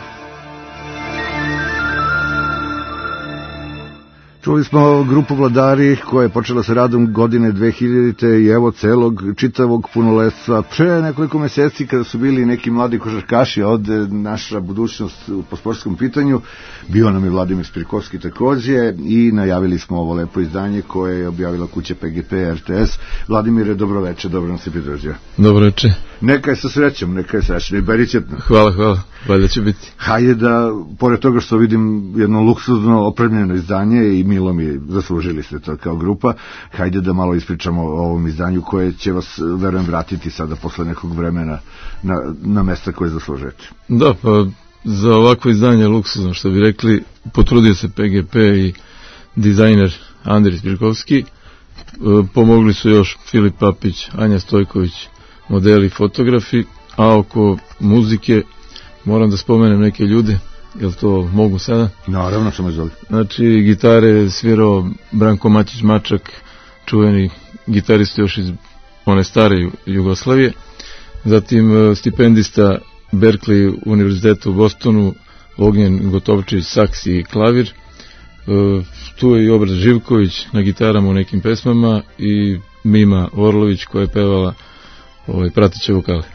Čuli smo grupu Vladari koja je počela sa radom godine 2000. i evo celog čitavog punoletstva. Pre nekoliko meseci kada su bili neki mladi košarkaši ovde, naša budućnost po sportskom pitanju, bio nam je Vladimir Spirikovski takođe i najavili smo ovo lepo izdanje koje je objavila kuća PGP RTS. Vladimire, dobroveče, dobro nam se pridružio. Dobroveče. Neka je sa srećom, neka je srećno i beričetno. Hvala, valjda će biti. Hajde da, pored toga što vidim jedno luksuzno opremljeno izdanje i milo mi zaslužili ste to kao grupa, hajde da malo ispričamo o ovom izdanju koje će vas, verujem, vratiti sada posle nekog vremena na mesta koje zaslužujete. Da, pa za ovakvo izdanje luksuzno, što bi rekli, potrudio se PGP i dizajner Andris Spirikovski, pomogli su još Filip Papić, Anja Stojković, modeli, fotografi, a oko muzike moram da spomenem neke ljude. Jel to mogu sada? Naravno, samo izvoli. Znači, gitare je svirao Branko Matić-Mačak, čuveni gitarista još iz one stare Jugoslavije. Zatim stipendista Berkeley univerziteta u Bostonu, Ognjen Gotovčić, saks i klavir. Tu je i Obraz Živković na gitarama u nekim pesmama i Mima Orlović koja je pevala prateće vokale.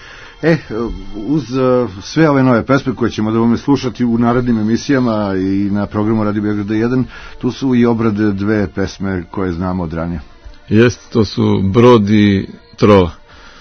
Uz sve ove nove pesme koje ćemo da slušati u narednim emisijama i na programu Radio Beograda 1, tu su i obrade dve pesme koje znamo od ranije. Jeste, to su Brod i Trova.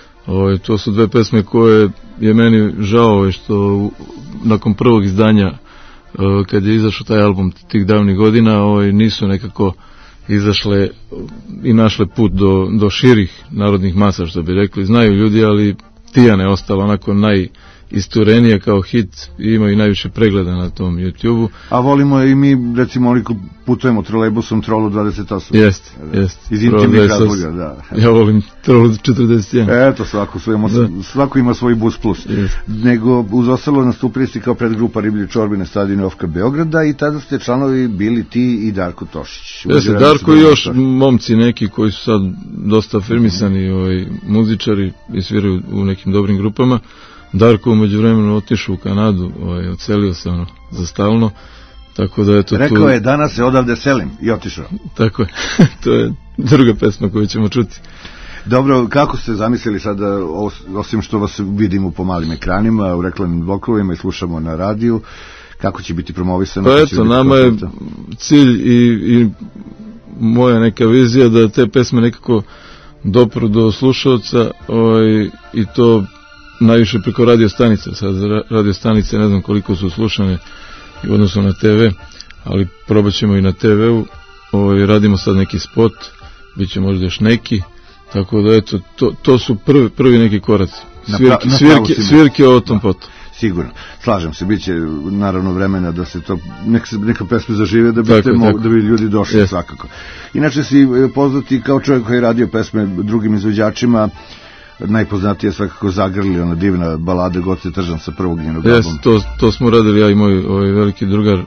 To su dve pesme koje je meni žao što nakon prvog izdanja, kad je izašao taj album tih davnih godina, nisu nekako izašle i našle put do širih narodnih masa, što bi rekli. Znaju ljudi, ali Tijana je ostala onako najisturenija kao hit i ima i najviše pregleda na tom YouTube-u. A volimo i mi, recimo, oliko putujemo trolejbusom Trolu 28. Jeste. Iz intimnih razloga, da. Ja volim Trolu 41. Eto, svako ima svoj bus plus. Nego, uz ostalo, nastupili ste kao predgrupa Riblje čorbe na stadionu Ofka Beograda i tada ste članovi bili ti i Darko Tošić. Jeste, Darko i još momci neki koji su sad dosta afirmisani muzičari i sviraju u nekim dobrim grupama. Darko umeđu vremenu otišao u Kanadu, odselio se za stalno, tako da eto... Rekao je, danas se odavde selim i otišao. Tako je, to je druga pesma koju ćemo čuti. Dobro, kako ste zamislili sada, osim što vas vidimo po malim ekranima, u reklamnim blokovima i slušamo na radiju, kako će biti promovisano? Pa eto, nama je cilj i moja neka vizija da te pesme nekako dopru do slušalca i to najviše preko radio stanice. Sad radio stanice ne znam koliko su slušane u odnosu na TV, ali probat ćemo i na TV-u. Radimo sad neki spot, bit će možda još neki, tako da eto, to su prvi neki koraci. Svirke o tom potom. Sigurno, slažem se, bit će naravno vremena da se to, neka pesme zažive da bi ljudi došli svakako. Inače si poznati kao čovjek koji je radio pesme drugim izvođačima, najpoznatije svakako Zagrli, ona divna balada God se tržam sa prvog njenog albuma. To smo radili ja i moj veliki drugar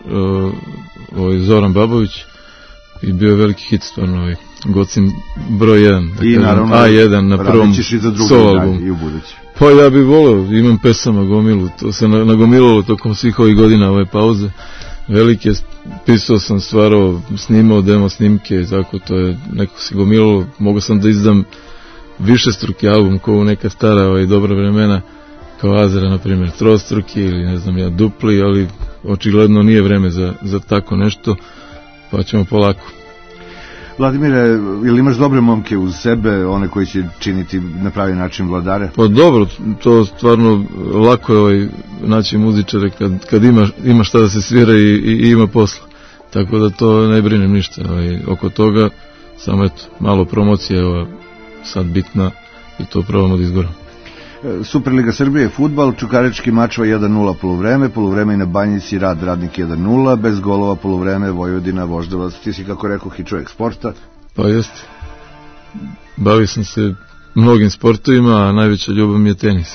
Zoran Babović i bio je veliki hit stvarno Gocim broj 1, i naravno A1 na prvom solo albumu. Pa ja bih voleo, imam pesama gomilu, to se nagomilalo tokom svih ovih godina ove pauze velike, pisao sam, stvarao, snimao demo snimke i tako, to je neko se gomilalo, mogao sam da izdam višestruki album kao u neka stara dobra vremena, kao Azera na primjer trostruki ili ne znam ja dupli, ali očigledno nije vreme za tako nešto, pa ćemo polako. Vladimire, ili imaš dobre momke uz sebe, one koji će činiti na pravi način vladare? Pa dobro, to stvarno lako je naći muzičare kad ima šta da se svira i ima posla, tako da to ne brinem ništa oko toga, samo eto, malo promocije sad bitna i to probamo da izgoramo. Superliga Srbije, fudbal, Čukarički Mačva 1-0 poluvreme i na Banjici Radnik 1-0, bez golova poluvreme Vojvodina Voždovac. Ti si, kako rekao, i čovjek sporta? Pa jeste. Bavio sam se mnogim sportovima, a najveća ljubav mi je tenis.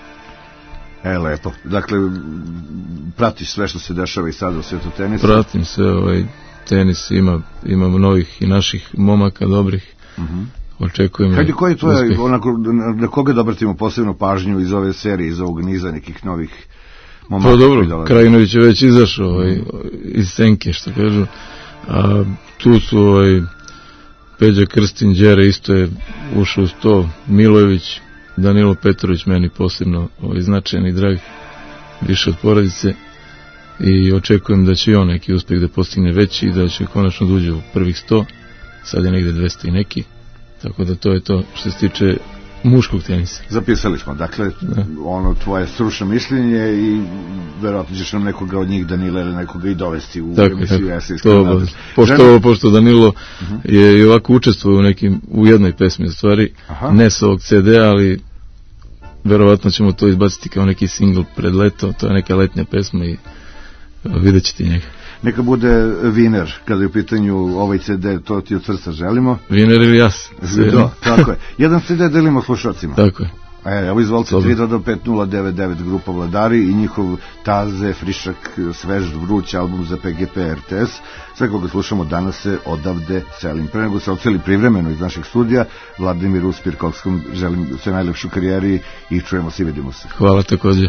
Lepo. Dakle, pratiš sve što se dešava i sada u svijetu tenisa? Pratim se, tenis ima novih i naših momaka dobrih. Očekujem. Hajde, koji to je, na koga da obratimo posebno pažnju iz ove serije, iz ovog niza nekih novih momaka? Pa dobro, Krajinović je već izašao iz senke, što kažu. A tu su Peđa Krstin, Đere isto je ušao uz to, Milojević, Danilo Petrović meni posebno značajan i drag, više od porodice, i očekujem da će i on neki uspeh da postigne veći i da će konačno da uđe u prvih 100, sad je negde 200 i neki. Tako da to je to što se tiče muškog tenisa. Zapisali smo, dakle, tvoje stručno mišljenje i verovatno ćeš nam nekoga od njih, Danila, ili nekoga i dovesti u emisiju Esejska nada. Pošto Danilo je i ovako učestvovao u jednoj pesmi, u stvari, ne sa ovog CD-a, ali verovatno ćemo to izbaciti kao neki singl pred leto, to je neka letnja pesma i vidjet ćete njega. Neka bude Viner, kada je u pitanju ovaj CD, to ti od srca želimo. Viner ili jas. Tako je. Jedan CD delimo slušalcima. Tako je. Evo izvolite, 322-5099 grupa Vladari i njihov taze, frišak, svež, vruć album za PGP RTS. Sve koga slušamo danas se odavde selim. Pre nego se odseli privremeno iz naših studija, Vladimiru Spirkovskom želim sve najlepšu karijeri i čujemo se i vidimo se. Hvala takođe.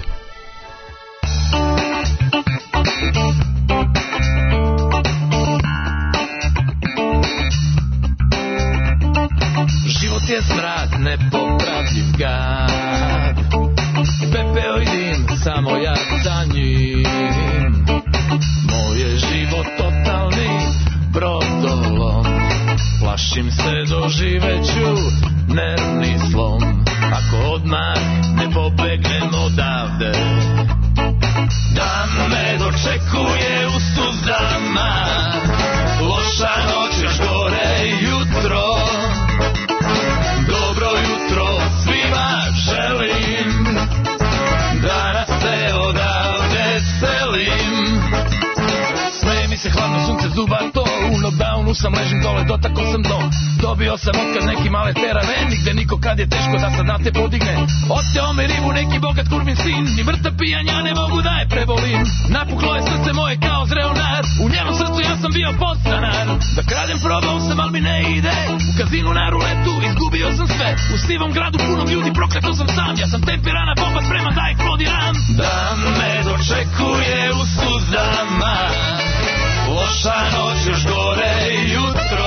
se hladno sunce zuba to. U knockdownu sam, ležim dole, dotakao sam dno. Dobio sam otkaz neki male terave, nigde niko kad je teško da sad na te podigne. Oteo me ribu neki bogat kurvin sin, ni vrta pijanja ne mogu da je prebolim. Napuklo je srce moje kao zreo nar, u njenom srcu ja sam bio podstanar. Da kradem probao sam, al mi ne ide, u kazinu na ruletu izgubio sam sve. U sivom gradu punom ljudi, prokleto sam sam, ja sam temperana bomba spreman da eksplodiram. Da me dočekuje u suzama, loša noć još gore jutro.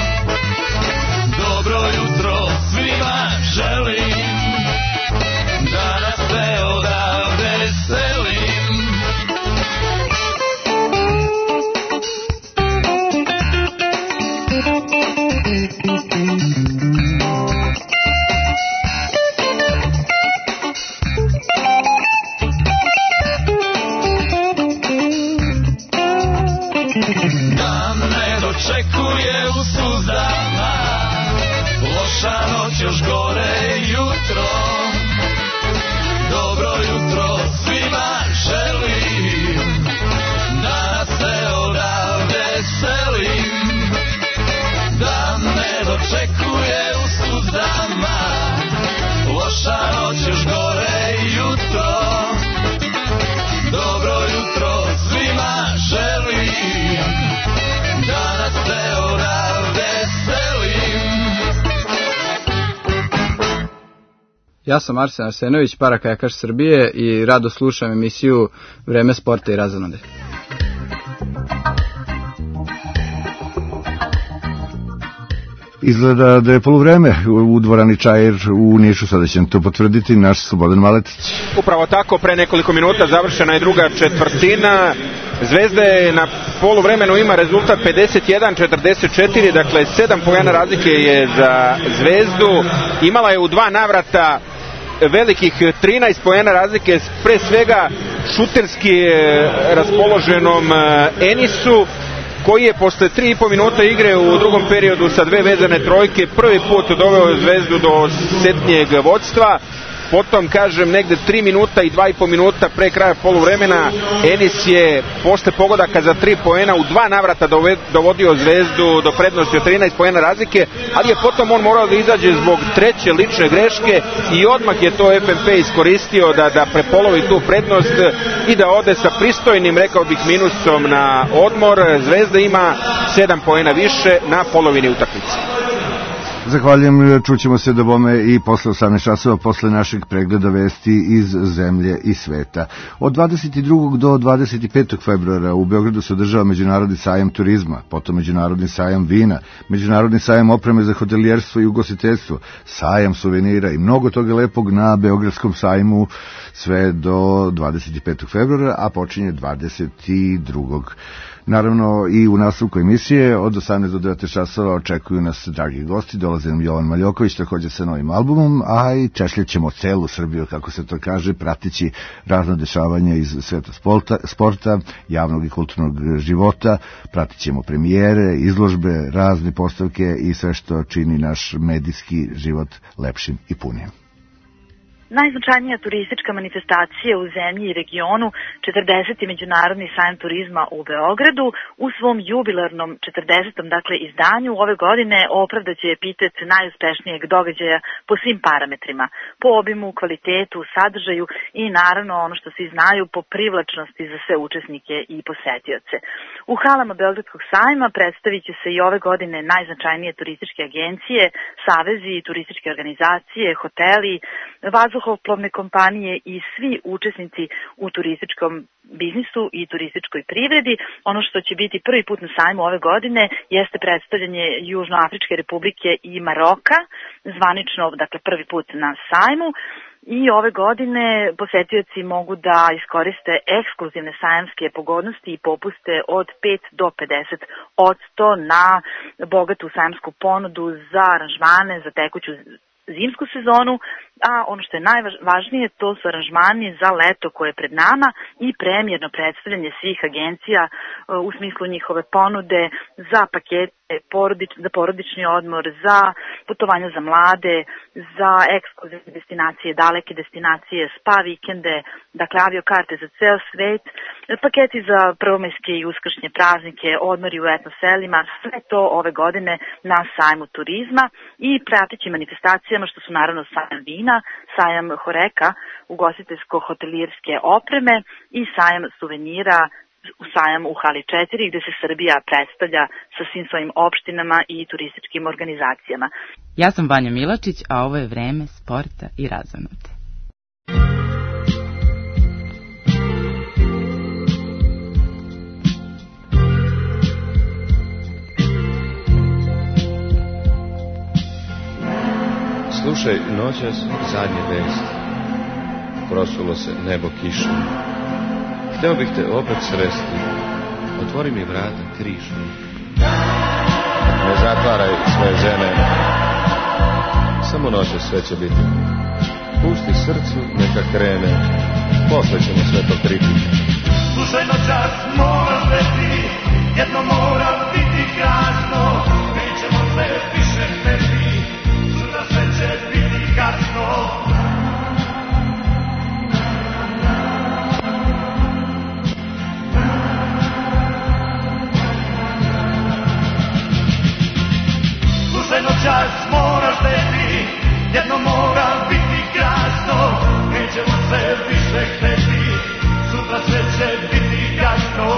Dobro jutro svima želim, da nas sve odavde selim. Da me dočekuje u suzama, loša noć još gore jutro. Dobro jutro svima želim, da se odavde selim. Da me dočekuje u suzama, loša noć još gore jutro. Dobro jutro svima želim, da se odavde selim. Ja sam Arsen Arsenović, parakajakaš Srbije i rado slušam emisiju Vreme sporta i razonode. Izgleda da je poluvreme u dvorani Čair u Nišu, sada će to potvrditi naš Slobodan Maletić. Upravo tako, pre nekoliko minuta završena je druga četvrtina. Zvezda je na poluvremenu ima rezultat 51-44, dakle 7 poena razlike je za Zvezdu. Imala je u 2 navrata velikih 13 poena razlike, pre svega šuterski raspoloženom Enisu, koji je posle 3,5 minuta igre u drugom periodu sa 2 vezane trojke prvi put doveo Zvezdu do setnijeg vodstva. Potom, kažem, negde 3 minuta i 2,5 minuta pre kraja poluvremena Enis je posle pogodaka za 3 poena u 2 navrata dovodio Zvezdu do prednosti od 13 poena razlike, ali je potom on morao da izađe zbog treće lične greške i odmah je to FNP iskoristio da prepolovi tu prednost i da ode sa pristojnim, rekao bih, minusom na odmor. Zvezda ima 7 poena više na polovini utakmice. Zahvaljujem, čućemo se do bome i posle 18 časova, posle našeg pregleda vesti iz zemlje i sveta. Od 22. do 25. februara u Beogradu se održava Međunarodni sajam turizma, potom Međunarodni sajam vina, Međunarodni sajam opreme za hotelijerstvo i ugostiteljstvo, sajam suvenira i mnogo toga lepog na Beogradskom sajmu sve do 25. februara, a počinje 22. Naravno i u nastavku emisije od 18 do 19 časova očekuju nas dragi gosti, dolaze nam Jovan Maljoković također sa novim albumom, a i češljaćemo celu Srbiju, kako se to kaže, pratići razno dešavanja iz sveta sporta, javnog i kulturnog života, pratit ćemo premijere, izložbe, razne postavke i sve što čini naš medijski život lepšim i punijem. Najznačajnija turistička manifestacija u zemlji i regionu, 40. Međunarodni sajam turizma u Beogradu, u svom jubilarnom 40. dakle izdanju ove godine opravdaće epitet najuspešnijeg događaja po svim parametrima, po obimu, kvalitetu, sadržaju i naravno ono što svi znaju, po privlačnosti za sve učesnike i posetioce. U halama Beogradskog sajma predstavit će se i ove godine najznačajnije turističke agencije, savezi, turističke organizacije, hoteli, vazduhoplovne kompanije i svi učesnici u turističkom biznisu i turističkoj privredi. Ono što će biti prvi put na sajmu ove godine jeste predstavljanje Južnoafričke republike i Maroka, zvanično, dakle prvi put na sajmu. I ove godine posetioci mogu da iskoriste ekskluzivne sajamske pogodnosti i popuste od 5 do 50% na bogatu sajamsku ponudu za aranžmane, za tekuću zimsku sezonu, a ono što je najvažnije to su aranžmani za leto koje je pred nama i premijerno predstavljanje svih agencija u smislu njihove ponude za pakete, za porodični odmor, za putovanja za mlade, za ekskluzivne destinacije, daleke destinacije, spa vikende, dakle aviokarte za ceo svet, paketi za prvomajske i uskršnje praznike, odmori u etno selima, sve to ove godine na sajmu turizma i pratećim manifestacijama što su naravno sajam vina, sajam horeka, ugostiteljsko-hotelirske opreme i sajam suvenira, sajam u hali 4 gde se Srbija predstavlja sa svim svojim opštinama i turističkim organizacijama. Ja sam Vanja Milačić, a ovo je vreme sporta i razonode. Slušaj, noćas zadnje vesti. Prosulo se nebo kišom. Hteo bih te opet sresti. Otvori mi vrata križom. Ne zatvaraj svoje žene. Samo noćas sve će biti. Pusti srcu, neka krene. Posle ćemo sve to kriti. Slušaj, noćas moraš biti. Jedno mora biti krasno. Nećemo se više hteti. Sutra sve će biti kasno. Slušaj, noćas moraš biti. Jedno mora biti krasno. Nećemo se više hteti. Sutra sve će biti kasno.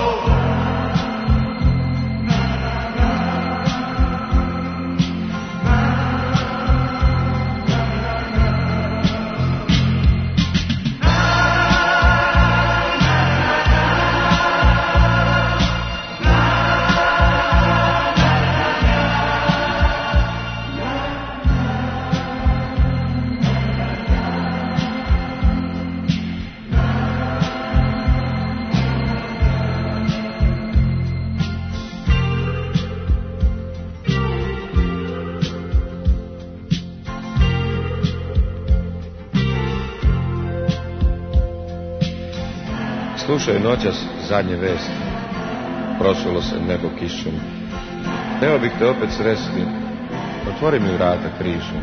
Slušaj, noćas zadnje vesti. Prosulo se nebo kišom. Hteo bih te opet sresti. Otvori mi vrata križom.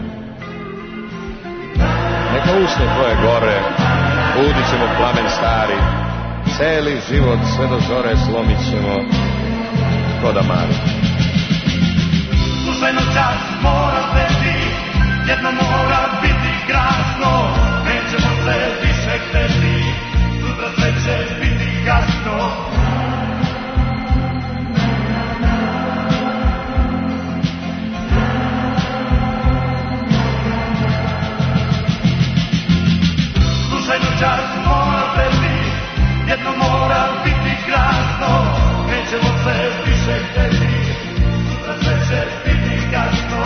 Neka usne tvoje gore. Budit ćemo plamen stari. Celi život sve do zore slomit ćemo ko da mari. Slušaj, noćas mora biti. Jedno mora biti krasno. Nećemo se više hteti. Sutra sve će biti kasno. Slušaj, noćas mora biti. Jedno mora biti krasno. Nećemo se više hteti. Sutra sve će biti kasno.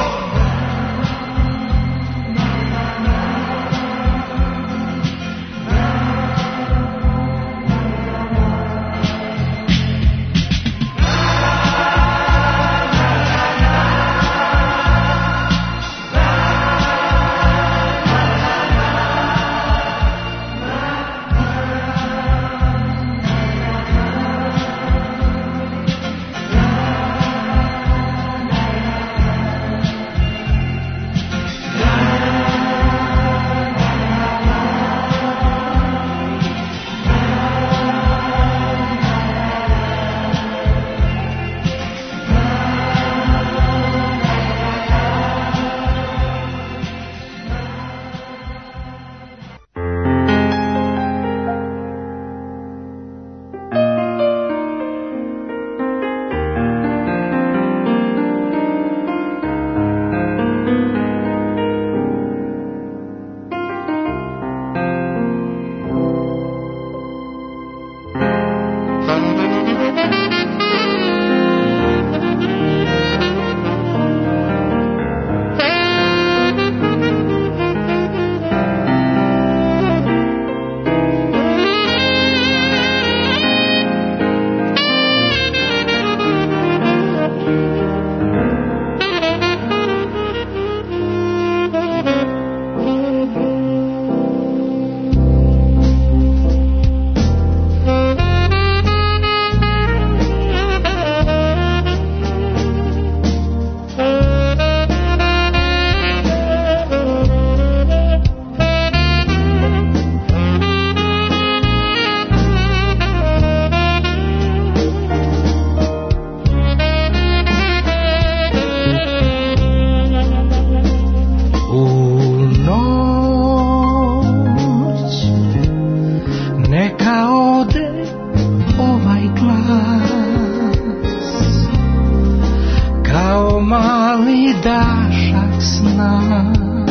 sna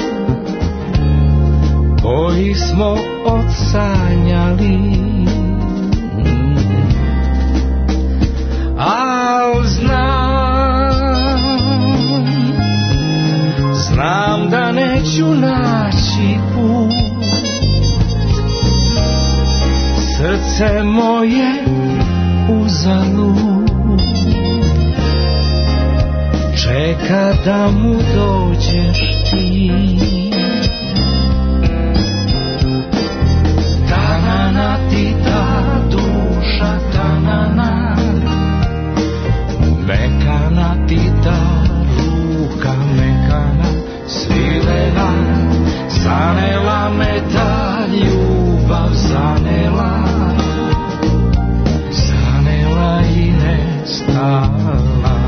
koji smo odsanjali, al znam da neću naći put. Srce moje uzalud čeka da mu dođeš ti. Tanana ti ta duša, tanana, mekana ti ta ruka, mekana, svilena, zanela me ta ljubav, zanela, zanela i nestala.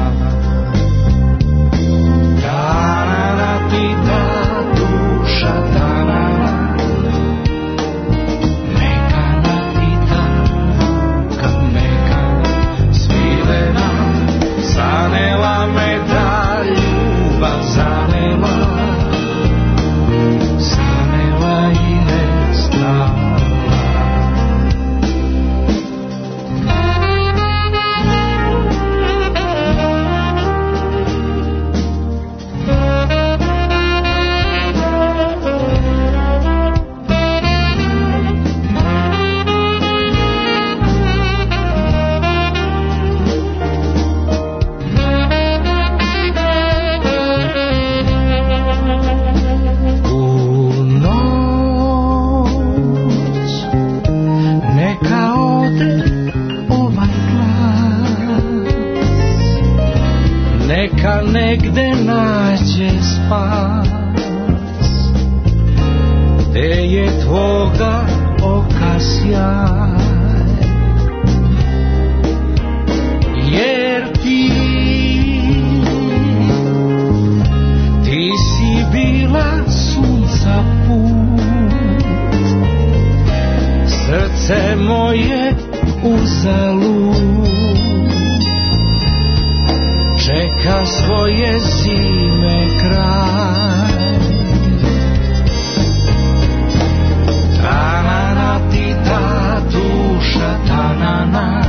Tanana ti ta duša, tanana, mekana ti ta ruka, mekana, svilena, zanela me ta ljubav, zanela, zanela i nestala. Neka negde nađe spas, gde je tvoga oka sjaj, jer ti si bila sunca put. Srce moje uzalud čeka svoje zime kraj. Tanana ti ta duša, tanana,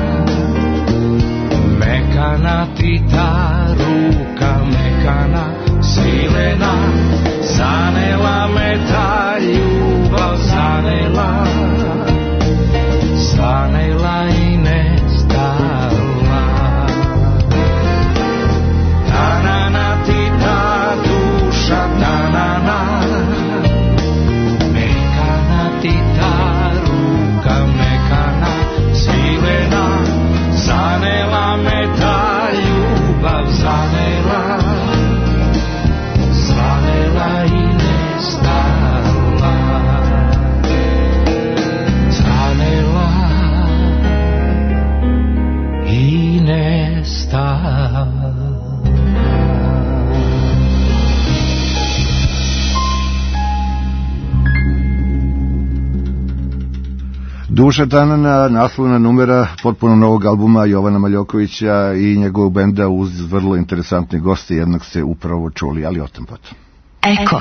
mekana ti ta ruka, mekana, svilena, zanela me ta ljubav, zanela, zanela i nestala. Tanana ti ta duša, tanana, mekana ti ta ruka, mekana, svilena, zanela me ta ljubav, zanela, zanela i nestala. Zanela i nestala. Duša tanana, naslovna numera potpuno novog albuma Jovana Maljokovića i njegovog benda uz vrlo interesantne goste, jednog ste upravo čuli, ali o tom potom. Eko.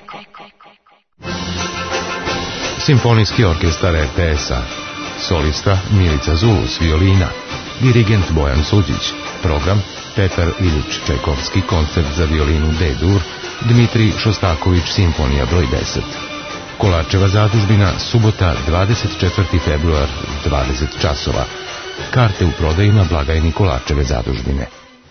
Simfonijski orkestar RTS-a. Solista Milica Zulus, violina. Dirigent Bojan Suđić. Program Petar Ilić Čajkovski, koncert za violinu D-dur. Dmitrij Šostaković, simfonija broj 10. Kolarčeva zadužbina, subota 24. februar, 20 časova. Karte u prodaji na blagajni Kolarčeve zadužbine.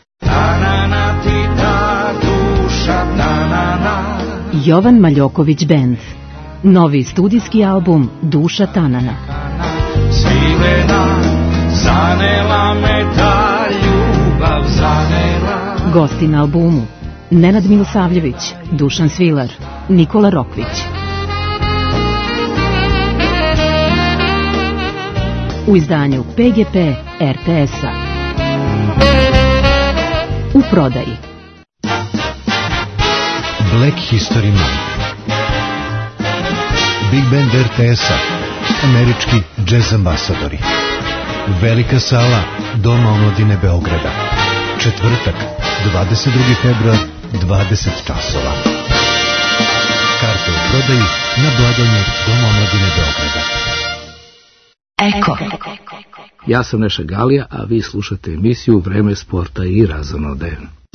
Jovan Maljoković Band. Novi studijski album Duša tanana. Svilena, zanela me ta ljubav, zanela. Gosti na albumu Nenad Milosavljević, Dušan Svilar, Nikola Rokvić. U izdanju PGP RTS-a. U prodaji Black History Month. Big Band RTS-a, američki džez ambasadori. Velika sala Doma omladine Beograda. Četvrtak, 22. februar, 20 časova. Karte u prodaji na blagajni Doma omladine Beograda. Eko. Ja sam Neša Galija, a vi slušate emisiju Vreme sporta i razonode.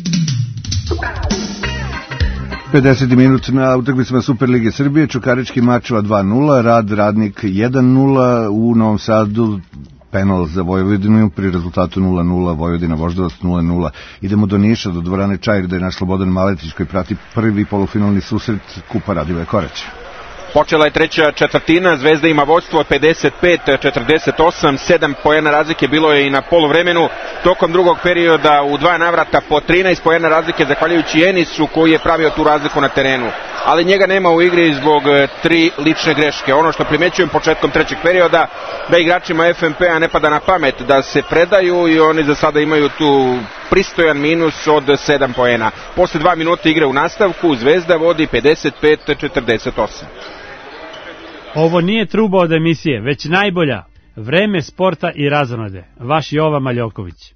50 minut na utakmicama Superlige Srbije, Čukarički Mačeva 2-0, Radnik 1-0, u Novom Sadu penal za Vojvodinu pri rezultatu 0-0, Vojvodina Voždovac 0-0. Idemo do Niša, do dvorane Čair, da je naš Slobodan Maletić koji prati prvi polufinalni susret Kupa Radivoja Koraća. Počela je treća četvrtina, Zvezda ima vodstvo od 55-48, 7 poena razlike bilo je i na poluvremenu. Tokom drugog perioda u 2 navrata po 13 poena razlike, zahvaljujući Enisu koji je pravio tu razliku na terenu. Ali njega nema u igri zbog 3 lične greške. Ono što primećujem početkom trećeg perioda, da igračima FNP-a ne pada na pamet da se predaju i oni za sada imaju tu pristojan minus od 7 poena. Posle 2 minuta igre u nastavku, Zvezda vodi 55-48. Ovo nije truba od emisije, već najbolja. Vreme sporta i razonode. Vaš Jova Maljoković.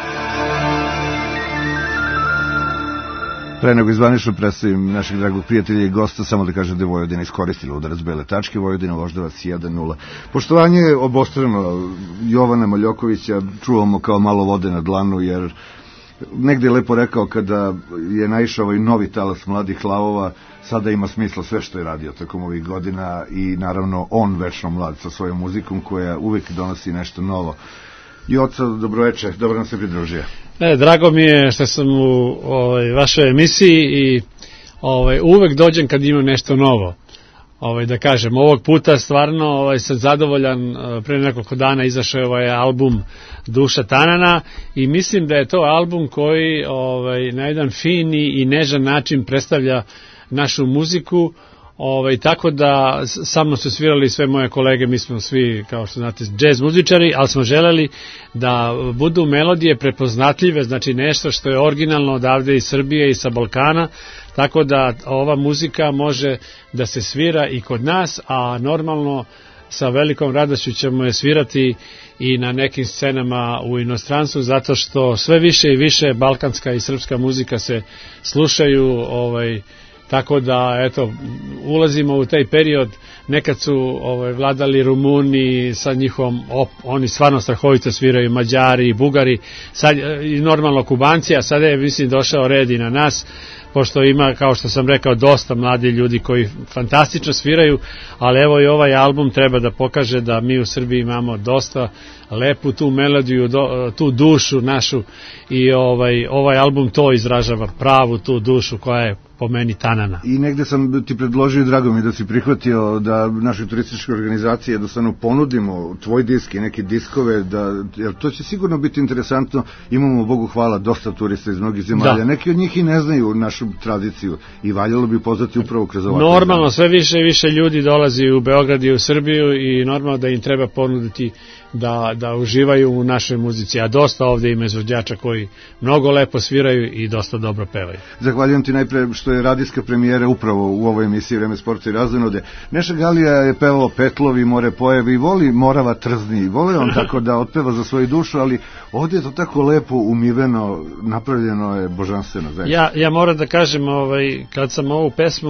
Pre nego izvanično predstavim našeg dragog prijatelja i gosta, samo da kažem da je Vojvodina iskoristila udarac bele tačke, Vojvodina Voždovac 1-0. Poštovanje je obostrano. Jovana Maljokovića čuvamo kao malo vode na dlanu, jer negde je lepo rekao kada je naišao ovaj novi talas mladih lavova, sada ima smisla sve što je radio tokom ovih godina i naravno on večno mlad sa svojom muzikom koja uvek donosi nešto novo. Joca, dobroveče, dobro nam se pridružio. Drago mi je što sam u vašoj emisiji i uvek dođem kad imam nešto novo. Da kažem, ovog puta stvarno sam zadovoljan, pre nekoliko dana izašao je ovaj album Duša Tanana i mislim da je to album koji na jedan fini i nežan način predstavlja našu muziku, tako da sa mnom su svirali sve moje kolege, mi smo svi, kao što znate, džez muzičari, ali smo želeli da budu melodije prepoznatljive, znači nešto što je originalno odavde iz Srbije i sa Balkana, tako da ova muzika može da se svira i kod nas, a normalno sa velikom radošću ćemo je svirati i na nekim scenama u inostranstvu, zato što sve više i više balkanska i srpska muzika se slušaju, tako da, eto, ulazimo u taj period, nekad su vladali Rumuni sa njihovom, oni stvarno strahovito sviraju, Mađari i Bugari, sad, i normalno Kubanci, a sada je, mislim, došao red i na nas, pošto ima, kao što sam rekao, dosta mladi ljudi koji fantastično sviraju, ali evo i ovaj album treba da pokaže da mi u Srbiji imamo dosta lepu tu melodiju, tu dušu našu i ovaj album to izražava, pravu tu dušu koja je po meni Tanana. I negde sam ti predložio, drago mi da si prihvatio da našoj turističkoj organizaciji jednostavno ponudimo tvoj disk i neke diskove, jer to će sigurno biti interesantno. Imamo, Bogu hvala, dosta turista iz mnogih zemalja. Neki od njih i ne znaju našu tradiciju i valjalo bi poznati upravo kroz ovakve. Normalno, sve više i više ljudi dolazi u Beograd i u Srbiju i normalno da im treba ponuditi da uživaju u našoj muzici, a dosta ovde ima izvođača koji mnogo lepo sviraju i dosta dobro pevaju. Zahvaljujem ti najpre što je radijska premijera upravo u ovoj emisiji Vreme sporta i razonode. Neša Galija je pevao Petlovi, More pojevi i voli Morava trzni i vole on tako da otpeva za svoju dušu, ali ovdje je to tako lepo umiveno, napravljeno je božanstveno. Ja moram da kažem, kad sam ovu pesmu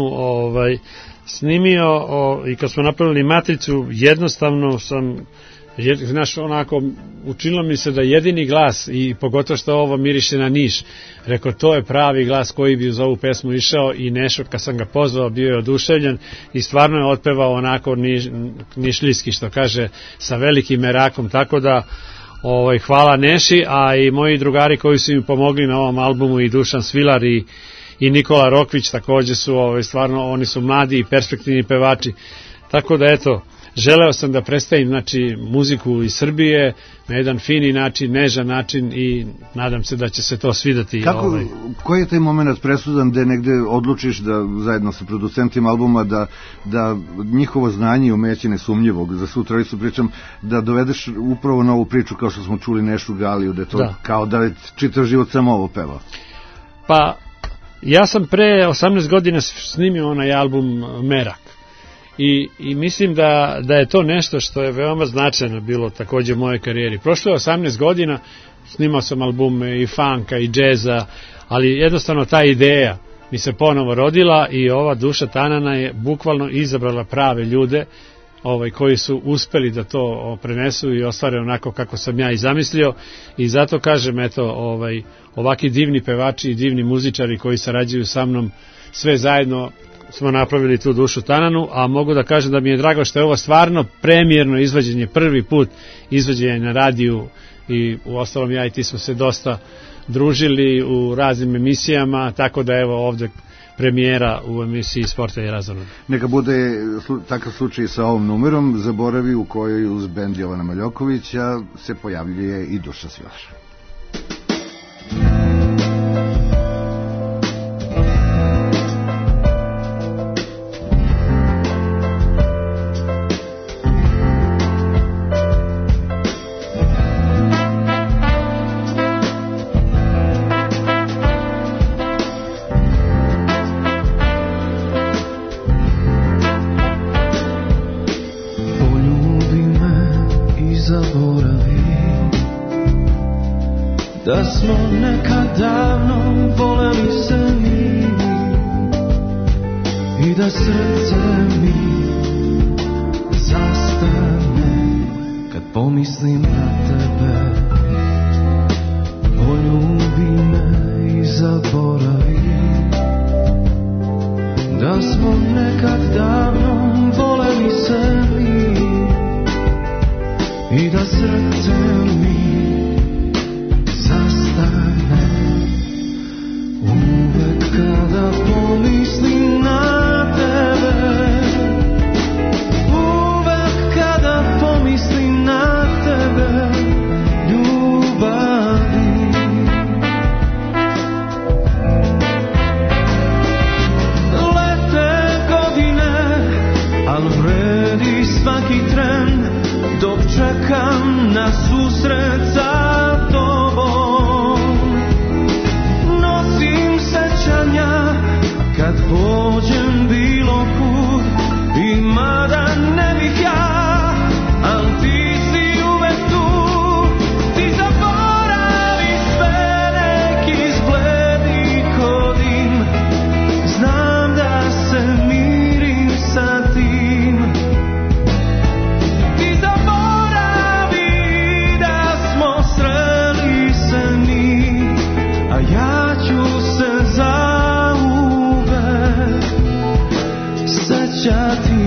snimio i kad smo napravili matricu, jednostavno sam, znaš, onako, učinilo mi se da jedini glas, i pogotovo što ovo miriše na Niš, rekao, to je pravi glas koji bi uz ovu pesmu išao, i Nešo, kad sam ga pozvao, bio je oduševljen i stvarno je otpevao onako nišlijski, što kaže, sa velikim merakom, tako da hvala Neši, a i moji drugari koji su mi pomogli na ovom albumu, i Dušan Svilar i Nikola Rokvić takođe su, stvarno, oni su mladi i perspektivni pevači, tako da eto, želeo sam da predstavim, znači, muziku iz Srbije na jedan fini način, nežan način, i nadam se da će se to svidati. Koji je taj moment presudan gde negde odlučiš da zajedno sa producentima albuma da njihovo znanje i umeće nesumnjivog, za svu trojicu pričam, da dovedeš upravo na ovu priču kao što smo čuli Nešu Galiju, da je to kao da je čitav život samo ovo pevao? Pa, ja sam pre 18 godina snimio onaj album Merak. I mislim da je to nešto što je veoma značajno bilo takođe u mojoj karijeri. Prošlo je 18 godina snimao sam albume i funka i džeza, ali jednostavno ta ideja mi se ponovo rodila i ova Duša Tanana je bukvalno izabrala prave ljude koji su uspeli da to prenesu i ostvare onako kako sam ja i zamislio, i zato kažem, eto, ovaki divni pevači i divni muzičari koji sarađuju sa mnom, sve zajedno smo napravili tu Dušu Tananu, a mogu da kažem da mi je drago što je ovo stvarno premijerno izvođenje, prvi put izvođenje na radiju, i uostalom ja i ti smo se dosta družili u raznim emisijama, tako da evo ovde premijera u emisiji Sporta i razonoda. Neka bude takav slučaj sa ovom numerom, Zaboravi, u kojoj uz bend Jovana Maljokovića se pojavljuje i Dušan Svilar. Da smo nekad davno voleli se mi i da srce mi zastane kad pomislim na tebe. Poljubi me i zaboravi. Da smo nekad davno voleli se mi i da srce mi zastane. Uvek kada pomislim na tebe, uvek kada pomislim na tebe, ljubavi. Lete godine, al vredi svaki tren dok čekam na susret sa tobom. Nosim sećanja kad pođem bilo kud i mada ne bih ja, al ti si uvek tu. Ti zaboravi sve, neki izgledi ko dim. Znam da se mirim sa tim. Ti zaboravi da smo sreli se mi, a ja ću se zauvek sećati.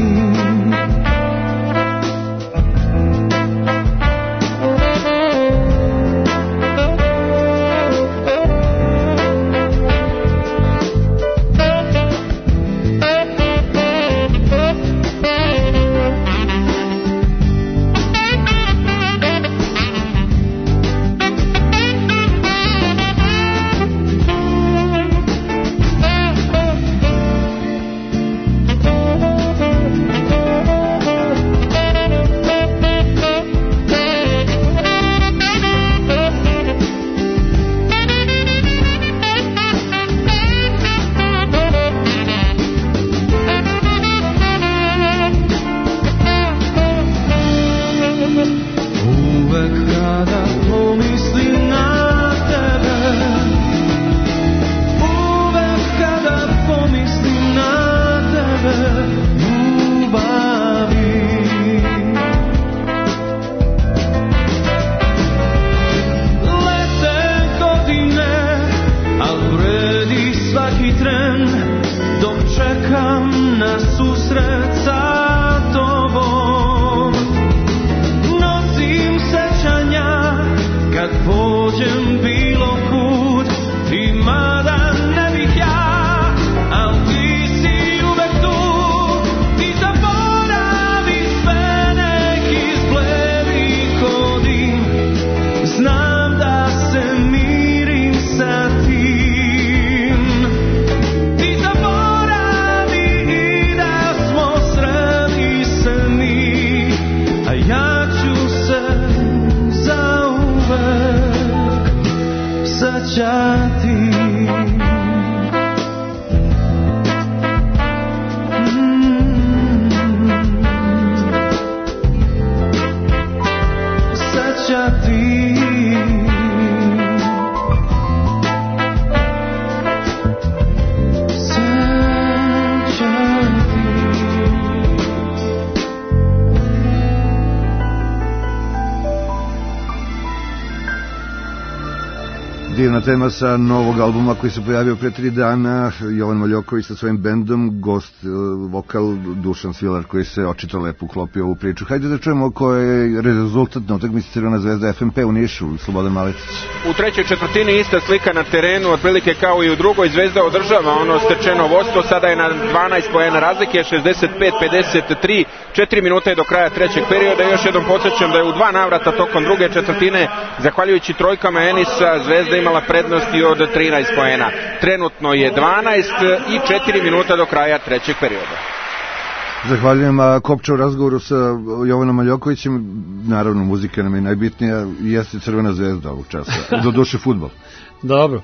Divna tema sa novog albuma koji se pojavio pre 3 dana, Jovan Maljoković sa svojim bendom, gost vokal Dušan Svilar koji se očito lepo uklopio u priču. Hajde da čujemo koji je rezultat na utakmici Crvena zvezda FNP u Nišu, Slobodan Maletić. U trećoj četvrtini ista slika na terenu, otprilike kao i u drugoj. Zvezda održava ono stečeno vodstvo, sada je na 12 poena razlike, 65-53, 4 minuta je do kraja trećeg perioda. Još jednom podsjećam da je u 2 navrata tokom druge četvrtine, zahvaljujući trojkama Enisa, Zvezda imala prednosti od 13 poena. Trenutno je 12 i 4 minuta do kraja trećeg perioda. Zahvaljujem, a Kopča u razgovoru sa Jovanom Maljokovićem, naravno muzika nam je najbitnija, jeste Crvena zvezda ovog časa, do duše fudbal. Dobro.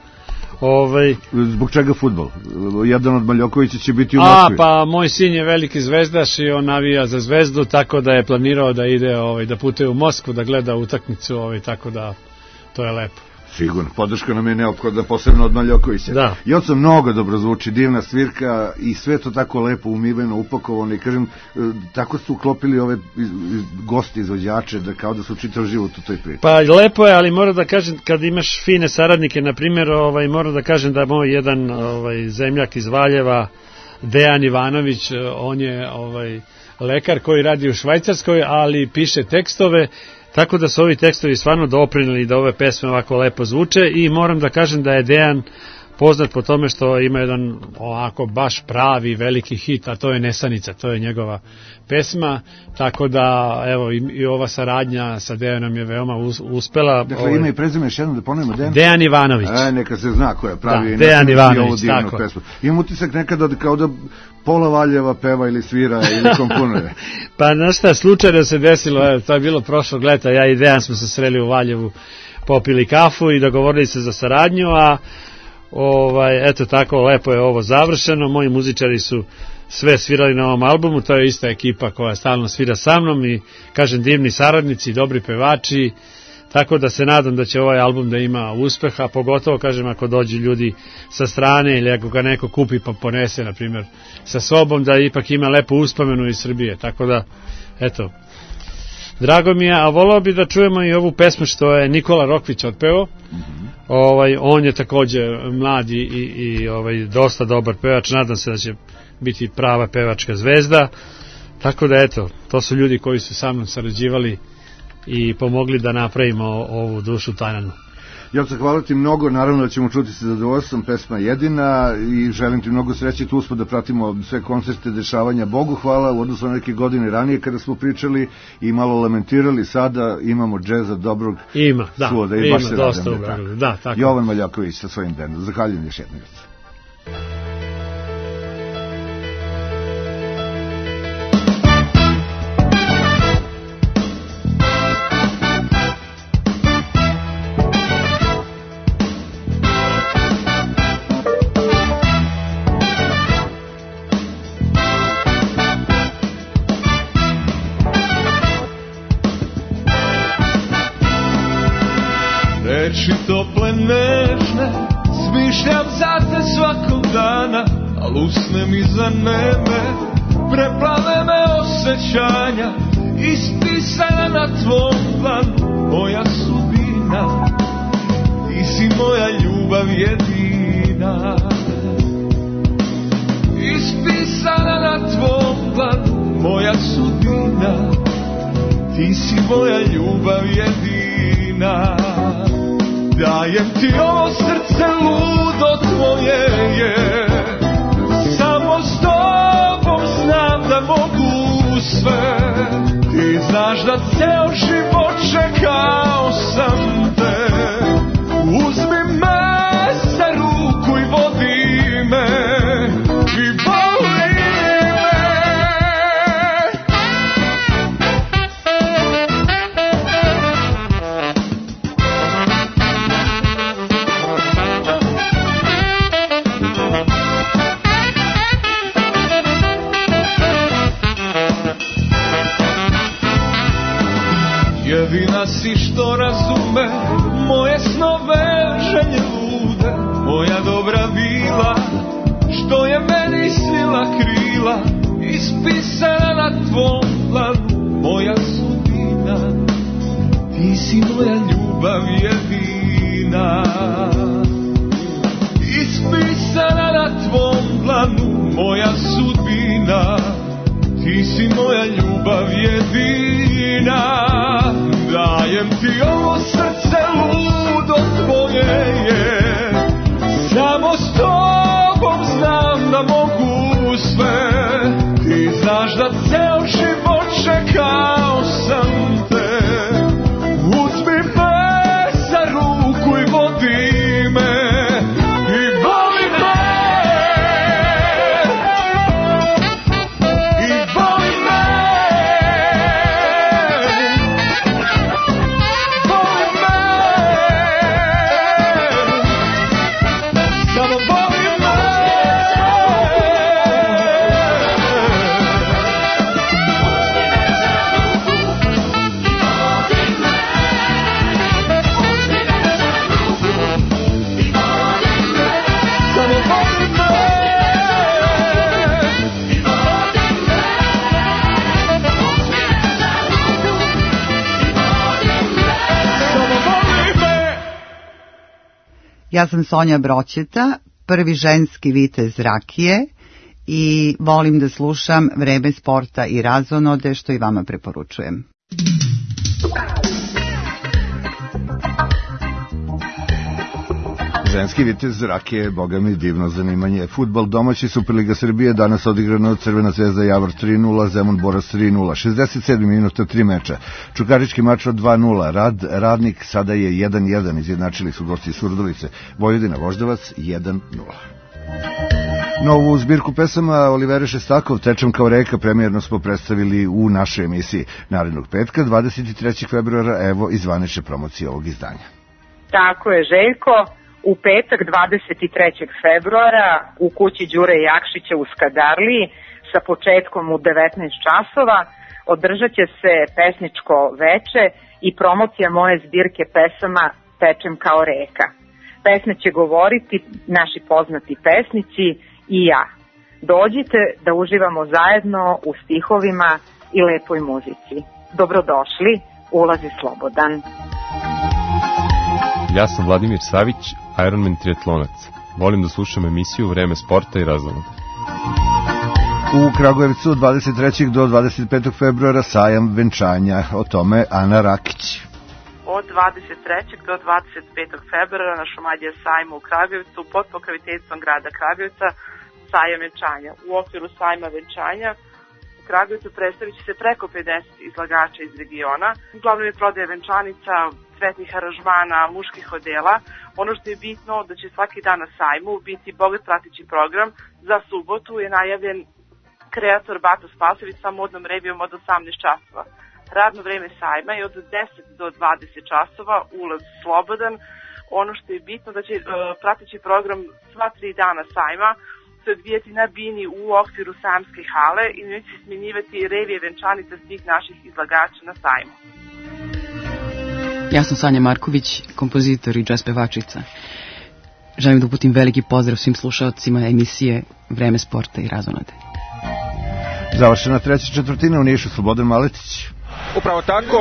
Zbog čega fudbal? Jedan od Maljokovića će biti u Moskvi. Pa moj sin je veliki zvezdaš i on navija za Zvezdu, tako da je planirao da ide da putuje u Moskvu da gleda utakmicu, tako da to je lepo. Sigurno, podrška nam je neophodna, posebno od Maljokovića. Da. Joco mnogo dobro zvuči, divna svirka i sve to tako lepo umiveno, upakovano i kažem, tako su uklopili ove gosti, izvođače, da kao da su čitav život u toj priči. Pa lepo je, ali moram da kažem, kad imaš fine saradnike, na primjer, moram da kažem da moj jedan zemljak iz Valjeva, Dejan Ivanović, on je lekar koji radi u Švajcarskoj, ali piše tekstove. Tako da su ovi tekstovi stvarno doprineli da ove pesme ovako lepo zvuče i moram da kažem da je Dejan poznat po tome što ima jedan ovako baš pravi veliki hit, a to je Nesanica, to je njegova pesma, tako da evo i ova saradnja sa Dejanom je veoma uspela. Dakle, ima i prezime još jedno da ponovimo Dejan? Dejan Ivanović. Neka se zna ko je pravi. Da, Dejan Ivanović, tako. Pesmu. Imam utisak nekada kao da pola Valjeva peva ili svira ili komponuje. Pa znaš šta, slučajno se desilo, to je bilo prošlog leta, ja i Dejan smo se sreli u Valjevu, popili kafu i dogovorili se za saradnju, a eto tako, lepo je ovo završeno, moji muzičari su sve svirali na ovom albumu, to je ista ekipa koja stalno svira sa mnom i kažem divni saradnici, dobri pevači, tako da se nadam da će ovaj album da ima uspeha, pogotovo kažem ako dođu ljudi sa strane ili ako ga neko kupi pa ponese na primjer sa sobom, da ipak ima lepu uspomenu iz Srbije, tako da eto, drago mi je, a volao bi da čujemo i ovu pesmu što je Nikola Rokvić otpeo. On je takođe mlad i dosta dobar pevač, nadam se da će biti prava pevačka zvezda, tako da eto, to su ljudi koji su sa mnom sarađivali i pomogli da napravimo ovu dušu Tanjanu. Joca, hvala ti mnogo, naravno da ćemo čuti se zadovoljstvom, pesma jedina i želim ti mnogo sreće, tu smo da pratimo sve koncerte, dešavanja, Bogu hvala, u odnosu na neke godine ranije kada smo pričali i malo lamentirali, sada imamo džeza dobrog suoda i baš se radim. Jovan Maljoković sa svojim bendom, zahvaljujem još jednog. Reči tople nežne smišljam za te svakog dana, al usne mi zaneme, preplave me osjećanja, ispisana na tvom planu moja sudbina, ti si moja ljubav jedina. Ispisana na tvom planu moja sudbina, ti si moja ljubav jedina. Dajem ti ovo srce ludo tvoje je, samo s tobom znam da mogu sve. Ti znaš da ceo život čekao sam te, uzmi me za ruku i vodi me i voli me. Jedina si što razume moje snove, želje lude, moja dobra vila, što je meni svila krila, ispisana na tvom planu moja sudbina, ti si moja ljubav jedina. Ja sam Sonja Broćeta, prvi ženski vitez rakije i volim da slušam Vreme sporta i razonode, što i vama preporučujem. Ženski vitez rakije, boga mi, divno zanimanje. Fudbal domaći, Superliga Srbije, danas odigrano Crvena zvezda Javor 3-0, Zemun Borac 3-0, 67 minuta 3 meča. Čukarički mač od 2-0, Radnik sada je 1-1, izjednačili su gosti Surdulice. Vojvodina Voždovac 1-0. Novu zbirku pesama Olivera Šestakov, Tečem kao reka, premijerno smo predstavili u našoj emisiji. Narednog petka, 23. februara, evo i zvanične promocije ovog izdanja. Tako je, Željko. U petak 23. februara u kući Đure Jakšića u Skadarliji sa početkom u 19 časova održat će se pesničko veče i promocija moje zbirke pesama Tečem kao reka. Pesme će govoriti naši poznati pesnici i ja. Dođite da uživamo zajedno u stihovima i lepoj muzici. Dobrodošli, ulaz je slobodan. Ja sam Vladimir Savić, Ironman triatlonac. Volim da slušam emisiju Vreme sporta i razonode. U Kragujevcu od 23. do 25. februara sajam venčanja, o tome Ana Rakić. Od 23. do 25. februara na Šumadija sajmu u Kragujevcu pod pokroviteljstvom grada Kragujevca sajam venčanja. U okviru sajma venčanja u Kragujevcu predstavit će se preko 50 izlagača iz regiona. Uglavnom je prodaja venčanica, cvetnih aranžmana, muških odela. Ono što je bitno da će svaki dan na sajmu biti bogat prateći program. Za subotu je najavljen kreator Bato Spasović sa modnom revijom od 18 časova. Radno vreme sajma je od 10 do 20 časova, ulaz slobodan. Ono što je bitno da će prateći program sva 3 dana sajma se odvijeti na bini u okviru sajamske hale i neće se smenjivati revije venčanica svih naših izlagača na sajmu. Ja sam Sanja Marković, kompozitor i džez pevačica. Želim da uputim veliki pozdrav svim slušalcima emisije Vreme sporta i razonode. Završena treća četvrtina u Nišu, Slobodan Maletić. Upravo tako,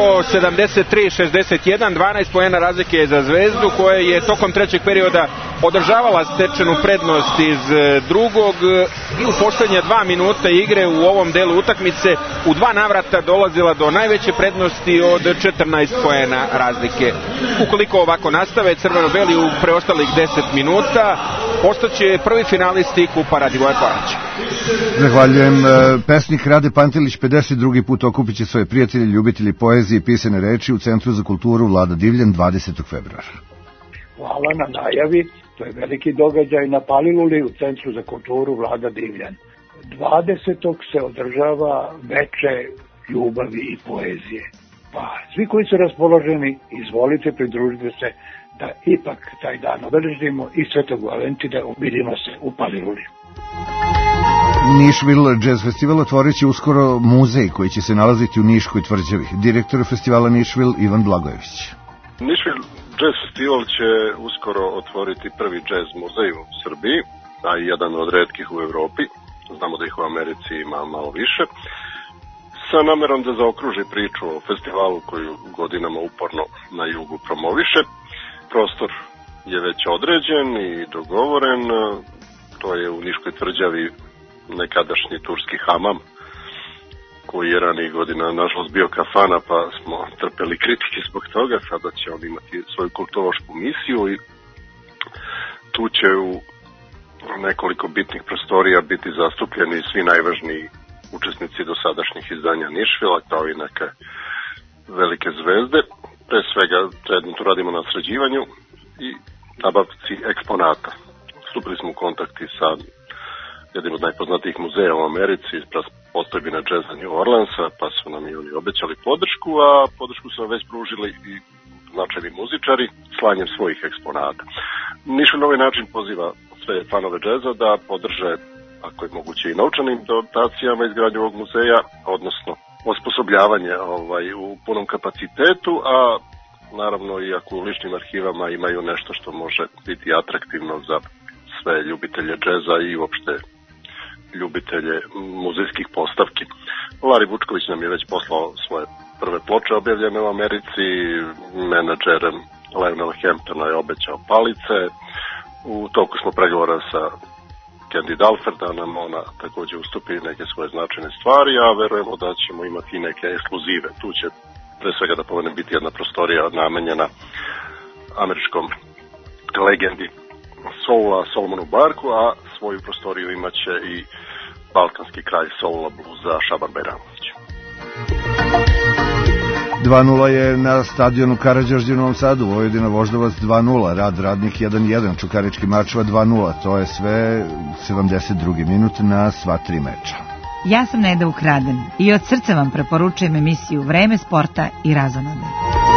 73-61, 12 poena razlike je za Zvezdu, koja je tokom trećeg perioda održavala stečenu prednost iz drugog i u poslednja 2 minuta igre u ovom delu utakmice u 2 navrata dolazila do najveće prednosti od 14 poena razlike. Ukoliko ovako nastave, crveno-beli u preostalih 10 minuta postaće prvi finalisti Kupa Radivoja Koraća. Zahvaljujem. Pesnik Rade Pantelić 52. put okupit će svoje prijatelje, ljubitelji poezije i pisane reči u Centru za kulturu Vlada Divljan 20. februara. Hvala na najavi. To je veliki događaj na Paliluli u Centru za kulturu Vlada Divljan. 20. se održava veče ljubavi i poezije. Pa svi koji su raspoloženi, izvolite, pridružite se da ipak taj dan obeležimo i Svetog Valentina, vidimo se u Paliluli. Nišvil Jazz Festival otvorit će uskoro muzej koji će se nalaziti u Niškoj tvrđavi. Direktor festivala Nišvil Ivan Blagojević. Nišvil Jazz Festival će uskoro otvoriti prvi jazz muzej u Srbiji, a jedan od retkih u Evropi. Znamo da ih u Americi ima malo više. Sa namerom da zaokruži priču o festivalu koju godinama uporno na jugu promoviše. Prostor je već određen i dogovoren. To je u Niškoj tvrđavi nekadašnji turski hamam, koji je ranijih godina nažalost bio kafana, pa smo trpeli kritike zbog toga. Sada će on imati svoju kulturološku misiju i tu će u nekoliko bitnih prostorija biti zastupljeni svi najvažniji učesnici dosadašnjih izdanja Nišvila, kao i neke velike zvezde. Pre svega trenutno radimo na sređivanju i nabavci eksponata. Stupili smo u kontakti sa jednim od najpoznatijih muzeja u Americi, iz postojbina džeza New Orleansa, pa su nam i oni obećali podršku, a podršku su nam već pružili i značajni muzičari slanjem svojih eksponata. Nišvil na ovaj način poziva sve fanove džeza da podrže, ako je moguće, i novčanim dotacijama izgradnju ovog muzeja, odnosno osposobljavanje u punom kapacitetu, a naravno i ako u ličnim arhivama imaju nešto što može biti atraktivno za sve ljubitelje džeza i uopšte ljubitelje muzejskih postavki. Larry Vučković nam je već poslao svoje prve ploče objavljene u Americi, menadžer Lionel Hamptona je obećao palice, U toku smo pregovora sa Candy Dalfer da nam ona takođe ustupi neke svoje značajne stvari, a verujemo da ćemo imati i neke ekskluzive. Tu će pre svega da povedem biti jedna prostorija namenjena američkom legendi soula Solomonu Barku, a svoju prostoriju imaće i balkanski kraj soula bluza Šaban Bajramović. 2:0 je na stadionu Karađorđe u Novom Sadu, Vojvodina Voždovac 2:0, Rad Radnik 1:1, Čukarički Mačva 2:0, to je sve 72. minut na sva 3 meča. Ja sam Neda Ukraden i od srca vam preporučujem emisiju Vreme sporta i razonode.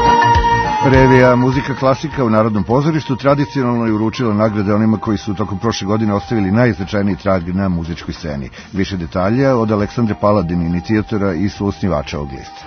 Revija Muzika klasika u Narodnom pozorištu tradicionalno je uručila nagrade onima koji su tokom prošle godine ostavili najznačajniji trag na muzičkoj sceni. Više detalja od Aleksandre Paladin, inicijatora i suosnivača ovog lista.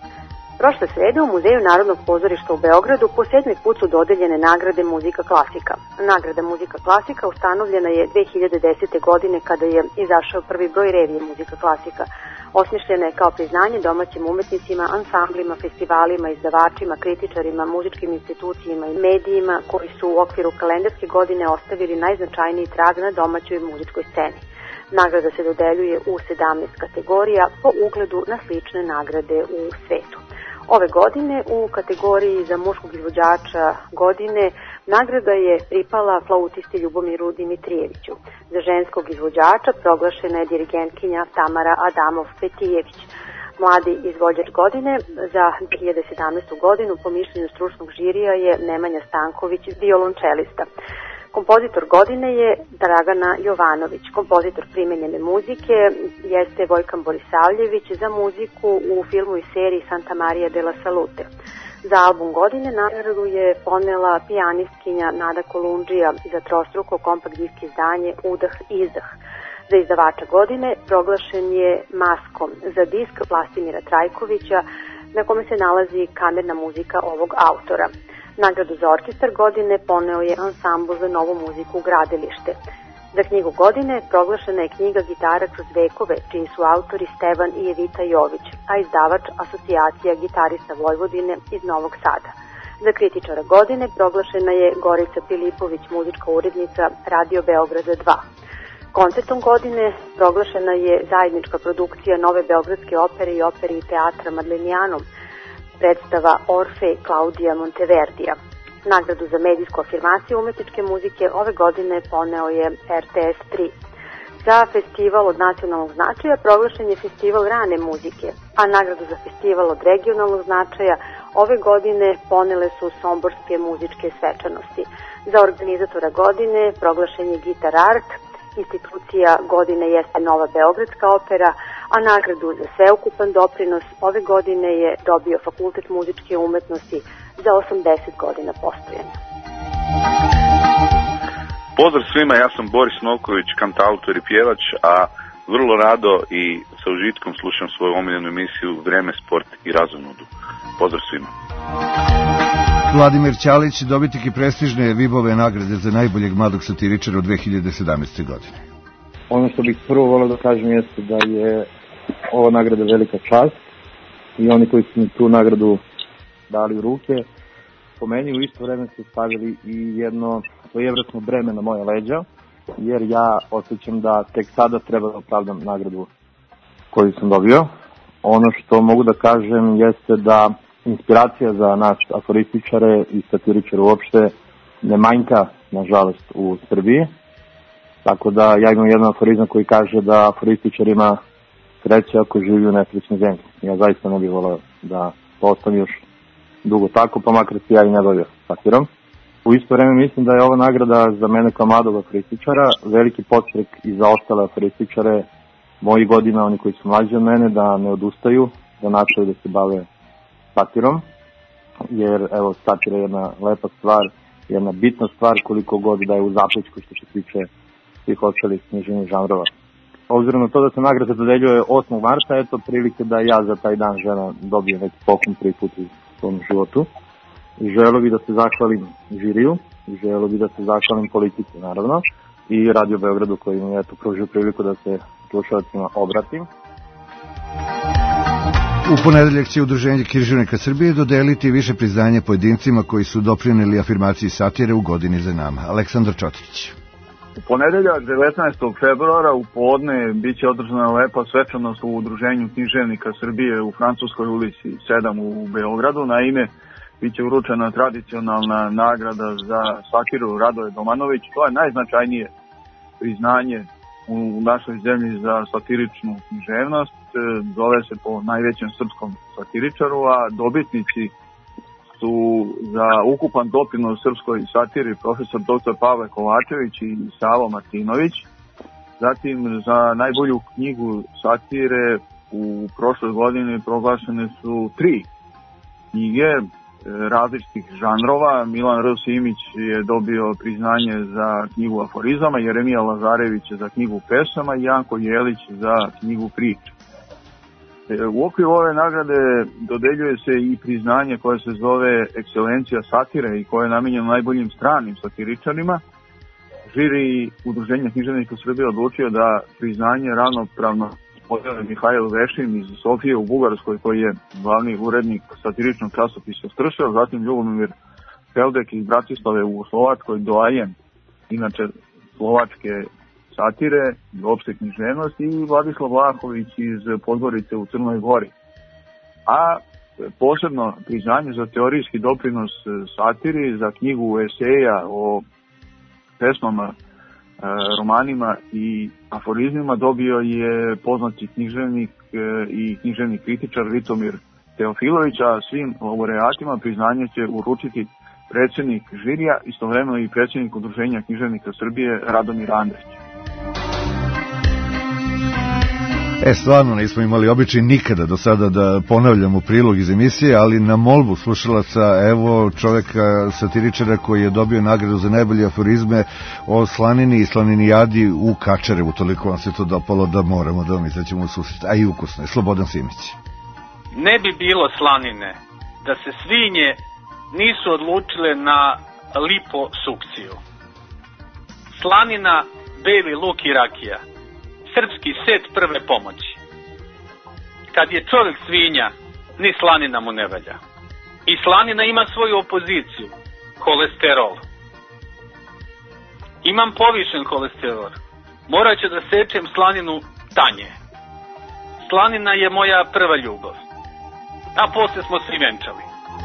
Prošle srede u Muzeju Narodnog pozorišta u Beogradu po 7. put su dodeljene nagrade Muzika klasika. Nagrada Muzika klasika ustanovljena je 2010. godine kada je izašao prvi broj revije Muzika klasika. Osmišljena je kao priznanje domaćim umetnicima, ansamblima, festivalima, izdavačima, kritičarima, muzičkim institucijama i medijima koji su u okviru kalendarske godine ostavili najznačajniji trag na domaćoj muzičkoj sceni. Nagrada se dodeljuje u 17 kategorija po ugledu na slične nagrade u svetu. Ove godine u kategoriji za muškog izvođača godine nagrada je pripala flautisti Ljubomiru Dimitrijeviću. Za ženskog izvođača proglašena je dirigentkinja Tamara Adamov-Petijević. Mladi izvođač godine za 2017. godinu po mišljenju stručnog žirija je Nemanja Stanković, violončelista. Kompozitor godine je Dragana Jovanović. Kompozitor primenjene muzike jeste Vojkan Borisavljević za muziku u filmu i seriji Santa Maria della Salute. Za album godine nagradu je ponela pijanistkinja Nada Kolundžija za trostruko kompakt disk izdanje Udah Izdah. Za izdavača godine proglašen je Maskom za disk Vlastimira Trajkovića na kome se nalazi kamerna muzika ovog autora. Nagradu za orkestar godine poneo je Ansambl za novu muziku Gradilište. Za knjigu godine proglašena je knjiga Gitara kroz vekove, čiji su autori Stevan i Evita Jović, a izdavač Asocijacija gitarista Vojvodine iz Novog Sada. Za kritičara godine proglašena je Gorica Pilipović, muzička urednica Radio Beograda 2. Koncertom godine proglašena je zajednička produkcija Nove Beogradske opere i opere i teatra Madlenijanom, predstava Orfe Klaudija Monteverdija. Nagradu za medijsku afirmaciju umetničke muzike ove godine poneo je RTS 3. Za festival od nacionalnog značaja proglašen je festival rane muzike, a nagradu za festival od regionalnog značaja ove godine ponele su somborske muzičke svečanosti. Za organizatora godine proglašen je Gitar Art, institucija godine jeste Nova Beogradska opera, a nagradu za sveukupan doprinos ove godine je dobio Fakultet muzičke umetnosti za 80 godina postojanja. Pozdrav svima, ja sam Boris Novković, kantautor i pjevač, a vrlo rado i sa užitkom slušam svoju omiljenu emisiju Vreme, sport i razonodu. Pozdrav svima. Vladimir Ćalić, dobitnik i prestižne Vibove nagrade za najboljeg mladog satiričara u 2017. godine. Ono što bih prvo volio da kažem jeste da je ova nagrada velika čast i oni koji su mi tu nagradu dali u ruke, po meni u isto vreme su stavili i jedno svojevrsno breme na moje leđa, jer ja osjećam da tek sada treba da opravdam nagradu koju sam dobio. Ono što mogu da kažem jeste da inspiracija za nas aforističare i satiričare uopšte ne manjka, nažalost, u Srbiji. Tako da ja imam jedan aforizam koji kaže da aforističar ima sreće ako živi u nesrećnoj zemlji. Ja zaista ne bih voleo da ostane još dugo tako, pa makar se ja i ne bavio satirom. U isto vreme mislim da je ova nagrada za mene kao mladog aforističara veliki podstrek i za ostale aforističare mojih godina, oni koji su mlađi od mene, da ne odustaju, da nastavaju da se bave satirom, jer evo satira je jedna lepa stvar, jedna bitna stvar koliko god da je u zapećku što se tiče svih ostalih književnih žanrova. Obzirom na to da se nagrada dodeljuje 8. marta, eto prilike da ja za taj dan žena dobijem neki poklon prvi put u svom životu. Želeo bih da se zahvalim žiriju, želeo bih da se zahvalim politici naravno i Radio Beogradu koji mi je pružio priliku da se slušalcima obratim. U ponedeljak će Udruženje književnika Srbije dodeliti više priznanja pojedincima koji su doprineli afirmaciji satire u godini za nama. Aleksandar Čotrić. U ponedeljak 19. februara u podne biće održana lepa svečanost u Udruženju književnika Srbije u Francuskoj ulici 7 u Beogradu. Naime, biće uručena tradicionalna nagrada za satiru Radoje Domanović. To je najznačajnije priznanje u našoj zemlji za satiričnu književnost. Zove se po najvećem srpskom satiričaru, a dobitnici su za ukupan doprinos srpskoj satiri profesor dr. Pavle Kovačević i Savo Martinović. Zatim za najbolju knjigu satire u prošloj godini proglašene su 3 knjige različitih žanrova. Milan R. Simić je dobio priznanje za knjigu aforizama, Jeremija Lazarević za knjigu pesama i Janko Jelić za knjigu priča. U okviru ove nagrade dodeljuje se i priznanje koje se zove Ekscelencija satire i koje je namenjeno najboljim stranim satiričarima. Žiri Udruženja književnika Srbije odlučio da priznanje ravnopravno podele Mihajlo Vešin iz Sofije u Bugarskoj, koji je glavni urednik satiričnog časopisa Stršel, zatim Ljubomir Feldek iz Bratislave u Slovačkoj, doajen inače slovačke satire i opšte književnosti, i Vladislav Vlahović iz Podgorice u Crnoj Gori. A posebno priznanje za teorijski doprinos satiri, za knjigu eseja o pesmama, romanima i aforizmima dobio je poznati književnik i književni kritičar Vitomir Teofilović, a svim laureatima priznanje će uručiti predsjednik žirija, istovremeno i predsjednik Udruženja književnika Srbije Radomir Andrić. Stvarno nismo imali običaj nikada do sada da ponavljamo prilog iz emisije, ali na molbu slušalaca, evo čoveka satiričara koji je dobio nagradu za najbolje aforizme o slanini i slaninijadi u Kačarevu. Toliko vam se to dopalo da moramo da vam izaćemo u susret. A i ukusno je. Slobodan Simić. Ne bi bilo slanine da se svinje nisu odlučile na liposukciju. Slanina, beli luk i rakija. Srpski set prve pomoći. Kad je čovjek svinja, ni slanina mu ne valja. I slanina ima svoju opoziciju, kolesterol. Imam povišen kolesterol. Morat ću da sečem slaninu tanje. Slanina je moja prva ljubav. A posle smo svi venčali.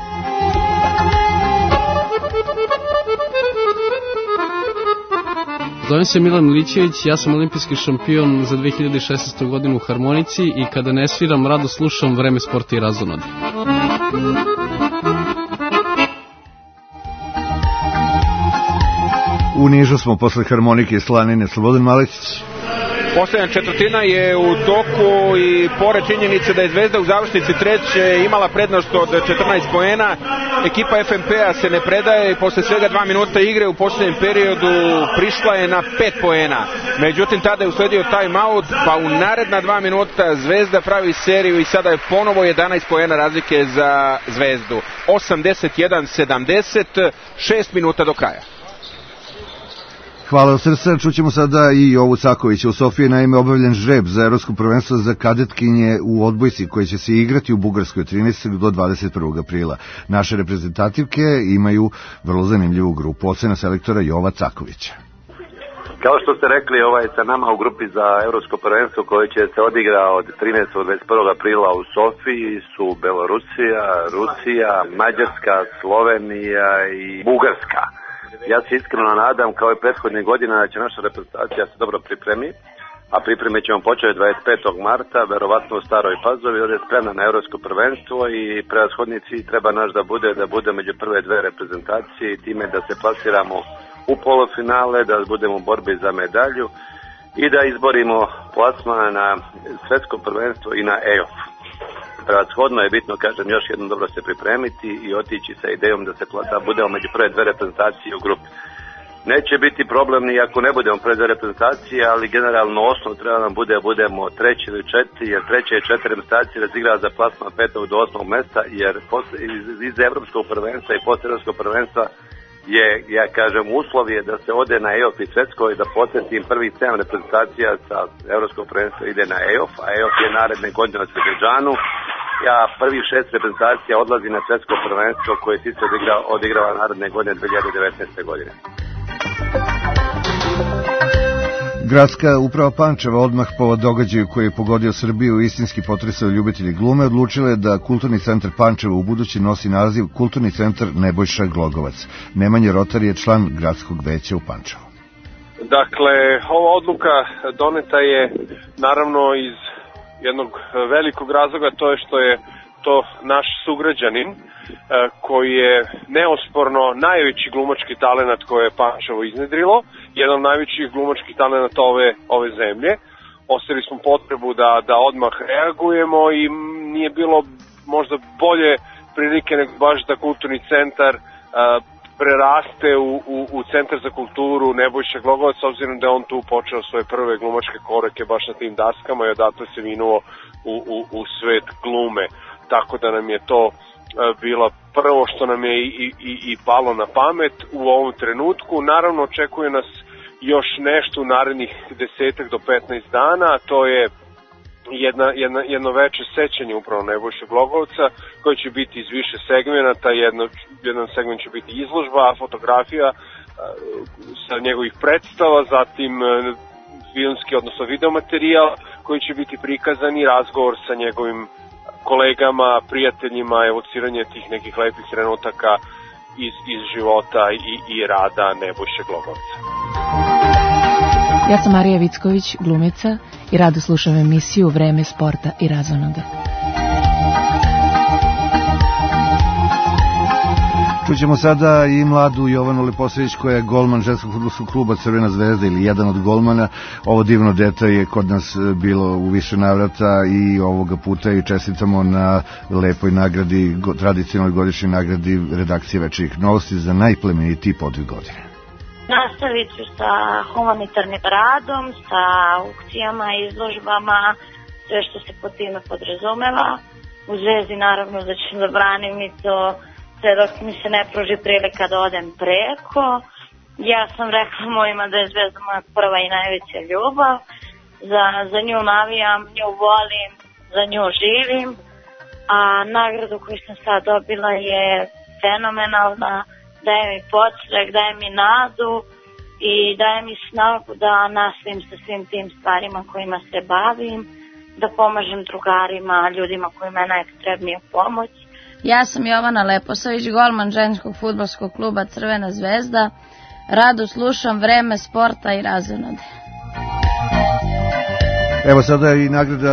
Zovem se Milan Milićević, ja sam olimpijski šampion za 2016. godinu u harmonici i kada ne sviram, rado slušam Vreme sporta i razonode. U Nižu smo posle harmonike i slanine. Slobodan Malečić. Poslednja četvrtina je u toku i pored činjenice da je Zvezda u završnici treće imala prednost od 14 poena, ekipa FNP-a se ne predaje i posle svega 2 minuta igre u poslednjem periodu prišla je na 5 poena. Međutim, tada je usledio time-out, pa u naredna 2 minuta Zvezda pravi seriju i sada je ponovo 11 poena razlike za Zvezdu. 81-70, 6 minuta do kraja. Hvala od srca, čućemo sada i Jovu Cakovića. U Sofiji naime obavljen žreb za evropsko prvenstvo za kadetkinje u odbojci koje će se igrati u Bugarskoj 13. do 21. aprila. Naše reprezentativke imaju vrlo zanimljivu grupu. Ocena selektora Jova Cakovića. Kao što ste rekli, sa nama u grupi za evropsko prvenstvo koje će se odigra od 13. do 21. aprila u Sofiji su Belorusija, Rusija, Mađarska, Slovenija i Bugarska. Ja se iskreno nadam, kao i prethodnih godina, da će naša reprezentacija se dobro pripremi, a pripreme ćemo početi 25. marta, verovatno u Staroj Pazovi, ovdje je spremna na evropsko prvenstvo i prevashodni cilj treba naš da bude među prve dve reprezentacije i time da se plasiramo u polufinale, da budemo u borbi za medalju i da izborimo plasman na svetsko prvenstvo i na EOF. Prevashodno je bitno, kažem, još jednom dobro se pripremiti i otići sa idejom da budemo među prve dve reprezentacije u grupi. Neće biti problem ni ako ne budemo prve dve reprezentacije, ali generalno osnov treba nam budemo treći ili četiri, jer treće i četiri reprezentacije razigrava za plasman 5. do 8. mesta, jer iz evropskog prvenstva i posle evropskog prvenstva je, ja kažem, uslov je da se ode na EOF i svetsko i da podsjetim prvih 7 reprezentacija sa evropskog prvenstva ide na EOF, a EOF je naredne godine u Azerbejdžanu Prvi 6 reprezentacija odlazi na svetsko prvenstvo koje se odigrava naredne godine 2019. godine. Gradska uprava Pančeva odmah po događaju koji je pogodio Srbiju istinski potresao ljubitelji glume odlučila je da Kulturni centar Pančeva u budući nosi naziv Kulturni centar Nebojša Glogovac. Nemanja Rotar je član gradskog veća u Pančevu. Dakle, ova odluka doneta je naravno iz jednog velikog razloga, to je što je to naš sugrađanin koji je neosporno najveći glumački talenat koje je Pančevo iznedrilo, jedan od najvećih glumačkih talenata ove zemlje. Ostavili smo potrebu da odmah reagujemo i nije bilo možda bolje prilike nego baš da Kulturni centar preraste u Centar za kulturu Nebojša Glogovac, s obzirom da je on tu počeo svoje prve glumačke korake baš na tim daskama i odatle se vinuo u svet glume. Tako da nam je to bilo prvo što nam je i palo na pamet u ovom trenutku. Naravno, očekuje nas još nešto u narednih 10 do 15 dana, a to je jedno veće sećanje upravo Nebojše Glogovca, koji će biti iz više segmenata. Jedan segment će biti izložba, fotografija sa njegovih predstava, zatim filmski, odnosno videomaterijal koji će biti prikazan i razgovor sa njegovim kolegama, prijateljima, evociranje tih nekih lepih trenutaka iz života i rada Nebojše Glogovca. Ja sam Marija Vicković, glumica, i rado slušam emisiju Vreme sporta i razonoda. Čućemo sada i mladu Jovanu Leposavić koja je golman ženskog fudbalskog kluba Crvena zvezda ili jedan od golmana. Ovo divno dete je kod nas bilo u više navrata i ovoga puta i čestitamo na lepoj nagradi, tradicionalnoj godišnjoj nagradi redakcije Večernjih novosti za najplemenitiji podvig godine. Nastavit ću sa humanitarnim radom, sa aukcijama, izložbama, sve što se pod time podrazumeva. U Zvezdi naravno da ću da branim i to sve dok mi se ne pruži prilika da odem preko. Ja sam rekla mojima da je Zvezda moja prva i najveća ljubav. Za nju navijam, nju volim, za nju živim. A nagradu koju sam sad dobila je fenomenalna. Daje mi podstrek, daje mi nadu i daje mi snagu da nastavim sa svim tim stvarima kojima se bavim, da pomažem drugarima, ljudima kojima je najpotrebnija pomoć. Ja sam Jovana Leposavić, golman ženskog fudbalskog kluba Crvena zvezda. Rado slušam Vreme sporta i razonode. Evo sada i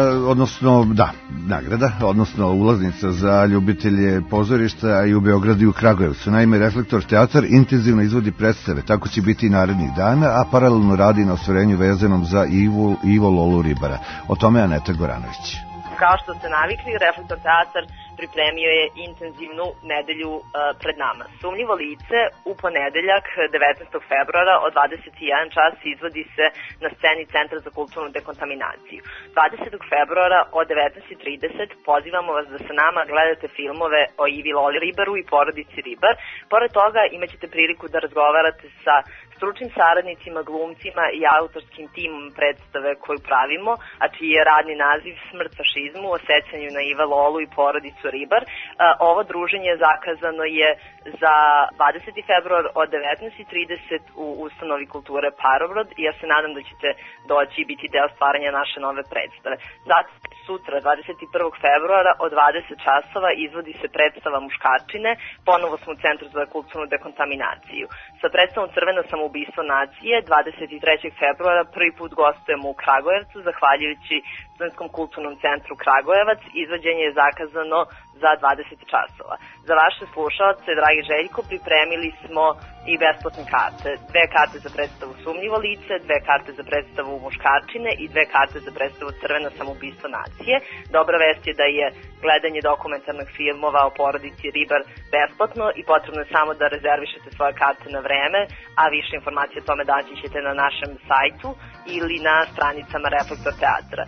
nagrada, ulaznica za ljubitelje pozorišta i u Beogradu i u Kragujevcu. Naime, Reflektor teatar intenzivno izvodi predstave, tako će biti i narednih dana, a paralelno radi na ostvarenju vezanom za Ivo Lolu Ribara. O tome Aneta Goranović. Kao što ste navikli, Reflektor teatar pripremio je intenzivnu nedelju pred nama. Sumnjivo lice u ponedeljak 19. februara od 21 čas izvodi se na sceni Centra za kulturnu dekontaminaciju. 20. februara od 19.30 pozivamo vas da sa nama gledate filmove o Ivi Loli Ribaru i porodici Ribar. Pored toga imaćete priliku da razgovarate sa stručnim saradnicima, glumcima i autorskim timom predstave koju pravimo, a čiji je radni naziv Smrt fašizmu, o sećanju na Iva Lolu i porodicu Ribar. Ovo druženje zakazano je za 20. februar od 19.30 u ustanovi kulture Parobrod i ja se nadam da ćete doći i biti deo stvaranja naše nove predstave. Zatim sutra, 21. februara od 20 časova izvodi se predstava Muškarčine. Ponovo smo u Centru za kulturnu dekontaminaciju. Sa predstavom Crveno samoubistvo nacije 23. februara prvi put gostujemo u Kragujevcu, zahvaljujući Studentskom kulturnom centru Kragujevac. Izvođenje je zakazano za 20 časova. Za vaše slušaoce, dragi Željko, pripremili smo i besplatne karte. 2 karte za predstavu Sumnjivo lice, 2 karte za predstavu Muškarčine i 2 karte za predstavu Crveno samoubistvo nacije. Dobra vest je da je gledanje dokumentarnog filmova o porodici Ribar besplatno i potrebno je samo da rezervišete svoje karte na vreme, a više informacije o tome daći ćete na našem sajtu ili na stranicama Reflektor teatra.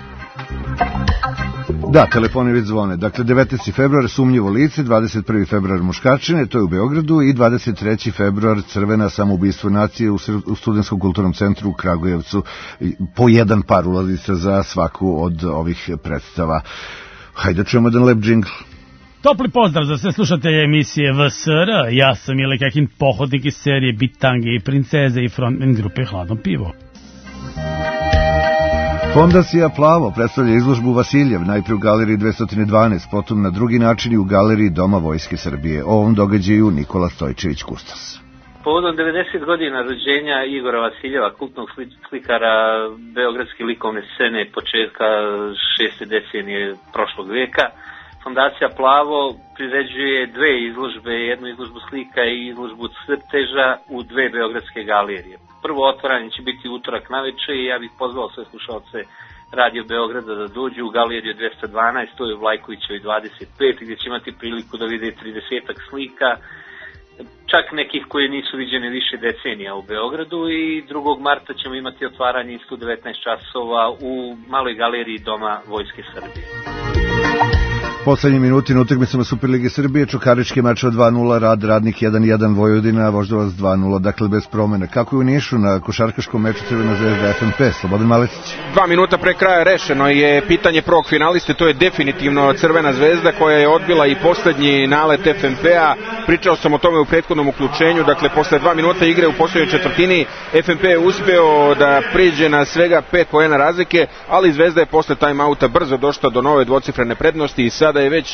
Da, telefoni već zvone. Dakle, 19. februar Sumnjivo lice, 21. februar Muškarčine, to je u Beogradu, i 23. februar Crvena samoubistvo nacije u Studentskom kulturnom centru u Kragujevcu. Po jedan par ulaznica za svaku od ovih predstava. Hajde čujemo jedan lep džingl. Topli pozdrav za sve slušatelje emisije VSR. Ja sam Mile Kekin, pohodnik iz serije Bitange i princeze i frontman grupe Hladno pivo. Fondacija Plavo predstavlja izložbu Vasiljev, najprije u galeriji 212, potom na drugi način i u galeriji Doma Vojske Srbije. O ovom događaju Nikola Stojčević Kustos. Povodom 90 godina rođenja Igora Vasiljeva, kultnog slikara beogradske likovne scene početka 6. decenije prošlog veka, Fondacija Plavo priređuje dve izložbe, jednu izložbu slika i izložbu crteža u dve beogradske galerije. Prvo otvaranje će biti utorak naveče i ja bih pozvao sve slušalce Radio Beograda da dođu u galeriju 212, to je u Vlajkovićevoj 25, gdje će imati priliku da vide 30-ak slika, čak nekih koji nisu viđene više decenija u Beogradu, i 2. marta ćemo imati otvaranje isto 19 časova u maloj galeriji Doma Vojske Srbije. Poslednji minuti na utakmicama Superlige Srbije, Čukarički meč od 2-0, Radnik 1-1, Vojvodina, Voždovac 2-0, dakle bez promene. Kako je u Nišu na košarkaškom meču Crvena zvezda FNP? Slobodan Maletić. 2 minuta pre kraja rešeno je pitanje prvog finaliste, to je definitivno Crvena zvezda koja je odbila i poslednji nalet FNP-a. Pričao sam o tome u prethodnom uključenju, dakle posle 2 minuta igre u poslednjoj četvrtini FNP je uspeo da priđe na svega 5 poena razlike, ali Zvezda je posle time-outa brzo došla do nove dvocifrene prednosti i sada je već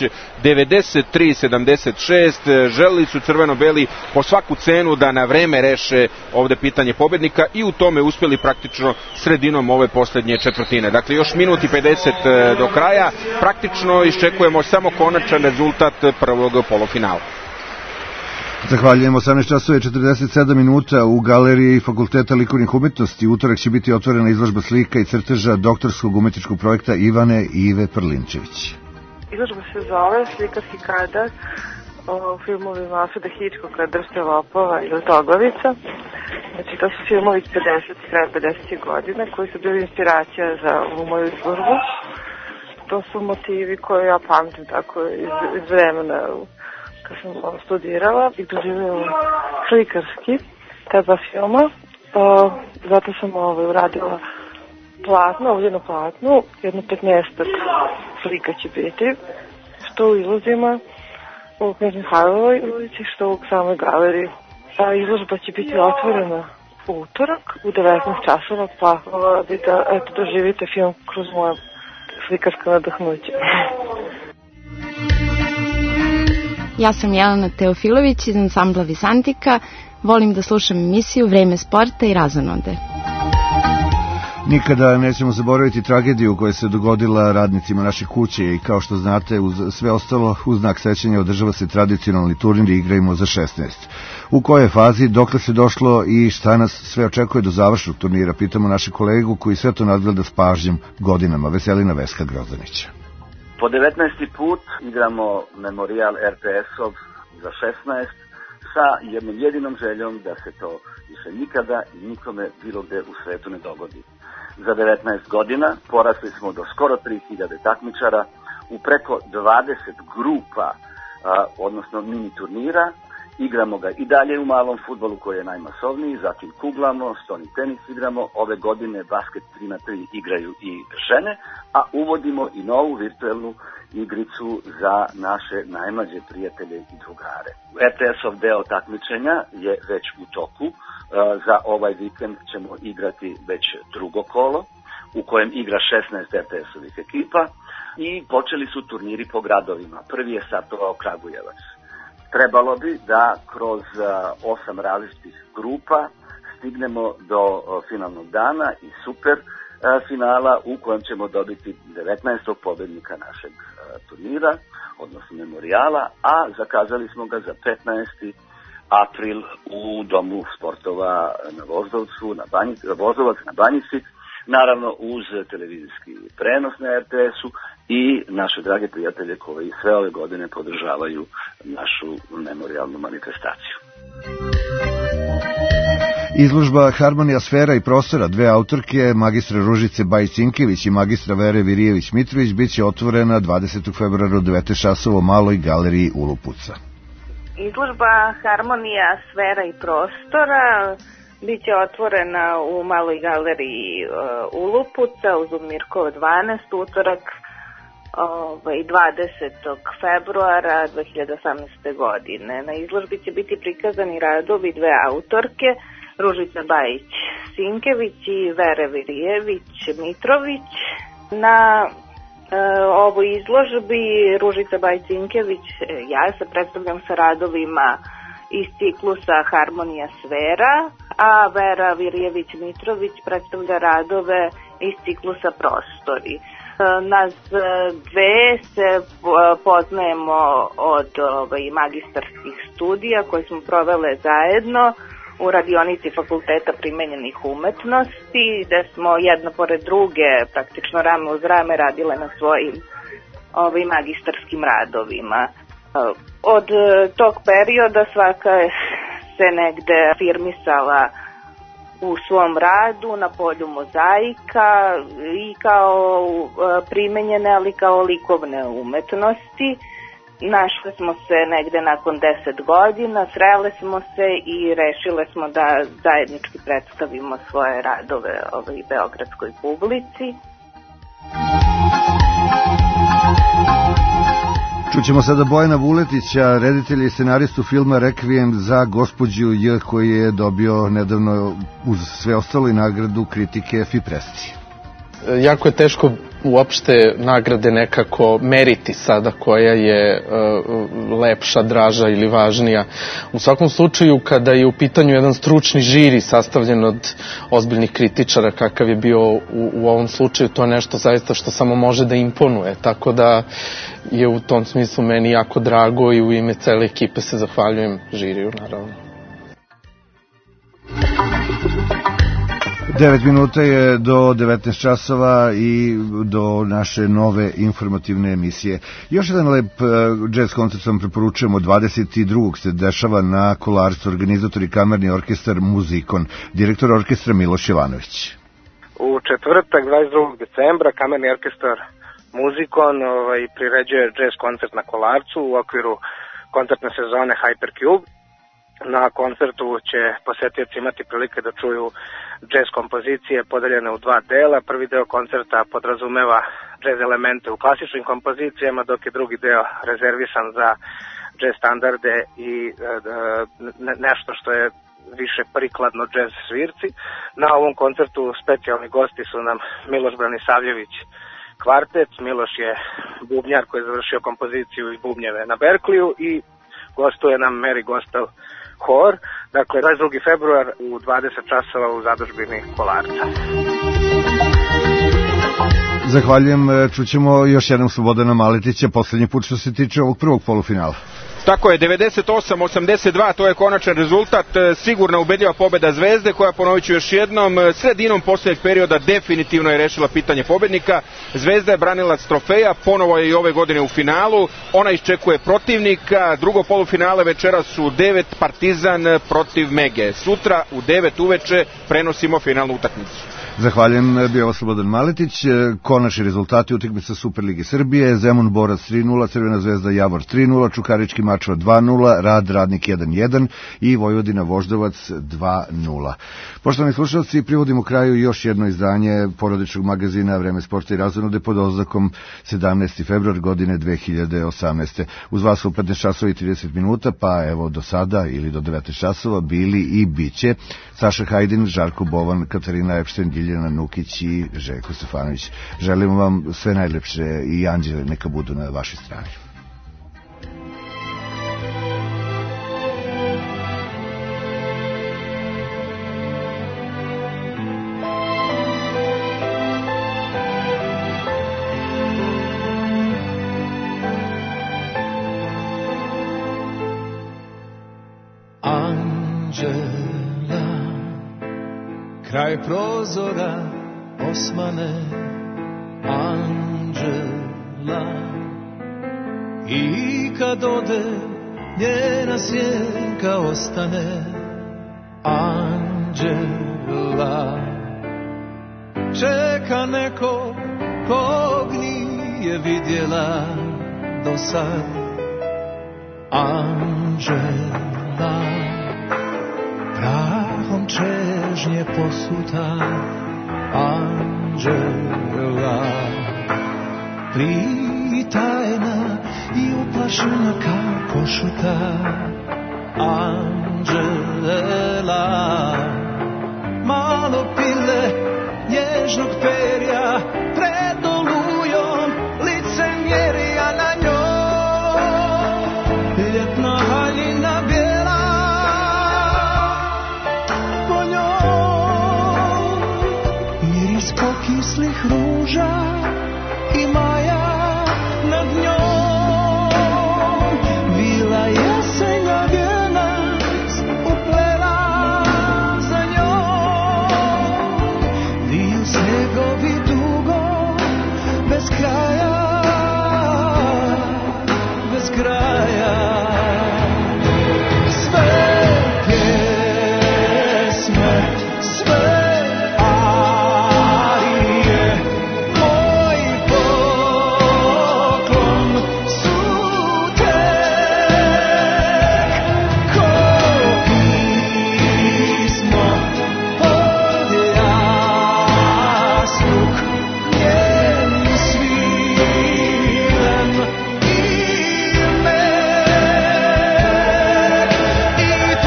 93-76. Želeli su crveno-beli po svaku cenu da na vreme reše ovde pitanje pobednika i u tome uspeli praktično sredinom ove poslednje četvrtine. Dakle, još minut i 50 do kraja. Praktično iščekujemo samo konačan rezultat prvog polufinala. Zahvaljujem, 18 časova i 47 minuta u galeriji Fakulteta likovnih umetnosti. Utorak će biti otvorena izložba slika i crteža doktorskog umetničkog projekta Ivane i Ive Prlinčević. Izložba se zove Slikarski kadar o filmovima Alfreda Hitchcocka, Drste lopova i Lotoglavica. Znači, to su filmovi iz 50. godine koji su bili inspiracija za ovu moju izložbu. To su motivi koje ja pamtim tako iz vremena kad sam studirala i doživjela slikarski ta dva filma. Zato sam uradila platno, ovdje na platnu, jedno 15 slika će biti, što u izlozima u Knez Mihajlovoj ulici, što u samoj galeriji. Izložba će biti otvorena u utorak u 19 časova, pa da doživite film kroz moje slikarsko nadahnuće. Ja sam Jelena Teofilović iz ansambla Visantika. Volim da slušam emisiju Vreme sporta i razonode. Nikada nećemo zaboraviti tragediju koja se dogodila radnicima naše kuće i kao što znate, uz sve ostalo, uz znak sećanja održava se tradicionalni turnir i igrajmo za 16. U kojoj fazi, dokle se došlo i šta nas sve očekuje do završnog turnira, pitamo naše kolegu koji sve to nadgleda s pažnjom godinama, Veselina Veska Grozdanića. Po 19. put igramo memorijal RTS-ov za 16 sa jednom jedinom željom da se to više nikada i nikome bilo gde u svetu ne dogodi. Za 19 godina porasli smo do skoro 3000 takmičara u preko 20 grupa, odnosno mini turnira. Igramo ga i dalje u malom fudbalu koji je najmasovniji, zatim kuglamo, stoni tenis igramo, ove godine basket 3x3 igraju i žene, a uvodimo i novu virtualnu igricu za naše najmlađe prijatelje i drugare. RTS-ov deo takmičenja je već u toku, za ovaj vikend ćemo igrati već drugo kolo u kojem igra 16 RTS-ovih ekipa i počeli su turniri po gradovima. Prvi je startovao Kragujevac. Trebalo bi da kroz 8 različitih grupa stignemo do finalnog dana i super finala u kojem ćemo dobiti 19. pobednika našeg turnira, odnosno memorijala, a zakazali smo ga za 15. april u Domu sportova na Voždovac na Banjici, naravno uz televizijski prenos na RTS-u i naše drage prijatelje koji sve ove godine podržavaju našu memorijalnu manifestaciju. Izložba Harmonija sfera i prostora, dve autorke, magistra Ružice Bajić-Inkević i magistra Vere Virijević-Mitrović, bit će otvorena 20. februara u 9 časova u maloj galeriji Ulupuca. Izložba Harmonija sfera i prostora biće otvorena u maloj galeriji Ulupuca uz Mirkova 12 utorak 20. februara 2018. godine. Na izložbi će biti prikazani radovi dve autorke, Ružica Bajić-Sinkević i Vera Virjević-Mitrović. Na ovoj izložbi Ružica Bajić-Sinkević, ja se predstavljam sa radovima iz ciklusa Harmonija sfera, a Vera Virjević-Mitrović predstavlja radove iz ciklusa Prostori. Nas dve se poznajemo od magistarskih studija koje smo provele zajedno u radionici Fakulteta primenjenih umetnosti, gde smo jedna pored druge, praktično rame uz rame, radile na svojim magistarskim radovima. Od tog perioda svaka se negde afirmisala u svom radu na polju mozaika i kao primenjene, ali kao likovne umetnosti. Našle smo se negde nakon 10 godina, srele smo se i rešile smo da zajednički predstavimo svoje radove beogradskoj publici. Čućemo sada Bojana Vuletića, reditelja i scenaristu filma Rekvijem za gospođu J, koji je dobio nedavno uz sve ostalo i nagradu kritike FIPRESCI. Jako je teško uopšte nagrade nekako meriti sada koja je lepša, draža ili važnija. U svakom slučaju, kada je u pitanju jedan stručni žiri sastavljen od ozbiljnih kritičara kakav je bio u ovom slučaju, to je nešto zaista što samo može da imponuje. Tako da je u tom smislu meni jako drago i u ime cele ekipe se zahvaljujem žiriju, naravno. 9 minuta je do 19 časova i do naše nove informativne emisije. Još jedan lep jazz koncert vam preporučujemo. 22. se dešava na Kolarcu, organizator i kamerni orkestar Muzikon, direktor orkestra Miloš Jovanović. U četvrtak 22. decembra kamerni orkestar Muzikon priređuje jazz koncert na Kolarcu u okviru koncertne sezone Hypercube. Na koncertu će posetioci imati prilike da čuju jazz kompozicije podeljene u dva dela. Prvi deo koncerta podrazumeva jazz elemente u klasičnim kompozicijama, dok je drugi deo rezervisan za jazz standarde i nešto što je više prikladno jazz svirci. Na ovom koncertu specijalni gosti su nam Miloš Branisavljević kvartet. Miloš je bubnjar koji je završio kompoziciju i bubnjeve na Berkliju i gostuje nam Mary Gostel Hor, dakle 22. februar u 20 časova u zadužbini Kolarca. Zahvaljujem, čućemo još jednom Slobodana Maletića, poslednji put što se tiče ovog prvog polufinala. Tako je, 98-82, to je konačan rezultat, sigurna ubedljiva pobeda Zvezde, koja, ponovit ću još jednom, sredinom posljednjeg perioda definitivno je rešila pitanje pobednika. Zvezda je branilac trofeja, ponovo je i ove godine u finalu, ona iščekuje protivnika, drugo polufinale večeras u 9, Partizan protiv Mege. Sutra u 9 uveče prenosimo finalnu utakmicu. Zahvaljujem, bio ovo Slobodan Maletić. Konačni rezultati utakmice Superlige Srbije: Zemun Borac 3-0, Crvena zvezda Javor 3-0, Čukarički Mačva 2-0, Rad Radnik 1-1 i Vojvodina Voždovac 2-0. Poštovani slušalci, privodimo kraju još jedno izdanje porodičnog magazina Vreme sporta i razonude pod oznakom 17. februar godine 2018. Uz vas u 15 časova i 30 minuta, pa evo do sada ili do 19 časova bili i biće Saša Hajdin, Žarko Bovan, Katarina Epšten, Ljiljana Nukić i Željko Stefanović. Želim vam sve najlepše i anđele neka budu na vašoj strani. Kraj prozora osmane Anđela, i kad ode njena sjenka ostane. Anđela čeka neko kog nije vidjela do sad. Anđela prahom čežnje posuta. Anđela tajna i uplašena kao košuta. Anđela, malo pile nježnog perja, pred olujom licemjerja na njoj. Ljetna haljina bijela, po njoj miris pokislih ruža i maja nad njom. Bila jesenja vjenac uplela za njom. Viju snegovi dugo bez kraja, bez kraja. Sve pjesme, sve arije, moj poklon su tek ko pismo od jasnog njen svilen ime. I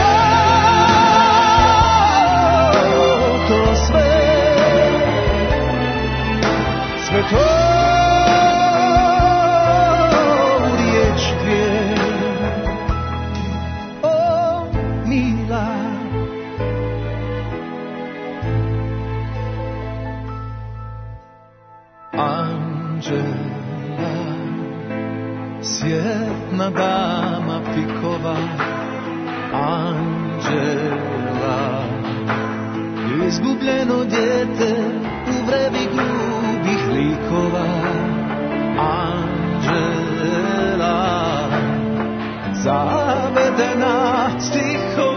to sve to u riječ dvije. O mila, Anđela, sjetna dama pikova. Anđela, izgubljeno dijete u vrevi grubih likova. Anđela, zavedena stihom